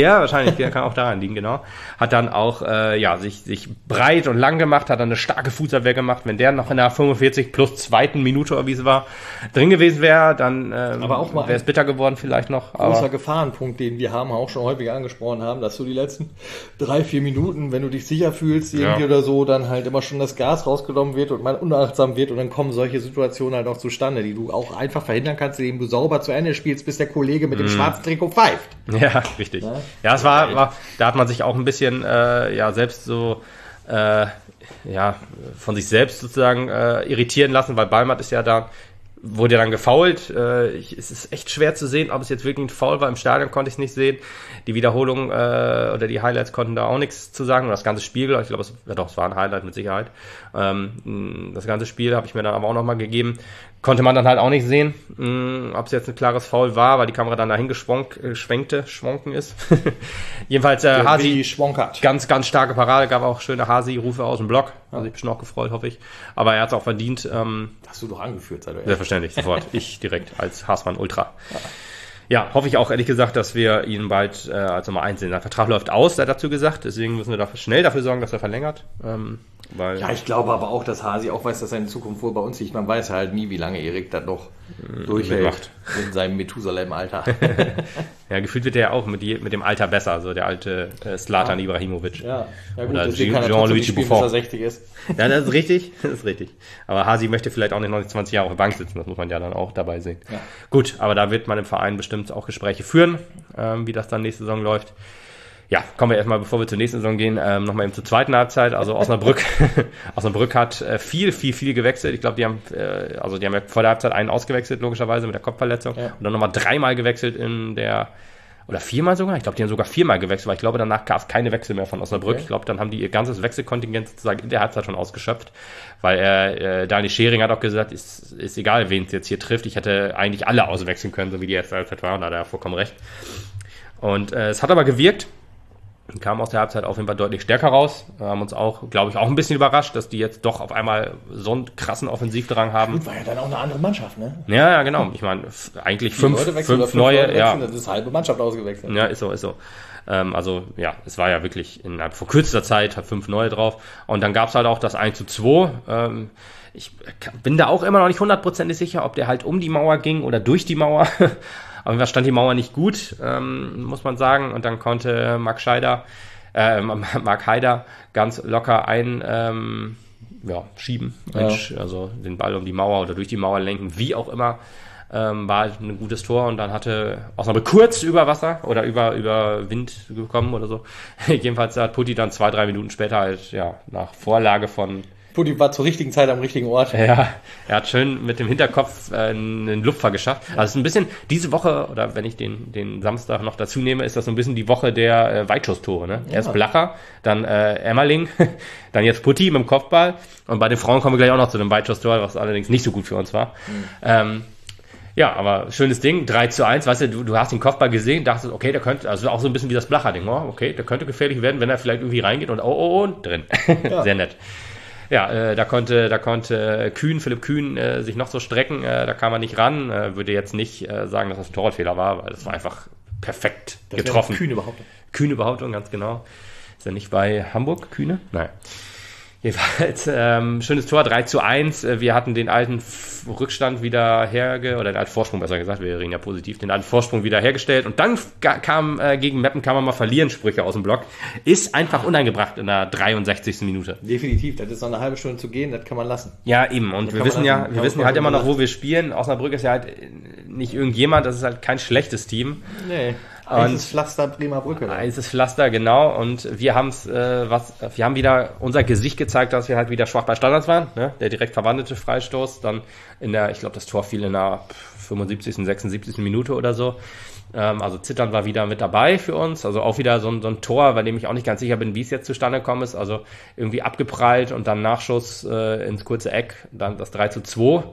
kann auch daran liegen, genau. Hat dann auch, äh, ja, sich, sich breit und lang gemacht, hat dann eine starke Fußabwehr gemacht. Wenn der noch in der fünfundvierzig plus zweiten Minute, oder wie es war, drin gewesen wäre, dann ähm, wäre es bitter geworden vielleicht noch. Großer aber Gefahrenpunkt, den wir haben, auch schon häufig angesprochen haben, dass du die letzten drei, vier Minuten, wenn du dich sicher fühlst, irgendwie ja. oder so, dann halt immer schon das Gas rausgenommen wird und man unachtsam wird und dann kommen solche Situationen halt auch zustande, die du auch einfach verhindern kannst, indem du sauber zu Ende spielst, bis der Kollege mit dem mm. schwarzen Trikot pfeift. Ja, richtig. Ja, ja es war, war, da hat man sich auch ein bisschen, äh, ja, selbst so, äh, ja, von sich selbst sozusagen äh, irritieren lassen, weil Balmert ist ja da, wurde ja dann gefoult. Äh, ich, es ist echt schwer zu sehen, ob es jetzt wirklich ein Foul war. Im Stadion konnte ich es nicht sehen. Die Wiederholung äh, oder die Highlights konnten da auch nichts zu sagen. Und das ganze Spiel, ich glaube, es, ja doch, es war ein Highlight mit Sicherheit. Ähm, das ganze Spiel habe ich mir dann aber auch nochmal gegeben. Konnte man dann halt auch nicht sehen, mh, ob es jetzt ein klares Foul war, weil die Kamera dann dahin geschwenkte, schwanken ist. Jedenfalls äh, Hasi, ganz, ganz starke Parade, gab auch schöne Hasi-Rufe aus dem Block. Also ich bin auch gefreut, hoffe ich. Aber er hat es auch verdient. Ähm, Hast du doch angeführt, sei du selbstverständlich, sofort. Ich direkt als Haasmann Ultra. Ja. Ja, hoffe ich auch ehrlich gesagt, dass wir ihn bald äh, als Nummer eins sehen. Der Vertrag läuft aus, er hat dazu gesagt. Deswegen müssen wir dafür, schnell dafür sorgen, dass er verlängert. Ähm, weil ja, ich glaube aber auch, dass Hasi auch weiß, dass er in Zukunft wohl bei uns liegt. Man weiß halt nie, wie lange Erik das noch durchhält in seinem Methusalem-Alter. Ja, gefühlt wird er ja auch mit, die, mit dem Alter besser, so der alte äh, Zlatan ja. Ibrahimovic. Ja, ja gut, oder Jean-Luigi Buffon. Bis er sechzig ist. Ja, das ist richtig, das ist richtig. Aber Hasi möchte vielleicht auch nicht noch zwanzig Jahre auf der Bank sitzen, das muss man ja dann auch dabei sehen. Ja. Gut, aber da wird man im Verein bestimmt auch Gespräche führen, ähm, wie das dann nächste Saison läuft. Ja, kommen wir erstmal, bevor wir zur nächsten Saison gehen, ähm, nochmal eben zur zweiten Halbzeit. Also Osnabrück, Osnabrück hat äh, viel, viel, viel gewechselt. Ich glaube, die haben, äh, also die haben ja vor der Halbzeit einen ausgewechselt, logischerweise mit der Kopfverletzung. Ja. Und dann nochmal dreimal gewechselt in der, oder viermal sogar? Ich glaube, die haben sogar viermal gewechselt, weil ich glaube, danach gab es keine Wechsel mehr von Osnabrück. Okay. Ich glaube, dann haben die ihr ganzes Wechselkontingent sozusagen in der Halbzeit schon ausgeschöpft. Weil er, äh, Daniel Schering hat auch gesagt, ist, ist egal, wen es jetzt hier trifft. Ich hätte eigentlich alle auswechseln können, so wie die erste Halbzeit war. Und da hat er vollkommen recht. Und äh, es hat aber gewirkt. Kam aus der Halbzeit auf jeden Fall deutlich stärker raus. Wir haben uns auch, glaube ich, auch ein bisschen überrascht, dass die jetzt doch auf einmal so einen krassen Offensivdrang haben. Gut, war ja dann auch eine andere Mannschaft, ne? Ja, ja, genau. Ich meine, eigentlich fünf, fünf, fünf neue. Leute ja. Das ist halbe Mannschaft ausgewechselt. Ja, ist so, ist so. Ähm, also, ja, es war ja wirklich innerhalb vor kürzester Zeit, hat fünf neue drauf. Und dann gab es halt auch das eins zu zwei. Ähm, ich bin da auch immer noch nicht hundertprozentig sicher, ob der halt um die Mauer ging oder durch die Mauer. Aber da stand die Mauer nicht gut, ähm, muss man sagen. Und dann konnte Marc Scheider, äh, Marc Haider ganz locker ein, ähm, ja, schieben. Ja. Also den Ball um die Mauer oder durch die Mauer lenken, wie auch immer. Ähm, war halt ein gutes Tor. Und dann hatte Osnabrück kurz über Wasser oder über, über Wind gekommen oder so. Jedenfalls hat Putti dann zwei, drei Minuten später halt, ja, nach Vorlage von Putti war zur richtigen Zeit am richtigen Ort. Ja, er hat schön mit dem Hinterkopf äh, einen Lupfer geschafft. Also es ist ein bisschen, diese Woche, oder wenn ich den, den Samstag noch dazu nehme, ist das so ein bisschen die Woche der äh, Weitschusstore. Ne? Ja. Erst Blacher, dann äh, Emmerling, dann jetzt Putti mit dem Kopfball. Und bei den Frauen kommen wir gleich auch noch zu dem Weitschusstor, was allerdings nicht so gut für uns war. Mhm. Ähm, ja, aber schönes Ding, drei zu eins, weißt du, du, du hast den Kopfball gesehen, dachtest, okay, der könnte, also auch so ein bisschen wie das Blacher-Ding, oh, okay, der könnte gefährlich werden, wenn er vielleicht irgendwie reingeht und oh, oh, oh, drin. Ja. Sehr nett. Ja, äh, da konnte, da konnte Kühn, Philipp Kühn, äh, sich noch so strecken, äh, da kam er nicht ran, äh, würde jetzt nicht äh, sagen, dass das ein Torwartfehler war, weil das war einfach perfekt das getroffen. Kühne Behauptung. Kühne Behauptung, ganz genau. Ist er nicht bei Hamburg, Kühne? Nein. Jedenfalls, ähm, schönes Tor, drei zu eins. Wir hatten den alten F- Rückstand wieder herge, oder den alten Vorsprung besser gesagt, wir reden ja positiv, den alten Vorsprung wieder hergestellt. Und dann ga- kam äh, gegen Meppen kann man mal verlieren, Sprüche aus dem Block. Ist einfach uneingebracht in der dreiundsechzigsten Minute. Definitiv, das ist noch eine halbe Stunde zu gehen, das kann man lassen. Ja, eben. Und das wir wissen ja, wir wissen ja halt immer noch, wo wir spielen. Osnabrück ist ja halt nicht irgendjemand, das ist halt kein schlechtes Team. Nee. Eins ist Pflaster, Bremer Brücke. Eins ist Pflaster, genau. Und wir haben es, äh, was, wir haben wieder unser Gesicht gezeigt, dass wir halt wieder schwach bei Standards waren. Ne? Der direkt verwandelte Freistoß, dann in der, ich glaube, das Tor fiel in der fünfundsiebzigsten, sechsundsiebzigsten Minute oder so. Ähm, also Zittern war wieder mit dabei für uns. Also auch wieder so ein, so ein Tor, bei dem ich auch nicht ganz sicher bin, wie es jetzt zustande gekommen ist. Also irgendwie abgeprallt und dann Nachschuss äh, ins kurze Eck, dann das drei zu zwei.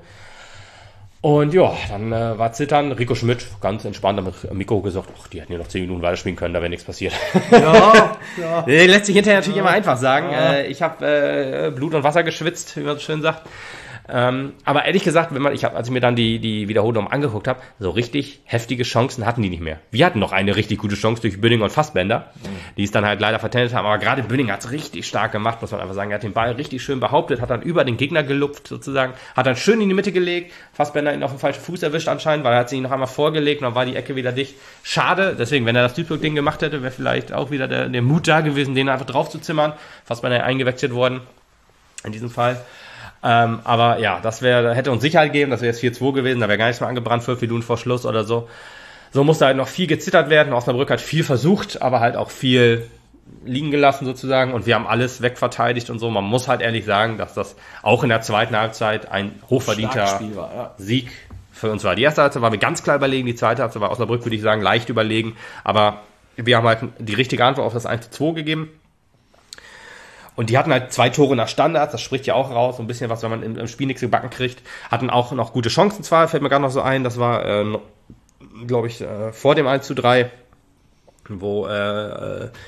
Und ja, dann äh, war Zittern, Rico Schmidt, ganz entspannt mit Mikro gesagt, ach, die hätten ja noch zehn Minuten weiterspielen können, da wäre nichts passiert. Ja, ja. Lässt sich hinterher natürlich ja. immer einfach sagen. Ja. Äh, ich habe äh, Blut und Wasser geschwitzt, wie man so schön sagt. Ähm, aber ehrlich gesagt, wenn man, ich hab, als ich mir dann die, die Wiederholung angeguckt habe, so richtig heftige Chancen hatten die nicht mehr. Wir hatten noch eine richtig gute Chance durch Bünding und Fassbender, mhm. die es dann halt leider vertändelt haben. Aber gerade Bünding hat es richtig stark gemacht, muss man einfach sagen. Er hat den Ball richtig schön behauptet, hat dann über den Gegner gelupft sozusagen, hat dann schön in die Mitte gelegt. Fassbender ihn auf den falschen Fuß erwischt anscheinend, weil er hat sich noch einmal vorgelegt und dann war die Ecke wieder dicht. Schade, deswegen, wenn er das Duisburg-Ding gemacht hätte, wäre vielleicht auch wieder der, der Mut da gewesen, den einfach drauf zu zimmern. Fassbender eingewechselt worden in diesem Fall. Ähm, aber ja, das wäre, hätte uns Sicherheit gegeben, das wäre jetzt vier zwei gewesen, da wäre gar nichts mehr angebrannt, fünf Minuten vor Schluss oder so. So musste halt noch viel gezittert werden. Osnabrück hat viel versucht, aber halt auch viel liegen gelassen sozusagen und wir haben alles wegverteidigt und so. Man muss halt ehrlich sagen, dass das auch in der zweiten Halbzeit ein hochverdienter war, ja. Sieg für uns war. Die erste Halbzeit waren wir ganz klar überlegen, die zweite Halbzeit war Osnabrück, würde ich sagen, leicht überlegen, aber wir haben halt die richtige Antwort auf das eins zu zwei gegeben. Und die hatten halt zwei Tore nach Standards, das spricht ja auch raus, so ein bisschen was, wenn man im Spiel nichts gebacken kriegt. Hatten auch noch gute Chancen zwar, fällt mir gerade noch so ein, das war, äh, glaube ich, äh, vor dem eins zu drei, wo äh, äh,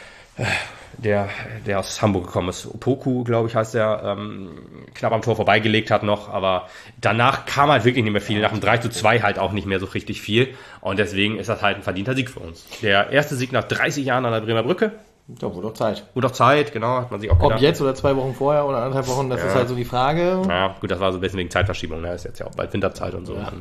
der, der aus Hamburg gekommen ist, Opoku, glaube ich, heißt der, ähm, knapp am Tor vorbeigelegt hat noch, aber danach kam halt wirklich nicht mehr viel, nach dem drei zu zwei halt auch nicht mehr so richtig viel und deswegen ist das halt ein verdienter Sieg für uns. Der erste Sieg nach dreißig Jahren an der Bremer Brücke. Ja, wurde doch Zeit. Wurde doch Zeit, genau, hat man sich auch gedacht. Ob jetzt oder zwei Wochen vorher oder anderthalb Wochen, das ja. ist halt so die Frage. Ja, gut, das war so ein bisschen wegen Zeitverschiebung, ne? Ist jetzt ja auch bald Winterzeit und so. Ja.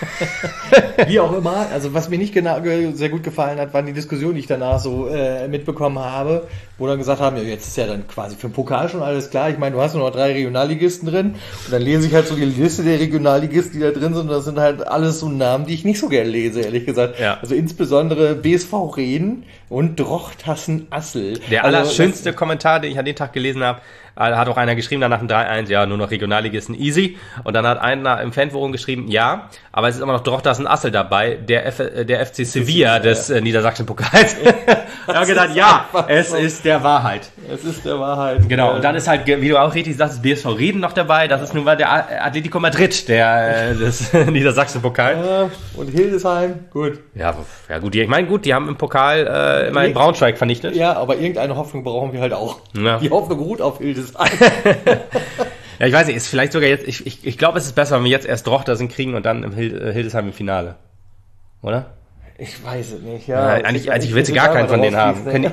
Wie auch immer, also was mir nicht genau, sehr gut gefallen hat, waren die Diskussionen, die ich danach so äh, mitbekommen habe, wo dann gesagt haben, ja, jetzt ist ja dann quasi für den Pokal schon alles klar. Ich meine, du hast nur noch drei Regionalligisten drin und dann lese ich halt so die Liste der Regionalligisten, die da drin sind und das sind halt alles so Namen, die ich nicht so gerne lese, ehrlich gesagt. Ja. Also insbesondere B S V Reden und Drochtassen-Assel. Der also, allerschönste Kommentar, den ich an den Tag gelesen habe, hat auch einer geschrieben, dann nach dem drei eins, ja, nur noch Regionalligisten easy. Und dann hat einer im Fanforum geschrieben, ja, aber es ist immer noch Drochtassen-Assel dabei, der, F, der F C Sevilla des äh, niedersächsischen Pokals. Ich habe gedacht, ja, es ist der Wahrheit. Es ist der Wahrheit. Genau, und dann ist halt, wie du auch richtig sagst, B S V Reden noch dabei, das ist nun mal der Atletico Madrid, der äh, des niedersächsischen Pokals. Ja, und Hildesheim, gut. Ja, ja gut, die, ich meine, gut, die haben im Pokal äh, immerhin Braunschweig vernichtet. Ja, aber irgendeine Hoffnung brauchen wir halt auch. Ja. Die Hoffnung ruht auf Hildesheim. Ja, ich weiß nicht, ist vielleicht sogar jetzt, ich, ich, ich glaube, es ist besser, wenn wir jetzt erst Drochtersen kriegen und dann im Hildesheim im Finale. Oder? Ich weiß es nicht, ja. ja eigentlich, eigentlich will sie gar keinen von denen haben. Ne?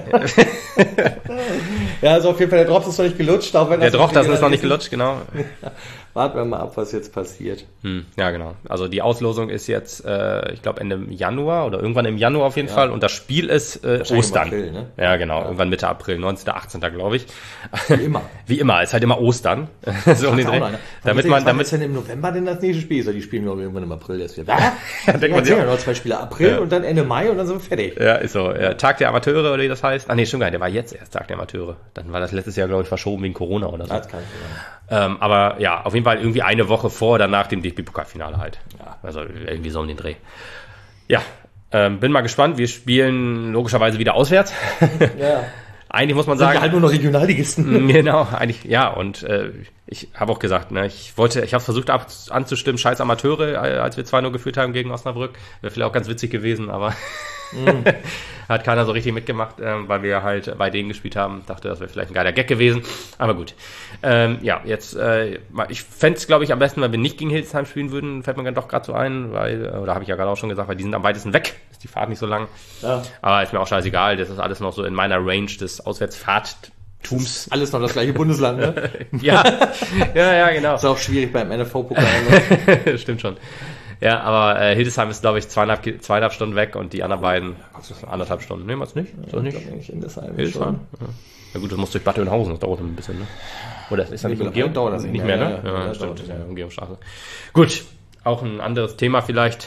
Ja, also auf jeden Fall, der Drops ist noch nicht gelutscht. Auch wenn der Drochtersen ist noch nicht gelutscht, genau. Warten wir mal ab, was jetzt passiert. Hm, ja, genau. Also die Auslosung ist jetzt, äh, ich glaube, Ende Januar oder irgendwann im Januar auf jeden ja. Fall. Und das Spiel ist äh, Ostern. April, ne? Ja, genau. Ja. Irgendwann Mitte April, neunzehnten achtzehnten glaube ich. Wie immer. Wie immer. Ist halt immer Ostern. So um den Dreh. Damit man, damit ist denn im November denn das nächste Spiel? So, die spielen wir irgendwann im April erst wieder. Ja, denkt man sich ja noch zwei Spiele. April ja. und dann Ende Mai und dann sind wir fertig. Ja, ist so. Ja, Tag der Amateure oder wie das heißt. Ah nee, stimmt gar nicht. Der war jetzt erst Tag der Amateure. Dann war das letztes Jahr, glaube ich, verschoben wegen Corona oder so. Das kann ich, ja. ähm, aber ja, auf jeden Fall irgendwie eine Woche vor oder nach dem D F B-Pokalfinale halt. Ja. Also irgendwie so um den Dreh. Ja, ähm, bin mal gespannt. Wir spielen logischerweise wieder auswärts. Ja. Eigentlich muss man sagen, halt nur noch Regionalligisten. Genau, eigentlich, ja, und äh, ich habe auch gesagt, ne, ich wollte, ich habe versucht ab, anzustimmen, scheiß Amateure, als wir zwei null geführt haben gegen Osnabrück. Wäre vielleicht auch ganz witzig gewesen, aber mm. hat keiner so richtig mitgemacht, ähm, weil wir halt bei denen gespielt haben. Dachte, das wäre vielleicht ein geiler Gag gewesen, aber gut. Ähm, ja, jetzt, äh, ich fände es, glaube ich, am besten, wenn wir nicht gegen Hildesheim spielen würden, fällt mir dann doch gerade so ein, weil, oder habe ich ja gerade auch schon gesagt, weil die sind am weitesten weg, ist die Fahrt nicht so lang. Ja. Aber ist mir auch scheißegal, das ist alles noch so in meiner Range des Auswärtsfahrttums. Alles noch das gleiche Bundesland, ne? Ja, ja, ja, genau. Ist auch schwierig beim N F V-Pokal. Ne? Stimmt schon. Ja, aber äh, Hildesheim ist, glaube ich, zweieinhalb, zweieinhalb Stunden weg und die anderen beiden anderthalb Stunden. Nehmen wir es nicht? Ist das nicht? Ich Hildesheim. Hildesheim? Ja. Ja gut, das muss durch Bad Oeynhausen, das dauert ein bisschen, ne? Oder ist das nicht Umgehung? Dauert das nicht, nicht mehr, mehr, ne? Ja, ja, ja stimmt. Ja, Umgehungsstraße. Gut, auch ein anderes Thema vielleicht.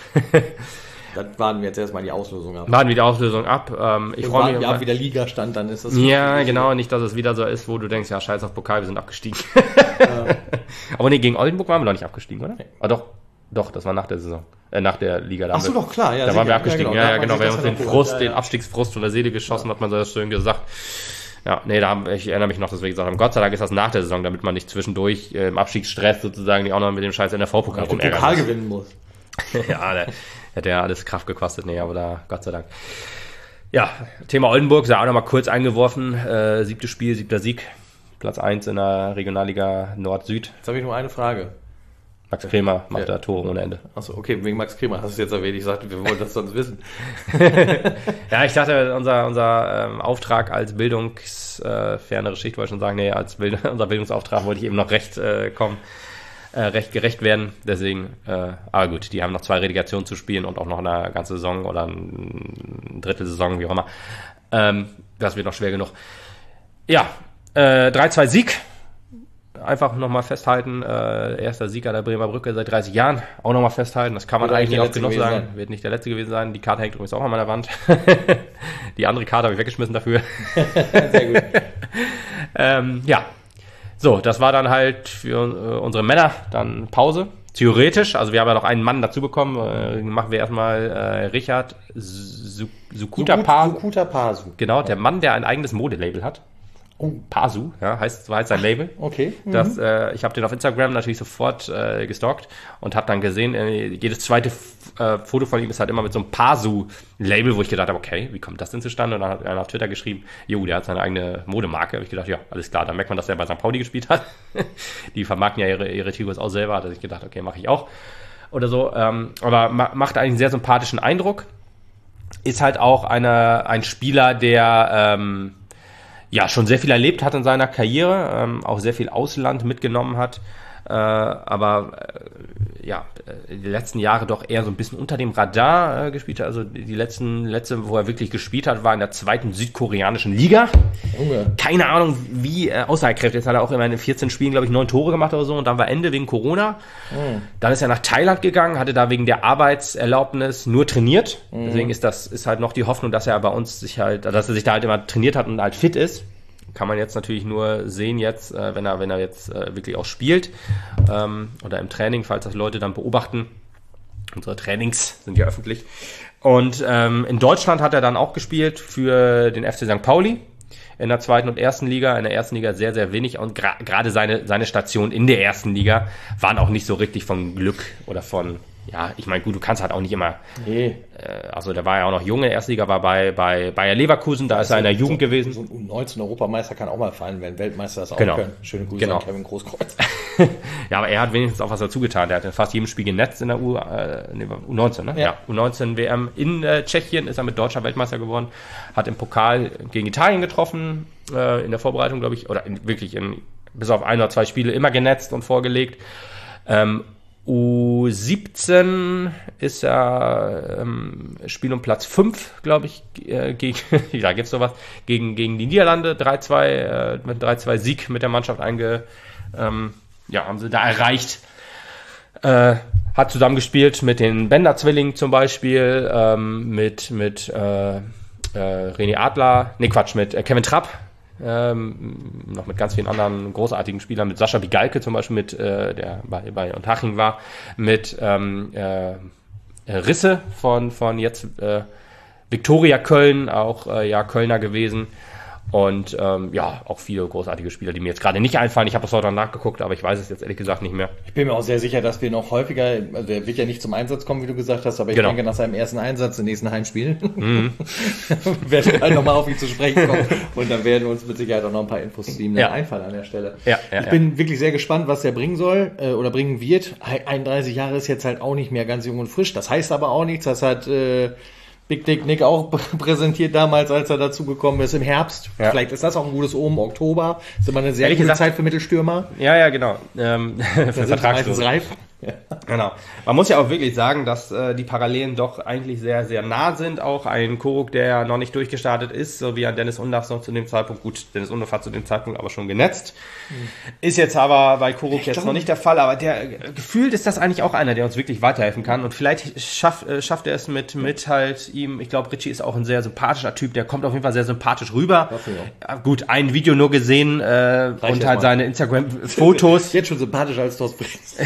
Dann warten wir jetzt erstmal die Auslösung ab. Warten wir die Auslösung ab. Ähm, ich freue mich. Ja, wie der Ligastand dann ist das. Ja, genau. Nicht, dass es wieder so ist, wo du denkst, ja, scheiß auf Pokal, wir sind abgestiegen. Ja. Aber nee, gegen Oldenburg waren wir noch nicht abgestiegen, oder? Nee. Ah, doch. Doch, das war nach der Saison. Äh, nach der Liga. Da Ach so, doch, klar. Ja, da waren wir abgestiegen. Ja, genau. Ja, genau. Wir haben uns den Frust, ja, ja. den Abstiegsfrust von der Seele geschossen, ja. Hat man so schön gesagt. Ja, nee, da haben, ich erinnere mich noch, dass wir gesagt haben, Gott sei Dank ist das nach der Saison, damit man nicht zwischendurch äh, im Abstiegsstress sozusagen die auch noch mit dem scheiß N R V-Pokal rumärgern Pokal gewinnen muss. Ja, der hätte ja alles Kraft gekostet. Nee, aber da, Gott sei Dank. Ja, Thema Oldenburg, sei auch noch mal kurz eingeworfen. Äh, siebtes Spiel, siebter Sieg. Platz eins in der Regionalliga Nord-Süd. Jetzt habe ich nur eine Frage. Max Kremer macht Ja. da Tore ohne Ende. Achso, okay, wegen Max Kremer hast du es jetzt erwähnt. Ich sagte, wir wollen das sonst wissen. Ja, ich dachte, unser, unser ähm, Auftrag als bildungsfernere Schicht, wollte ich schon sagen, nee, als Bild, unser Bildungsauftrag wollte ich eben noch recht äh, kommen, äh, recht gerecht werden. Deswegen, äh, aber gut, die haben noch zwei Relegationen zu spielen und auch noch eine ganze Saison oder ein Drittel Saison, wie auch immer. Ähm, das wird noch schwer genug. Ja, äh, drei zwei Sieg. Einfach nochmal festhalten, äh, erster Sieg an der Bremer Brücke seit dreißig Jahren, auch nochmal festhalten, das kann man Wird eigentlich nicht der oft genug letzte sagen, gewesen sein. wird nicht der letzte gewesen sein, die Karte hängt übrigens auch an meiner Wand, die andere Karte habe ich weggeschmissen dafür. Sehr gut. ähm, ja, so, das war dann halt für äh, unsere Männer dann Pause, theoretisch, also wir haben ja noch einen Mann dazu bekommen, äh, machen wir erstmal äh, Richard Su- Sukuta Pasu, Sukuta Pasu. genau, der Mann, der ein eigenes Modelabel hat. Oh, Pasu, ja, heißt, so heißt sein Label. okay. Das, äh, ich habe den auf Instagram natürlich sofort äh, gestalkt und habe dann gesehen, äh, jedes zweite F- äh, Foto von ihm ist halt immer mit so einem Pasu-Label, wo ich gedacht habe, okay, wie kommt das denn zustande? Und dann hat einer auf Twitter geschrieben, jo, der hat seine eigene Modemarke. Habe ich gedacht, ja, alles klar, dann merkt man, dass er bei Sankt Pauli gespielt hat. Die vermarkten ja ihre, ihre Trikots auch selber, da habe ich gedacht, okay, mache ich auch. Oder so, ähm, aber ma- macht eigentlich einen sehr sympathischen Eindruck. Ist halt auch eine, ein Spieler, der ähm, ja, schon sehr viel erlebt hat in seiner Karriere, ähm, auch sehr viel Ausland mitgenommen hat, äh, aber äh, ja, äh, die letzten Jahre doch eher so ein bisschen unter dem Radar äh, gespielt hat. Also die letzten, letzte, wo er wirklich gespielt hat, war in der zweiten südkoreanischen Liga. Junge. Keine Ahnung, wie äh, aussagekräftig. Jetzt hat er auch immer in vierzehn Spielen, glaube ich, neun Tore gemacht oder so und dann war Ende wegen Corona. Mhm. Dann ist er nach Thailand gegangen, hatte da wegen der Arbeitserlaubnis nur trainiert. Mhm. Deswegen ist das ist halt noch die Hoffnung, dass er bei uns sich halt, dass er sich da halt immer trainiert hat und halt fit ist. Kann man jetzt natürlich nur sehen jetzt, äh, wenn er wenn er jetzt äh, wirklich auch spielt ähm, oder im Training, falls das Leute dann beobachten. Unsere Trainings sind ja öffentlich. Und ähm, in Deutschland hat er dann auch gespielt für den F C Sankt Pauli in der zweiten und ersten Liga. In der ersten Liga sehr, sehr wenig. Und gra- gerade seine, seine Station in der ersten Liga waren auch nicht so richtig von Glück oder von, ja, ich meine, gut, du kannst halt auch nicht immer, Nee. äh, also der war ja auch noch jung, in der ersten Liga war bei, bei Bayer Leverkusen, da ist er in der Jugend so, gewesen. So ein U neunzehn Europameister kann auch mal fallen, wenn Weltmeister das auch Genau. können. Schöne Grüße Genau. an Kevin Großkreuz. Ja, aber er hat wenigstens auch was dazu getan. Der hat in fast jedem Spiel genetzt in der U, äh, nee, U neunzehn, ne? Ja. Ja. U neunzehn W M in äh, Tschechien ist er mit deutscher Weltmeister geworden. Hat im Pokal gegen Italien getroffen, äh, in der Vorbereitung, glaube ich, oder in, wirklich in, bis auf ein oder zwei Spiele immer genetzt und vorgelegt. Ähm, U siebzehn ist er ähm, Spiel um Platz fünf, glaube ich, äh, gegen, ja, gibt's sowas, gegen, gegen die Niederlande, drei zwei, äh, mit drei zwei Sieg mit der Mannschaft einge, ähm, ja, haben sie da erreicht. Äh, hat zusammengespielt mit den Bender-Zwillingen zum Beispiel, ähm, mit, mit äh, äh, René Adler, nee Quatsch, mit äh, Kevin Trapp, ähm, noch mit ganz vielen anderen großartigen Spielern, mit Sascha Bigalke zum Beispiel, mit äh, der bei, bei Unterhaching war, mit ähm, äh, Risse von, von jetzt äh, Viktoria Köln, auch äh, ja Kölner gewesen. Und ähm, ja, auch viele großartige Spieler, die mir jetzt gerade nicht einfallen. Ich habe das heute nachgeguckt, aber ich weiß es jetzt ehrlich gesagt nicht mehr. Ich bin mir auch sehr sicher, dass wir noch häufiger, also er wird ja nicht zum Einsatz kommen, wie du gesagt hast, aber ich Genau. denke, nach seinem ersten Einsatz im nächsten Heimspiel mhm. werden wir halt nochmal auf ihn zu sprechen kommen und dann werden uns mit Sicherheit auch noch ein paar Infos zu ihm Ja. einfallen an der Stelle. Ja, ja, ich ja. bin wirklich sehr gespannt, was er bringen soll äh, oder bringen wird. einunddreißig Jahre ist jetzt halt auch nicht mehr ganz jung und frisch. Das heißt aber auch nichts. Das hat äh, Big Dick Nick auch präsentiert damals, als er dazu gekommen ist im Herbst. Ja. Vielleicht ist das auch ein gutes Omen. Oktober ist immer eine sehr Ehrlich gute gesagt- Zeit für Mittelstürmer. Ja, ja, genau. Ähm, für Da sind sie Vertragslos. meistens reif. Genau. Man muss ja auch wirklich sagen, dass äh, die Parallelen doch eigentlich sehr, sehr nah sind. Auch ein Koruk, der ja noch nicht durchgestartet ist, so wie ein Dennis Undorf noch zu dem Zeitpunkt. Gut, Dennis Undorf hat zu dem Zeitpunkt aber schon genetzt. Mhm. Ist jetzt aber bei Koruk jetzt glaube- noch nicht der Fall. Aber der äh, gefühlt ist das eigentlich auch einer, der uns wirklich weiterhelfen kann. Und vielleicht schafft, äh, schafft er es mit, mit halt ihm. Ich glaube, Richie ist auch ein sehr sympathischer Typ. Der kommt auf jeden Fall sehr sympathisch rüber. Hoffe ich Ja, gut, ein Video nur gesehen äh, und jetzt halt mal. seine Instagram-Fotos. Jetzt schon sympathischer als Thorsten Brings.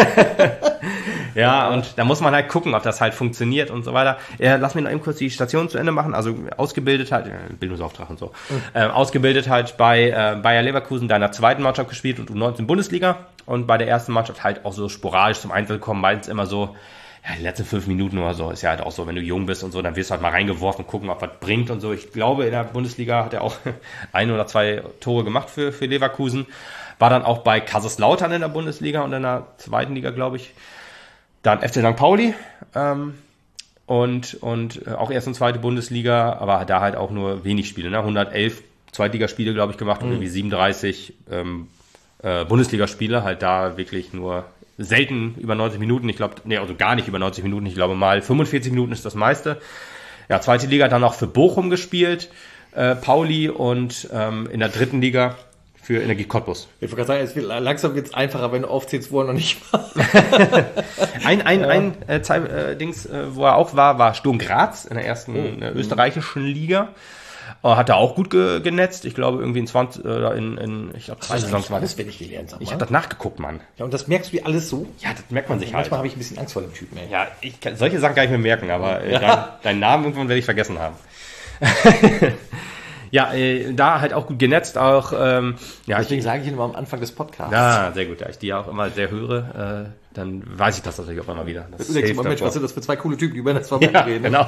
Ja, und da muss man halt gucken, ob das halt funktioniert und so weiter. Ja, lass mich noch eben kurz die Station zu Ende machen. Also ausgebildet halt, äh, Bildungsauftrag und so, mhm. äh, ausgebildet halt bei äh, Bayer Leverkusen, deiner zweiten Mannschaft gespielt und U neunzehn Bundesliga und bei der ersten Mannschaft halt auch so sporadisch zum Einsatz gekommen, meistens immer so, ja, die letzten fünf Minuten oder so ist ja halt auch so, wenn du jung bist und so, dann wirst du halt mal reingeworfen, gucken, ob was bringt und so. Ich glaube, in der Bundesliga hat er auch ein oder zwei Tore gemacht für, für Leverkusen. War dann auch bei Kaiserslautern in der Bundesliga und in der zweiten Liga, glaube ich. Dann F C Sankt Pauli ähm, und, und auch erst und zweite Bundesliga, aber da halt auch nur wenig Spiele, ne? hundertelf Zweitligaspiele, glaube ich, gemacht und mhm. irgendwie siebenunddreißig ähm, äh, Bundesligaspiele, halt da wirklich nur selten über neunzig Minuten, ich glaube, nee, also gar nicht über neunzig Minuten, ich glaube mal fünfundvierzig Minuten ist das meiste. Ja, zweite Liga dann auch für Bochum gespielt, äh, Pauli und ähm, in der dritten Liga für Energie Cottbus. Ich wollte gerade sagen, es wird, langsam wird es einfacher, wenn du aufzählst, wo er noch nicht war. ein ein, ja. ein äh, Zeit, äh, Dings, äh, wo er auch war, war Sturm Graz in der ersten oh. äh, österreichischen Liga. Uh, hat er auch gut ge- genetzt. Ich glaube, irgendwie in zwanzig, äh, in, in, ich glaube, zwei Saisons war das. Ich gelernt, ich habe das nachgeguckt, Mann. Ja, und das merkst du wie alles so? Ja, das merkt man sich manchmal halt. Manchmal habe ich ein bisschen Angst vor dem Typen, ey. Ja, ich kann, solche Sachen kann ich mir merken, aber äh, ja. dein, deinen Namen irgendwann werde ich vergessen haben. ja, äh, da halt auch gut genetzt, auch, ähm, ja. Deswegen ich, sage ich ihn immer am Anfang des Podcasts. Ja, sehr gut. Da ich die ja auch immer sehr höre, äh, dann weiß ich das natürlich auch immer wieder. Das du denkst immer, Mensch, was sind das für zwei coole Typen, die über das Verband ja, reden? Genau.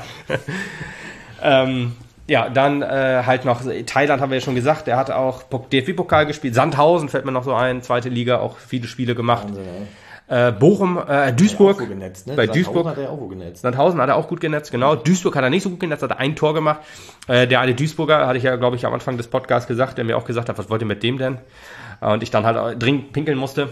ähm, Ja, dann äh, halt noch, Thailand haben wir ja schon gesagt, der hat auch D F B-Pokal gespielt, Sandhausen fällt mir noch so ein, zweite Liga, auch viele Spiele gemacht. Wahnsinn, äh, Bochum, äh, Duisburg, hat genetzt, ne? bei Sandhausen Duisburg, hat er auch genetzt. Sandhausen hat er auch gut genetzt, genau. Duisburg hat er nicht so gut genetzt, hat er ein Tor gemacht. Äh, der eine Duisburger, hatte ich ja, glaube ich, am Anfang des Podcasts gesagt, der mir auch gesagt hat, was wollt ihr mit dem denn? Und ich dann halt dringend pinkeln musste.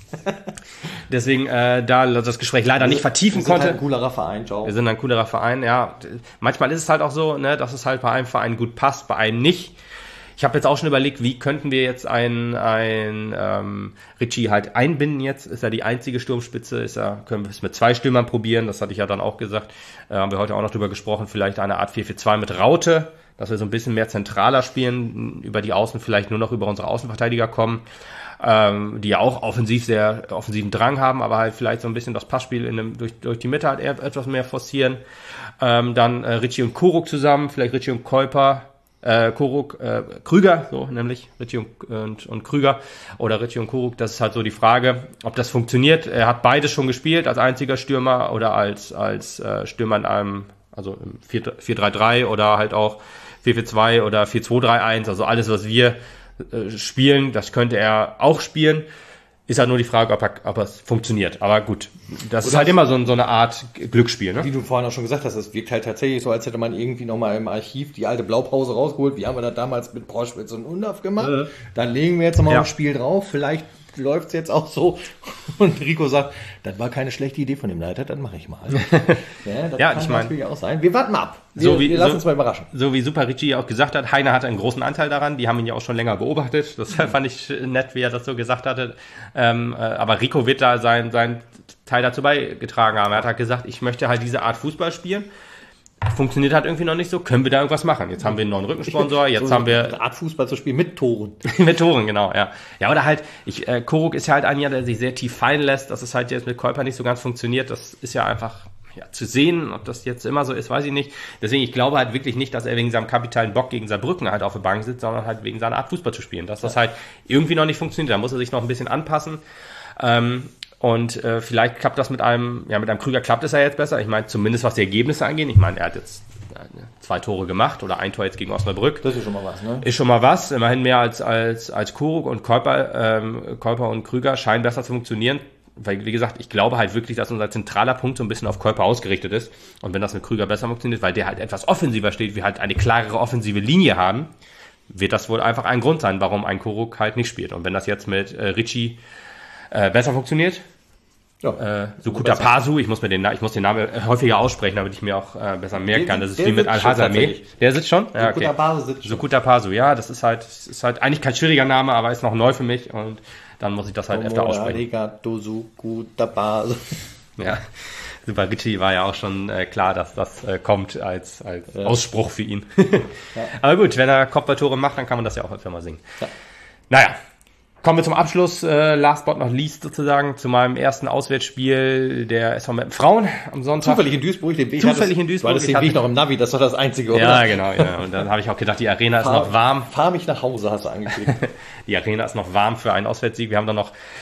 Deswegen äh, da das Gespräch leider nicht vertiefen konnte. Wir sind halt ein coolerer Verein, ciao. Wir sind ein coolerer Verein, ja. Manchmal ist es halt auch so, ne, dass es halt bei einem Verein gut passt, bei einem nicht. Ich habe jetzt auch schon überlegt, wie könnten wir jetzt einen, einen ähm, Ritchie halt einbinden jetzt? Ist er die einzige Sturmspitze? Ist er, können wir es mit zwei Stürmern probieren? Das hatte ich ja dann auch gesagt. Äh, haben wir heute auch noch drüber gesprochen. Vielleicht eine Art vier vier zwei mit Raute, dass wir so ein bisschen mehr zentraler spielen, über die Außen vielleicht nur noch über unsere Außenverteidiger kommen. Ähm, die ja auch offensiv sehr offensiven Drang haben, aber halt vielleicht so ein bisschen das Passspiel in einem, durch, durch die Mitte halt eher etwas mehr forcieren. Ähm, dann äh, Ritchie und Koruk zusammen, vielleicht Ritchie und Kuiper, äh, Koruk, äh, Krüger, so nämlich Ritchie und, und, und Krüger oder Ritchie und Koruk, das ist halt so die Frage, ob das funktioniert. Er hat beides schon gespielt, als einziger Stürmer oder als, als äh, Stürmer in einem, also im vier drei drei oder halt auch vier vier zwei oder vier zwei drei eins, also alles, was wir spielen, das könnte er auch spielen. Ist halt nur die Frage, ob, er, ob es funktioniert. Aber gut, das Oder ist halt immer so, so eine Art Glücksspiel. Ne? Wie du vorhin auch schon gesagt hast, es wirkt halt tatsächlich so, als hätte man irgendwie nochmal im Archiv die alte Blaupause rausgeholt. Wie haben wir das damals mit Proschwitz und Undorf gemacht? Ja. Dann legen wir jetzt nochmal ja. ein Spiel drauf. Vielleicht läuft es jetzt auch so. Und Rico sagt, das war keine schlechte Idee von dem Leiter, dann mache ich mal. ja, das ja, kann ich mein, natürlich auch sein. Wir warten mal ab. Wir, so wie, wir lassen so, uns mal überraschen. So wie Super Ritchie auch gesagt hat, Heiner hatte einen großen Anteil daran. Die haben ihn ja auch schon länger beobachtet. Das fand ich nett, wie er das so gesagt hatte. Ähm, äh, aber Rico wird da sein, sein Teil dazu beigetragen haben. Er hat halt gesagt, ich möchte halt diese Art Fußball spielen. Funktioniert halt irgendwie noch nicht so. Können wir da irgendwas machen? Jetzt haben wir einen neuen Rückensponsor. Jetzt so haben wir eine Art Fußball zu spielen mit Toren. mit Toren, genau, ja. Ja, oder halt, ich, äh, Koruk ist ja halt einer, der sich sehr tief fallen lässt. Dass es halt jetzt mit Kuiper nicht so ganz funktioniert. Das ist ja einfach ja, zu sehen. Ob das jetzt immer so ist, weiß ich nicht. Deswegen, ich glaube halt wirklich nicht, dass er wegen seinem kapitalen Bock gegen Saarbrücken halt auf der Bank sitzt, sondern halt wegen seiner Art Fußball zu spielen. Dass das halt irgendwie noch nicht funktioniert. Da muss er sich noch ein bisschen anpassen. Ähm, Und äh, vielleicht klappt das mit einem, ja, mit einem Krüger klappt es ja jetzt besser. Ich meine, zumindest was die Ergebnisse angeht. Ich meine, er hat jetzt äh, zwei Tore gemacht oder ein Tor jetzt gegen Osnabrück. Das ist schon mal was, ne? Ist schon mal was. Immerhin mehr als als als Koruk und Kuiper, ähm, Kuiper und Krüger scheinen besser zu funktionieren. Weil, wie gesagt, ich glaube halt wirklich, dass unser zentraler Punkt so ein bisschen auf Kuiper ausgerichtet ist. Und wenn das mit Krüger besser funktioniert, weil der halt etwas offensiver steht, wir halt eine klarere offensive Linie haben, wird das wohl einfach ein Grund sein, warum ein Koruk halt nicht spielt. Und wenn das jetzt mit äh, Ritchie Äh, besser funktioniert. Ja, äh, Sukuta Pasu, ich muss mir den, ich muss den Namen häufiger aussprechen, damit ich mir auch äh, besser merken kann. Das ist wie mit Al-Hazami. Der sitzt schon? Ja, okay. Sukuta Pasu sitzt schon. Sukuta Pasu, ja, das ist halt, ist halt eigentlich kein schwieriger Name, aber ist noch neu für mich und dann muss ich das halt öfter aussprechen. Arigato, Sukuta Pasu. Ja, Super Ritchie war ja auch schon äh, klar, dass das äh, kommt als, als ja. Ausspruch für ihn. Ja. Aber gut, wenn er Kopfballtore macht, dann kann man das ja auch öfter mal singen. Ja. Naja. Kommen wir zum Abschluss, äh, last but not least sozusagen, zu meinem ersten Auswärtsspiel der S V Meppen Frauen am Sonntag. Zufällig in Duisburg. Den Weg Zufällig in Duisburg. War das den Weg noch im Navi, das war das Einzige, oder? Ja, genau. Ja. Und dann habe ich auch gedacht, die Arena fahr, ist noch warm. Fahr mich nach Hause, hast du angeklickt. Die Arena ist noch warm für einen Auswärtssieg. Wir haben dann noch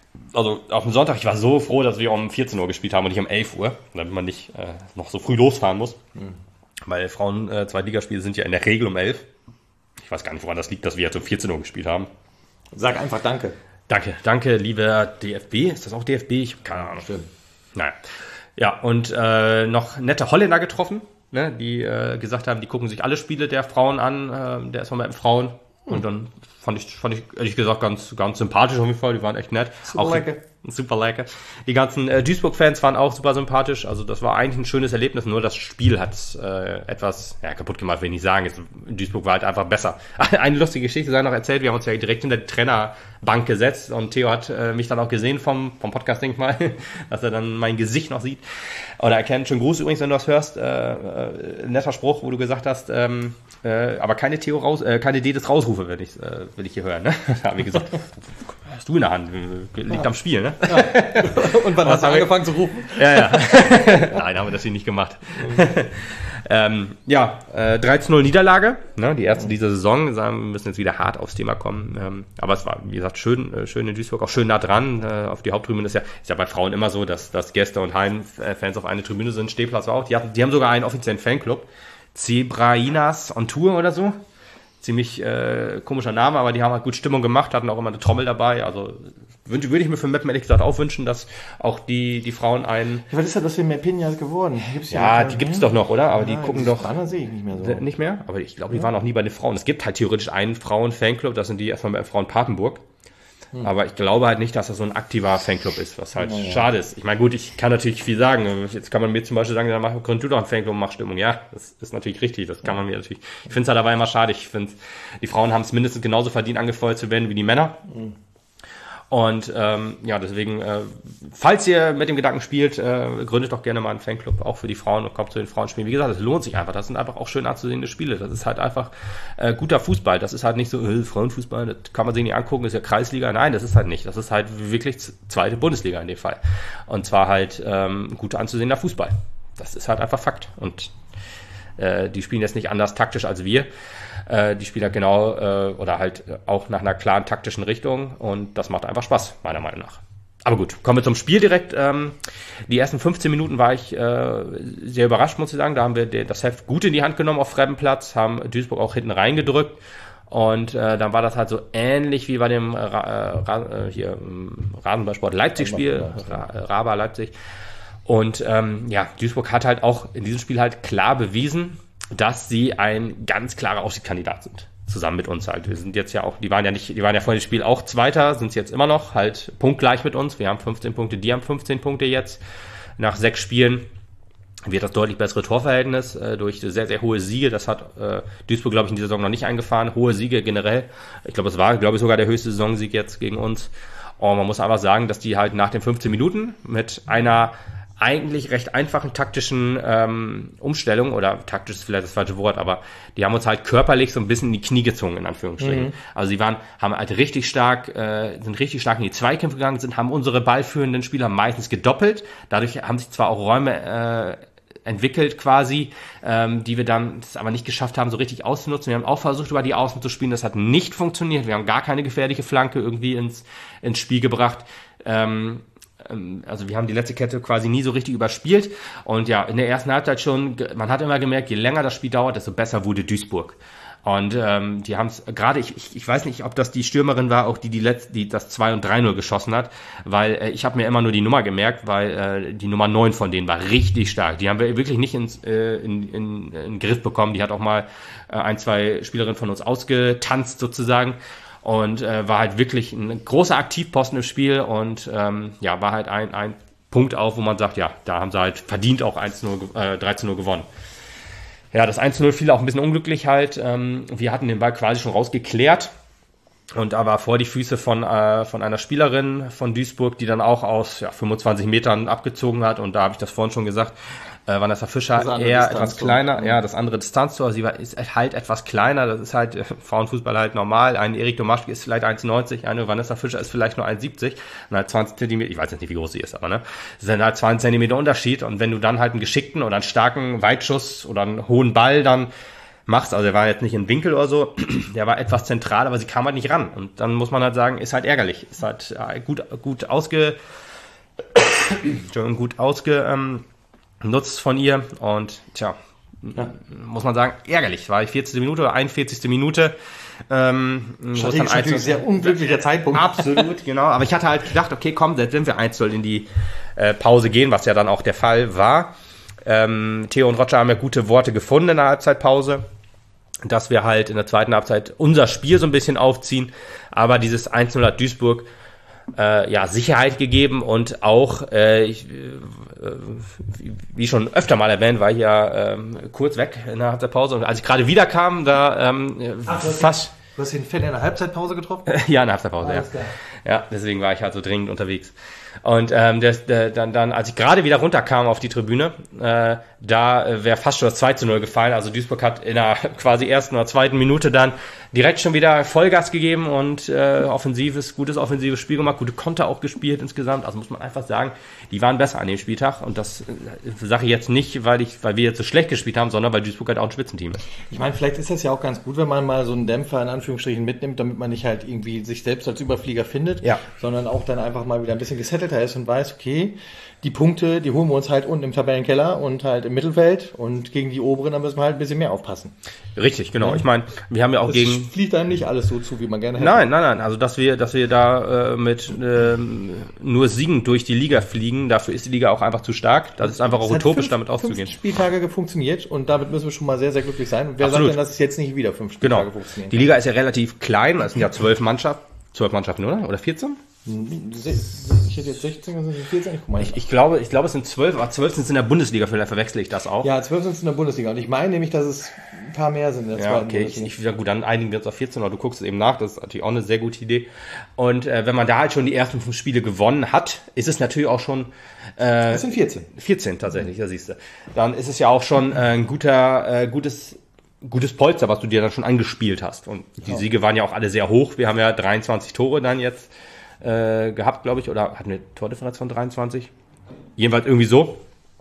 also auf dem Sonntag, ich war so froh, dass wir um vierzehn Uhr gespielt haben und nicht um elf Uhr, damit man nicht äh, noch so früh losfahren muss. Mhm. Weil Frauen äh, Zweitligaspiele sind ja in der Regel um elf. Ich weiß gar nicht, woran das liegt, dass wir jetzt um vierzehn Uhr gespielt haben. Sag einfach Danke. Danke, danke, lieber D F B. Ist das auch D F B? Ich habe keine Ahnung. Stimmt. Naja. Ja, und äh, noch nette Holländer getroffen, ne, die äh, gesagt haben, die gucken sich alle Spiele der Frauen an, äh, der S V Meppen Frauen. Hm. Und dann fand ich, fand ich ehrlich gesagt ganz, ganz sympathisch auf jeden Fall. Die waren echt nett. Super auch lecker. Super lecker. Die ganzen äh, Duisburg-Fans waren auch super sympathisch. Also das war eigentlich ein schönes Erlebnis. Nur das Spiel hat äh, etwas ja, kaputt gemacht, will ich nicht sagen. Es, Duisburg war halt einfach besser. Eine lustige Geschichte sei noch erzählt. Wir haben uns ja direkt hinter die Trainerbank gesetzt. Und Theo hat äh, mich dann auch gesehen vom, vom Podcast, denk ich mal, dass er dann mein Gesicht noch sieht. Oder erkennt. Schönen Gruß übrigens, wenn du das hörst. Äh, äh, netter Spruch, wo du gesagt hast, ähm, äh, aber keine Theo raus, äh, keine D des Rausrufe will ich, äh, will ich hier hören. Ne? Da habe ich gesagt, hast du in der Hand, liegt ja am Spiel, ne? Ja. Und wann hast du angefangen zu rufen? Ja, ja. Nein, haben wir das hier nicht gemacht. ähm, ja, äh, dreizehn null Niederlage, ne? Die erste dieser Saison. Wir müssen jetzt wieder hart aufs Thema kommen. Ähm, aber es war, wie gesagt, schön, äh, schön in Duisburg, auch schön nah dran. Äh, auf die Haupttribüne ist ja, ist ja bei Frauen immer so, dass, dass Gäste und Heimfans auf eine Tribüne sind. Stehplatz war auch. Die, hatten, die haben sogar einen offiziellen Fanclub. Zebrainas on Tour oder so. Ziemlich äh, komischer Name, aber die haben halt gut Stimmung gemacht, hatten auch immer eine Trommel dabei. Also würde würd ich mir für Meppen ehrlich gesagt auch wünschen, dass auch die, die Frauen einen... Was ist das für Meppinjas geworden? Gibt's ja, die gibt's doch noch, oder? Aber ja, die gucken doch... Anderen sehe ich nicht mehr so. Nicht mehr? Aber ich glaube, die ja. waren auch nie bei den Frauen. Es gibt halt theoretisch einen Frauen-Fanclub, das sind die erstmal Frauen Papenburg. Hm. Aber ich glaube halt nicht, dass das so ein aktiver Fanclub ist, was halt ja, ja. schade ist. Ich meine, gut, ich kann natürlich viel sagen. Jetzt kann man mir zum Beispiel sagen, dann mach, gründ du doch einen Fanclub und mach Stimmung. Ja, das ist natürlich richtig. Das kann man mir natürlich. Ich finde es halt aber immer schade. Ich finde, die Frauen haben es mindestens genauso verdient, angefeuert zu werden wie die Männer. Hm. Und ähm, ja, deswegen, äh, falls ihr mit dem Gedanken spielt, äh, gründet doch gerne mal einen Fanclub, auch für die Frauen und kommt zu den Frauenspielen. Wie gesagt, es lohnt sich einfach. Das sind einfach auch schön anzusehende Spiele. Das ist halt einfach äh, guter Fußball. Das ist halt nicht so, äh, Frauenfußball, das kann man sich nicht angucken, das ist ja Kreisliga. Nein, das ist halt nicht. Das ist halt wirklich zweite Bundesliga in dem Fall. Und zwar halt ähm, gut anzusehender Fußball. Das ist halt einfach Fakt. Und äh, die spielen jetzt nicht anders taktisch als wir. Die spielen halt genau äh, oder halt auch nach einer klaren taktischen Richtung und das macht einfach Spaß, meiner Meinung nach. Aber gut, kommen wir zum Spiel direkt. Ähm, die ersten fünfzehn Minuten war ich äh, sehr überrascht, muss ich sagen. Da haben wir das Heft gut in die Hand genommen auf Fremdenplatz, haben Duisburg auch hinten reingedrückt und äh, dann war das halt so ähnlich wie bei dem Ra- Ra- hier Rasenballsport Leipzig-Spiel, Ra- Raba Leipzig. Und ähm, ja, Duisburg hat halt auch in diesem Spiel halt klar bewiesen, dass sie ein ganz klarer Aufstiegskandidat sind. Zusammen mit uns halt. Wir sind jetzt ja auch, die waren ja nicht, die waren ja vor dem Spiel auch Zweiter, sind es jetzt immer noch, halt punktgleich mit uns. Wir haben fünfzehn Punkte, die haben fünfzehn Punkte jetzt. Nach sechs Spielen wird das deutlich bessere Torverhältnis äh, durch sehr, sehr hohe Siege. Das hat äh, Duisburg, glaube ich, in dieser Saison noch nicht eingefahren. Hohe Siege generell. Ich glaube, es war, glaube ich, sogar der höchste Saisonsieg jetzt gegen uns. Und man muss einfach sagen, dass die halt nach den fünfzehn Minuten mit einer eigentlich recht einfachen taktischen ähm, Umstellung, oder taktisch ist vielleicht das falsche Wort, aber die haben uns halt körperlich so ein bisschen in die Knie gezogen, in Anführungsstrichen. Mhm. Also sie waren, haben halt richtig stark, äh, sind richtig stark in die Zweikämpfe gegangen, sind, haben unsere ballführenden Spieler meistens gedoppelt. Dadurch haben sich zwar auch Räume äh, entwickelt quasi, ähm, die wir dann das aber nicht geschafft haben, so richtig auszunutzen. Wir haben auch versucht, über die Außen zu spielen, das hat nicht funktioniert. Wir haben gar keine gefährliche Flanke irgendwie ins, ins Spiel gebracht. Ähm, Also wir haben die letzte Kette quasi nie so richtig überspielt. Und ja, in der ersten Halbzeit schon, man hat immer gemerkt, je länger das Spiel dauert, desto besser wurde Duisburg. Und ähm, die haben es gerade, ich, ich ich weiß nicht, ob das die Stürmerin war, auch die die letzte, die das zwei und drei null geschossen hat, weil äh, ich habe mir immer nur die Nummer gemerkt, weil äh, die Nummer neun von denen war richtig stark. Die haben wir wirklich nicht ins, äh, in, in, in den Griff bekommen. Die hat auch mal äh, ein, zwei Spielerinnen von uns ausgetanzt sozusagen. Und äh, war halt wirklich ein großer Aktivposten im Spiel und ähm, ja, war halt ein, ein Punkt auf, wo man sagt, ja, da haben sie halt verdient auch eins null, äh, dreizehn null gewonnen. Ja, das eins null fiel auch ein bisschen unglücklich halt. Ähm, wir hatten den Ball quasi schon rausgeklärt und da war vor die Füße von äh, von einer Spielerin von Duisburg, die dann auch aus ja, fünfundzwanzig Metern abgezogen hat, und da habe ich das vorhin schon gesagt, äh, Vanessa Fischer eher etwas kleiner, ja, das andere Distanztor, sie war, ist halt etwas kleiner, das ist halt äh, Frauenfußball halt normal, ein Erik Domaschke ist vielleicht eins neunzig, eine Vanessa Fischer ist vielleicht nur eins siebzig und halt zwanzig Zentimeter, ich weiß jetzt nicht, wie groß sie ist, aber ne, das sind halt zwanzig Zentimeter Unterschied, und wenn du dann halt einen geschickten oder einen starken Weitschuss oder einen hohen Ball dann machst. Also er war jetzt nicht im Winkel oder so, der war etwas zentral, aber sie kam halt nicht ran. Und dann muss man halt sagen, ist halt ärgerlich. Ist halt gut, gut ausge, gut ausgenutzt von ihr. Und tja, ja. muss man sagen, ärgerlich. War ich vierzigste Minute oder einundvierzigste Minute. Ähm, das ist natürlich ein sehr unglücklicher Zeitpunkt. Absolut, genau. Aber ich hatte halt gedacht, okay, komm, selbst wenn wir eins zu null in die äh, Pause gehen, was ja dann auch der Fall war. Ähm, Theo und Roger haben ja gute Worte gefunden in der Halbzeitpause, dass wir halt in der zweiten Halbzeit unser Spiel so ein bisschen aufziehen. Aber dieses eins zu null hat Duisburg äh, ja Sicherheit gegeben und auch, äh, ich, äh, wie schon öfter mal erwähnt, war ich ja ähm, kurz weg in der Halbzeitpause. Und als ich gerade wieder kam, da ähm, Ach, fast... Du hast den Fan in der Halbzeitpause getroffen? Ja, in der Halbzeitpause, ja. Ja, deswegen war ich halt so dringend unterwegs. Und ähm, der, der, dann, dann, als ich gerade wieder runterkam auf die Tribüne, äh, da äh, wäre fast schon das zwei zu null gefallen. Also Duisburg hat in der quasi ersten oder zweiten Minute dann direkt schon wieder Vollgas gegeben und äh, offensives, gutes offensives Spiel gemacht, gute Konter auch gespielt insgesamt. Also muss man einfach sagen, die waren besser an dem Spieltag. Und das äh, sage ich jetzt nicht, weil ich, weil wir jetzt so schlecht gespielt haben, sondern weil Duisburg halt auch ein Spitzenteam ist. Ich meine, vielleicht ist das ja auch ganz gut, wenn man mal so einen Dämpfer in Anführungsstrichen mitnimmt, damit man nicht halt irgendwie sich selbst als Überflieger findet, ja. sondern auch dann einfach mal wieder ein bisschen gesettelter ist und weiß, okay, die Punkte, die holen wir uns halt unten im Tabellenkeller und halt im Mittelfeld und gegen die Oberen, da müssen wir halt ein bisschen mehr aufpassen. Richtig, genau. Ja. Ich meine, wir haben ja auch das gegen... fliegt einem nicht alles so zu, wie man gerne hätte. Nein, nein, nein. Also, dass wir, dass wir da äh, mit ähm, nur siegend durch die Liga fliegen, dafür ist die Liga auch einfach zu stark. Das ist einfach auch utopisch, fünf, damit auszugehen. Fünf Spieltage funktioniert und damit müssen wir schon mal sehr, sehr glücklich sein. Und wer Absolut. sagt denn, dass es jetzt nicht wieder fünf Spieltage genau. funktioniert? Die Liga ist ja relativ klein, es sind ja zwölf Mannschaften. Zwölf Mannschaften, oder? Oder vierzehn? Ich hätte jetzt sechzehn, also vierzehn. Ich, guck mal ich, ich glaube, ich glaube, es sind zwölf, aber zwölf sind es in der Bundesliga, vielleicht verwechsel ich das auch. Ja, zwölf sind es in der Bundesliga. Und ich meine nämlich, dass es ein paar mehr sind in der ja, zweiten okay. Bundesliga. Ich, ich, ja gut, dann einigen wir uns auf vierzehn, aber du guckst es eben nach. Das ist natürlich auch eine sehr gute Idee. Und äh, wenn man da halt schon die ersten fünf Spiele gewonnen hat, ist es natürlich auch schon... Äh, das sind vierzehn. vierzehn tatsächlich, da siehst du. Dann ist es ja auch schon äh, ein guter, äh, gutes... gutes Polster, was du dir dann schon angespielt hast. Und die ja. Siege waren ja auch alle sehr hoch. Wir haben ja dreiundzwanzig Tore dann jetzt äh, gehabt, glaube ich. Oder hatten wir Tordifferenz von dreiundzwanzig? Jedenfalls irgendwie so.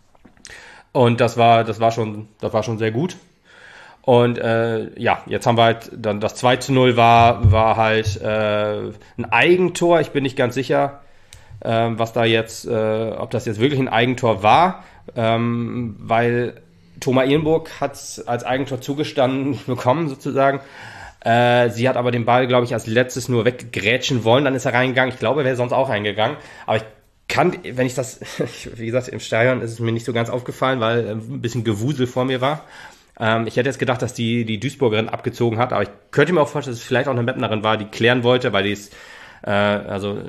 Und das war, das war schon, das war schon sehr gut. Und äh, ja, jetzt haben wir halt dann das zwei zu null war, war halt äh, ein Eigentor. Ich bin nicht ganz sicher, äh, was da jetzt, äh, ob das jetzt wirklich ein Eigentor war, ähm, weil Thomas Ehrenburg hat es als Eigentor zugestanden bekommen, sozusagen. Äh, sie hat aber den Ball, glaube ich, als letztes nur weggrätschen wollen. Dann ist er reingegangen. Ich glaube, er wäre sonst auch reingegangen. Aber ich kann, wenn ich das, wie gesagt, im Stadion ist es mir nicht so ganz aufgefallen, weil ein bisschen Gewusel vor mir war. Ähm, ich hätte jetzt gedacht, dass die, die Duisburgerin abgezogen hat. Aber ich könnte mir auch vorstellen, dass es vielleicht auch eine Meppnerin war, die klären wollte, weil die ist, äh, also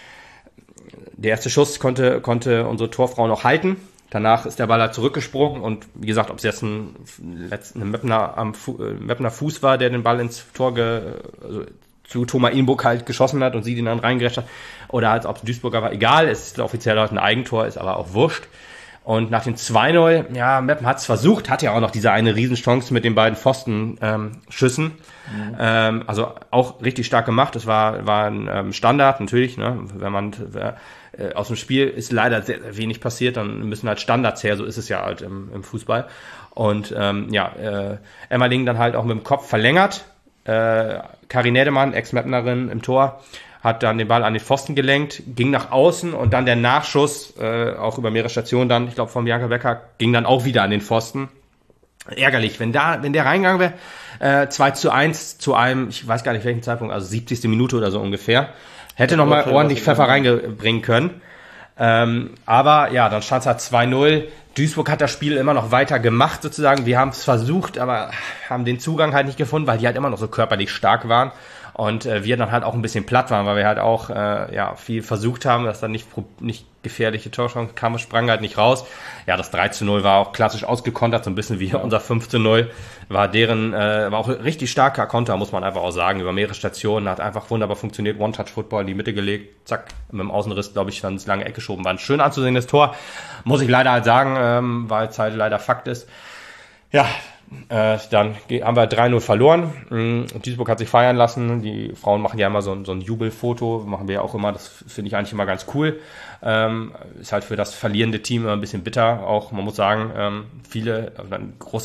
der erste Schuss konnte, konnte unsere Torfrau noch halten. Danach ist der Ball halt zurückgesprungen und wie gesagt, ob es jetzt ein, ein Meppner, am Fu, äh, Meppner Fuß war, der den Ball ins Tor ge, also zu Thomas Ehrenburg halt geschossen hat und sie den dann reingerescht hat, oder halt ob es Duisburger war, egal, es ist offiziell halt ein Eigentor, ist aber auch wurscht. Und nach dem zwei null, ja, Meppen hat es versucht, hat ja auch noch diese eine Riesenchance mit den beiden Pfosten-Schüssen. Ähm, mhm. ähm, also auch richtig stark gemacht. Das war, war ein ähm, Standard, natürlich, ne? Wenn man äh, aus dem Spiel ist leider sehr, sehr wenig passiert, dann müssen halt Standards her, so ist es ja halt im, im Fußball. Und ähm, ja, äh, Emmerling dann halt auch mit dem Kopf verlängert. Äh, Karin Nedemann, Ex-Meppnerin im Tor, hat dann den Ball an den Pfosten gelenkt, ging nach außen und dann der Nachschuss, äh, auch über mehrere Stationen dann, ich glaube von Bianca Becker, ging dann auch wieder an den Pfosten. Ärgerlich, wenn da, wenn der reingegangen wäre, äh, zwei zu eins zu einem, ich weiß gar nicht welchen Zeitpunkt, also siebzigste Minute oder so ungefähr, hätte nochmal ordentlich Pfeffer reingebringen können. Ähm, aber ja, dann stand es halt zwei null. Duisburg hat das Spiel immer noch weiter gemacht sozusagen. Wir haben es versucht, aber haben den Zugang halt nicht gefunden, weil die halt immer noch so körperlich stark waren. Und äh, wir dann halt auch ein bisschen platt waren, weil wir halt auch äh, ja viel versucht haben, dass dann nicht, nicht gefährliche Torchancen kamen, sprang halt nicht raus. Ja, das drei zu null war auch klassisch ausgekontert, so ein bisschen wie unser fünf zu null. War deren, äh, war auch richtig starker Konter, muss man einfach auch sagen, über mehrere Stationen, hat einfach wunderbar funktioniert, One-Touch-Football in die Mitte gelegt, zack, mit dem Außenriss, glaube ich, dann ins lange Eck geschoben. War ein schön anzusehendes Tor, muss ich leider halt sagen, ähm, weil es halt leider Fakt ist. Ja, Äh, dann haben wir drei null verloren. Mhm. Duisburg hat sich feiern lassen. Die Frauen machen ja immer so ein, so ein Jubelfoto. Machen wir ja auch immer. Das finde ich eigentlich immer ganz cool. Ähm, ist halt für das verlierende Team immer ein bisschen bitter. Auch, man muss sagen, ähm, viele, ein großer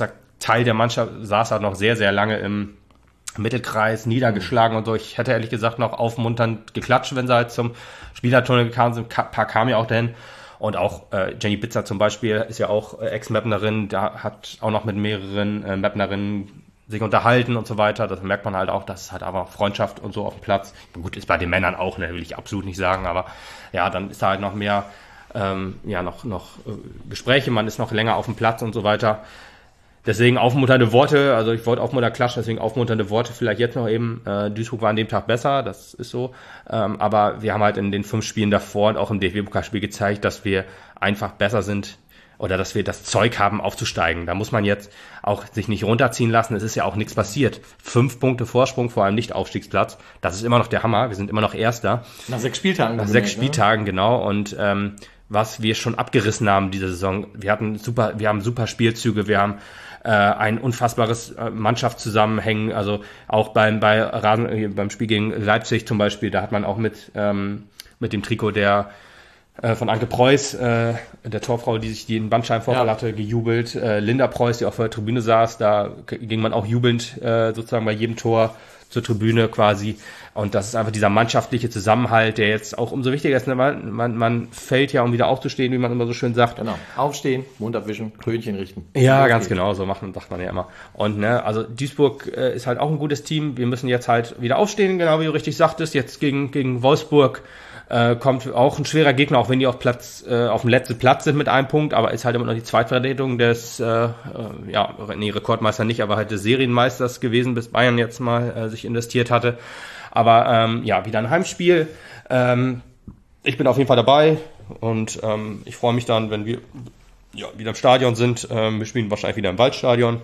Teil der Mannschaft saß halt noch sehr, sehr lange im Mittelkreis, niedergeschlagen und so. Ich hätte ehrlich gesagt noch aufmunternd geklatscht, wenn sie halt zum Spielertunnel gekommen sind. Ein paar kamen ja auch dahin. Und auch äh, Jenny Bitzer zum Beispiel ist ja auch äh, Ex-Mapnerin, da hat auch noch mit mehreren äh, Mapnerinnen sich unterhalten und so weiter. Das merkt man halt auch, dass es halt einfach Freundschaft und so auf dem Platz. Gut, ist bei den Männern auch, ne, will ich absolut nicht sagen, aber ja, dann ist da halt noch mehr, ähm, ja, noch, noch äh, Gespräche, man ist noch länger auf dem Platz und so weiter. Deswegen aufmunternde Worte, also ich wollte aufmunternd klatschen, deswegen aufmunternde Worte vielleicht jetzt noch eben. Äh, Duisburg war an dem Tag besser, das ist so. Ähm, aber wir haben halt in den fünf Spielen davor und auch im D F B-Pokalspiel gezeigt, dass wir einfach besser sind oder dass wir das Zeug haben, aufzusteigen. Da muss man jetzt auch sich nicht runterziehen lassen. Es ist ja auch nichts passiert. Fünf Punkte Vorsprung vor einem Nicht-Aufstiegsplatz. Das ist immer noch der Hammer. Wir sind immer noch Erster. Nach sechs Spieltagen. Nach sechs Spieltagen, ne? Genau. Und ähm, was wir schon abgerissen haben diese Saison. Wir hatten super, wir haben super Spielzüge. Wir haben äh, ein unfassbares äh, Mannschaftszusammenhängen. Also auch beim bei Rasen, äh, beim Spiel gegen Leipzig zum Beispiel. Da hat man auch mit ähm, mit dem Trikot der von Anke Preuß, äh, der Torfrau, die sich den Bandscheibenvorfall ja. hatte, gejubelt. Äh, Linda Preuß, die auf der Tribüne saß, da ging man auch jubelnd äh, sozusagen bei jedem Tor zur Tribüne quasi. Und das ist einfach dieser mannschaftliche Zusammenhalt, der jetzt auch umso wichtiger ist. Man, man, man fällt ja, um wieder aufzustehen, wie man immer so schön sagt. Genau. Aufstehen, Mund abwischen, Krönchen richten. Ja, ganz genau, so macht man, sagt man ja immer. Und ne, also Duisburg äh, ist halt auch ein gutes Team. Wir müssen jetzt halt wieder aufstehen, genau wie du richtig sagtest. Jetzt gegen, gegen Wolfsburg Äh, kommt auch ein schwerer Gegner, auch wenn die auf Platz äh, auf dem letzten Platz sind mit einem Punkt, aber ist halt immer noch die Zweitvertretung des äh, äh, ja, nee, Rekordmeister nicht, aber halt des Serienmeisters gewesen, bis Bayern jetzt mal äh, sich investiert hatte. Aber ähm, ja, wieder ein Heimspiel. Ähm, ich bin auf jeden Fall dabei und ähm, ich freue mich dann, wenn wir ja, wieder im Stadion sind. Ähm, wir spielen wahrscheinlich wieder im Waldstadion.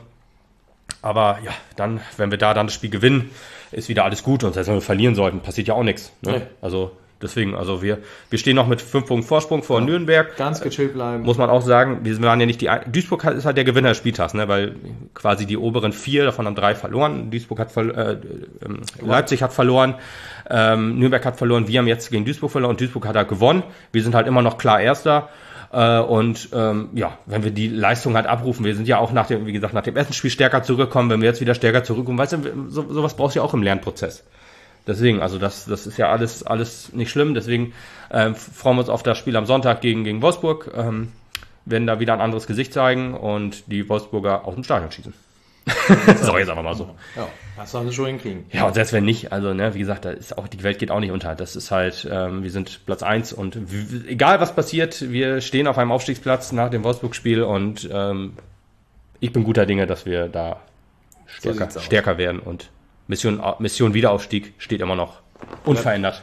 Aber ja, dann, wenn wir da dann das Spiel gewinnen, ist wieder alles gut. Und selbst wenn wir verlieren sollten, passiert ja auch nichts. Ne? Nee. Also deswegen, also wir, wir stehen noch mit fünf Punkten Vorsprung vor ja, Nürnberg. Ganz gechillt bleiben. Muss man auch sagen, wir waren ja nicht die, Ein- Duisburg ist halt der Gewinner des Spieltags, ne, weil quasi die oberen vier, davon haben drei verloren. Duisburg hat, ver- äh, äh, Leipzig hat verloren, ähm, Nürnberg hat verloren, wir haben jetzt gegen Duisburg verloren und Duisburg hat halt gewonnen. Wir sind halt immer noch klar Erster. Äh, und ähm, ja, wenn wir die Leistung halt abrufen, wir sind ja auch nach dem, wie gesagt, nach dem ersten Spiel stärker zurückgekommen, wenn wir jetzt wieder stärker zurückkommen, weißt du, so, sowas brauchst du ja auch im Lernprozess. Deswegen, also das, das ist ja alles, alles nicht schlimm. Deswegen äh, freuen wir uns auf das Spiel am Sonntag gegen, gegen Wolfsburg. Ähm, werden da wieder ein anderes Gesicht zeigen und die Wolfsburger aus dem Stadion schießen. So, jetzt einfach mal so. Ja, das sollen sie schon hinkriegen. Ja, und selbst wenn nicht, also ne, wie gesagt, da ist auch, die Welt geht auch nicht unter. Das ist halt, ähm, wir sind Platz eins und w- egal was passiert, wir stehen auf einem Aufstiegsplatz nach dem Wolfsburg-Spiel und ähm, ich bin guter Dinge, dass wir da stärker, so stärker werden und Mission, Mission Wiederaufstieg steht immer noch unverändert.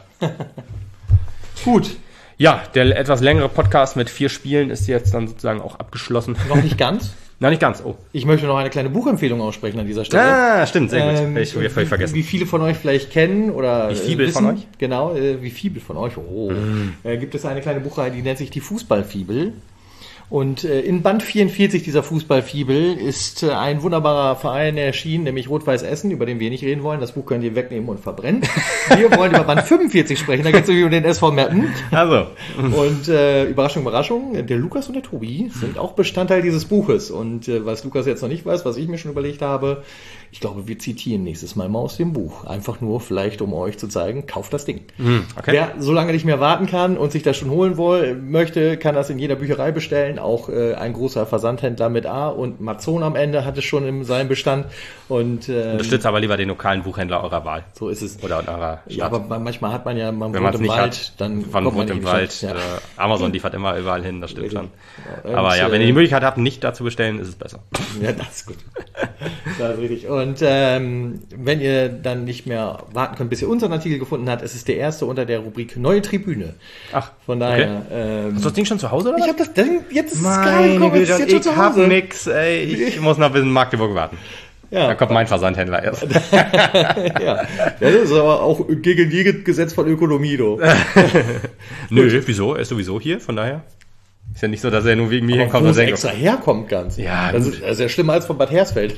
Gut. Ja, der etwas längere Podcast mit vier Spielen ist jetzt dann sozusagen auch abgeschlossen. Noch nicht ganz? Nein, nicht ganz. Oh. Ich möchte noch eine kleine Buchempfehlung aussprechen an dieser Stelle. Ah, stimmt, sehr gut. Ähm, ich habe völlig vergessen. Wie viele von euch vielleicht kennen oder Wie Fibel wissen, von euch? Genau, äh, wie Fibel von euch. Oh. Mm. Äh, gibt es eine kleine Buchreihe, die nennt sich die Fußballfibel. Und äh, in Band vierundvierzig dieser Fußballfibel ist äh, ein wunderbarer Verein erschienen, nämlich Rot-Weiß Essen, über den wir nicht reden wollen. Das Buch könnt ihr wegnehmen und verbrennen. Wir wollen über Band fünfundvierzig sprechen, da geht es um den S V Meppen. Also. Und äh, Überraschung, Überraschung, der Lukas und der Tobi sind auch Bestandteil dieses Buches. Und äh, was Lukas jetzt noch nicht weiß, was ich mir schon überlegt habe, ich glaube, wir zitieren nächstes Mal mal aus dem Buch. Einfach nur vielleicht, um euch zu zeigen, kauft das Ding. Mm, okay. Wer so lange nicht mehr warten kann und sich das schon holen will, möchte, kann das in jeder Bücherei bestellen. Auch äh, ein großer Versandhändler mit A und Amazon am Ende hat es schon in seinem Bestand. Und ähm, unterstützt aber lieber den lokalen Buchhändler eurer Wahl. So ist es. Oder in eurer Stadt. Ja, aber manchmal hat man ja, man Wenn wohnt im nicht Wald, hat, dann man kommt wohnt man im nicht Wald. Ja. Äh, Amazon liefert immer überall hin, das stimmt schon. Ja, aber und, ja, wenn äh, ihr die Möglichkeit habt, nicht dazu bestellen, ist es besser. Ja, das ist gut. Das ist richtig. Und ähm, wenn ihr dann nicht mehr warten könnt, bis ihr unseren Artikel gefunden habt, es ist der erste unter der Rubrik Neue Tribüne. Ach, von daher. okay. Ähm, Hast du das Ding schon zu Hause, oder? Ich habe das Ding, jetzt ist es gerade Meine gekommen, Güte, jetzt, jetzt schon ich zu hab Hause. nix, ey. Ich muss noch bis in Magdeburg warten. Ja. Da kommt mein Versandhändler erst. Ja, das ist aber auch gegen jedes Gesetz von Ökonomie, du. Nö, wieso? Er ist sowieso hier, von daher. Ist ja nicht so, dass er nur wegen mir Aber hinkommt wo und es denkt, extra herkommt ganz. Ja, das gut. ist, das ist ja schlimmer als von Bad Hersfeld.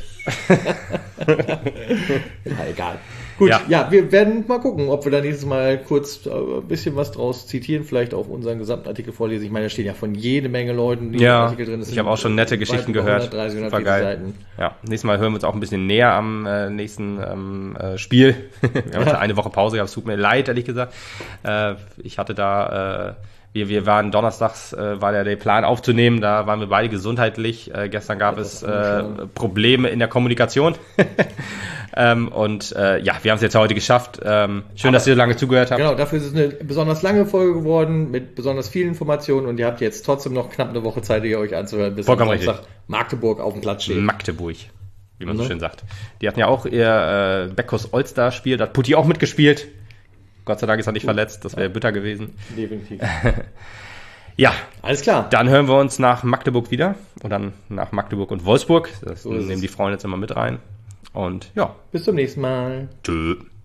Ja, egal. Gut, Ja. ja. wir werden mal gucken, ob wir da nächstes Mal kurz äh, ein bisschen was draus zitieren, vielleicht auch unseren gesamten Artikel vorlesen. Ich meine, da stehen ja von jede Menge Leuten, die Ja, im Artikel drin sind. ich habe auch schon nette Geschichten Weit über gehört. hundertdreißig, Super hundertvierzig geil. Seiten. Ja, nächstes Mal hören wir uns auch ein bisschen näher am äh, nächsten ähm, äh, Spiel. Wir haben jetzt Ja. eine Woche Pause gehabt, es tut mir leid, ehrlich gesagt. Äh, ich hatte da, äh, wir, wir waren donnerstags, äh, war ja der Plan aufzunehmen, da waren wir beide gesundheitlich. Äh, gestern gab Etwas es äh, angeschlagen. Probleme in der Kommunikation. ähm, und äh, ja, wir haben es jetzt heute geschafft. Ähm, schön, Aber- dass ihr so lange zugehört habt. Genau, dafür ist es eine besonders lange Folge geworden, mit besonders vielen Informationen und ihr habt jetzt trotzdem noch knapp eine Woche Zeit, ihr euch anzuhören, bis Vollkommen am richtig. Samstag Magdeburg auf dem Platz steht. Magdeburg, wie man so Ne? schön sagt. Die hatten ja auch ihr äh, Beckos All-Star-Spiel, da hat Putti auch mitgespielt. Gott sei Dank ist er nicht verletzt, das wäre bitter gewesen. Definitiv. Ja, Alles klar. dann hören wir uns nach Magdeburg wieder und dann nach Magdeburg und Wolfsburg. Das So ist nehmen es. die Freunde jetzt immer mit rein. Und ja, Bis zum nächsten Mal. tschö.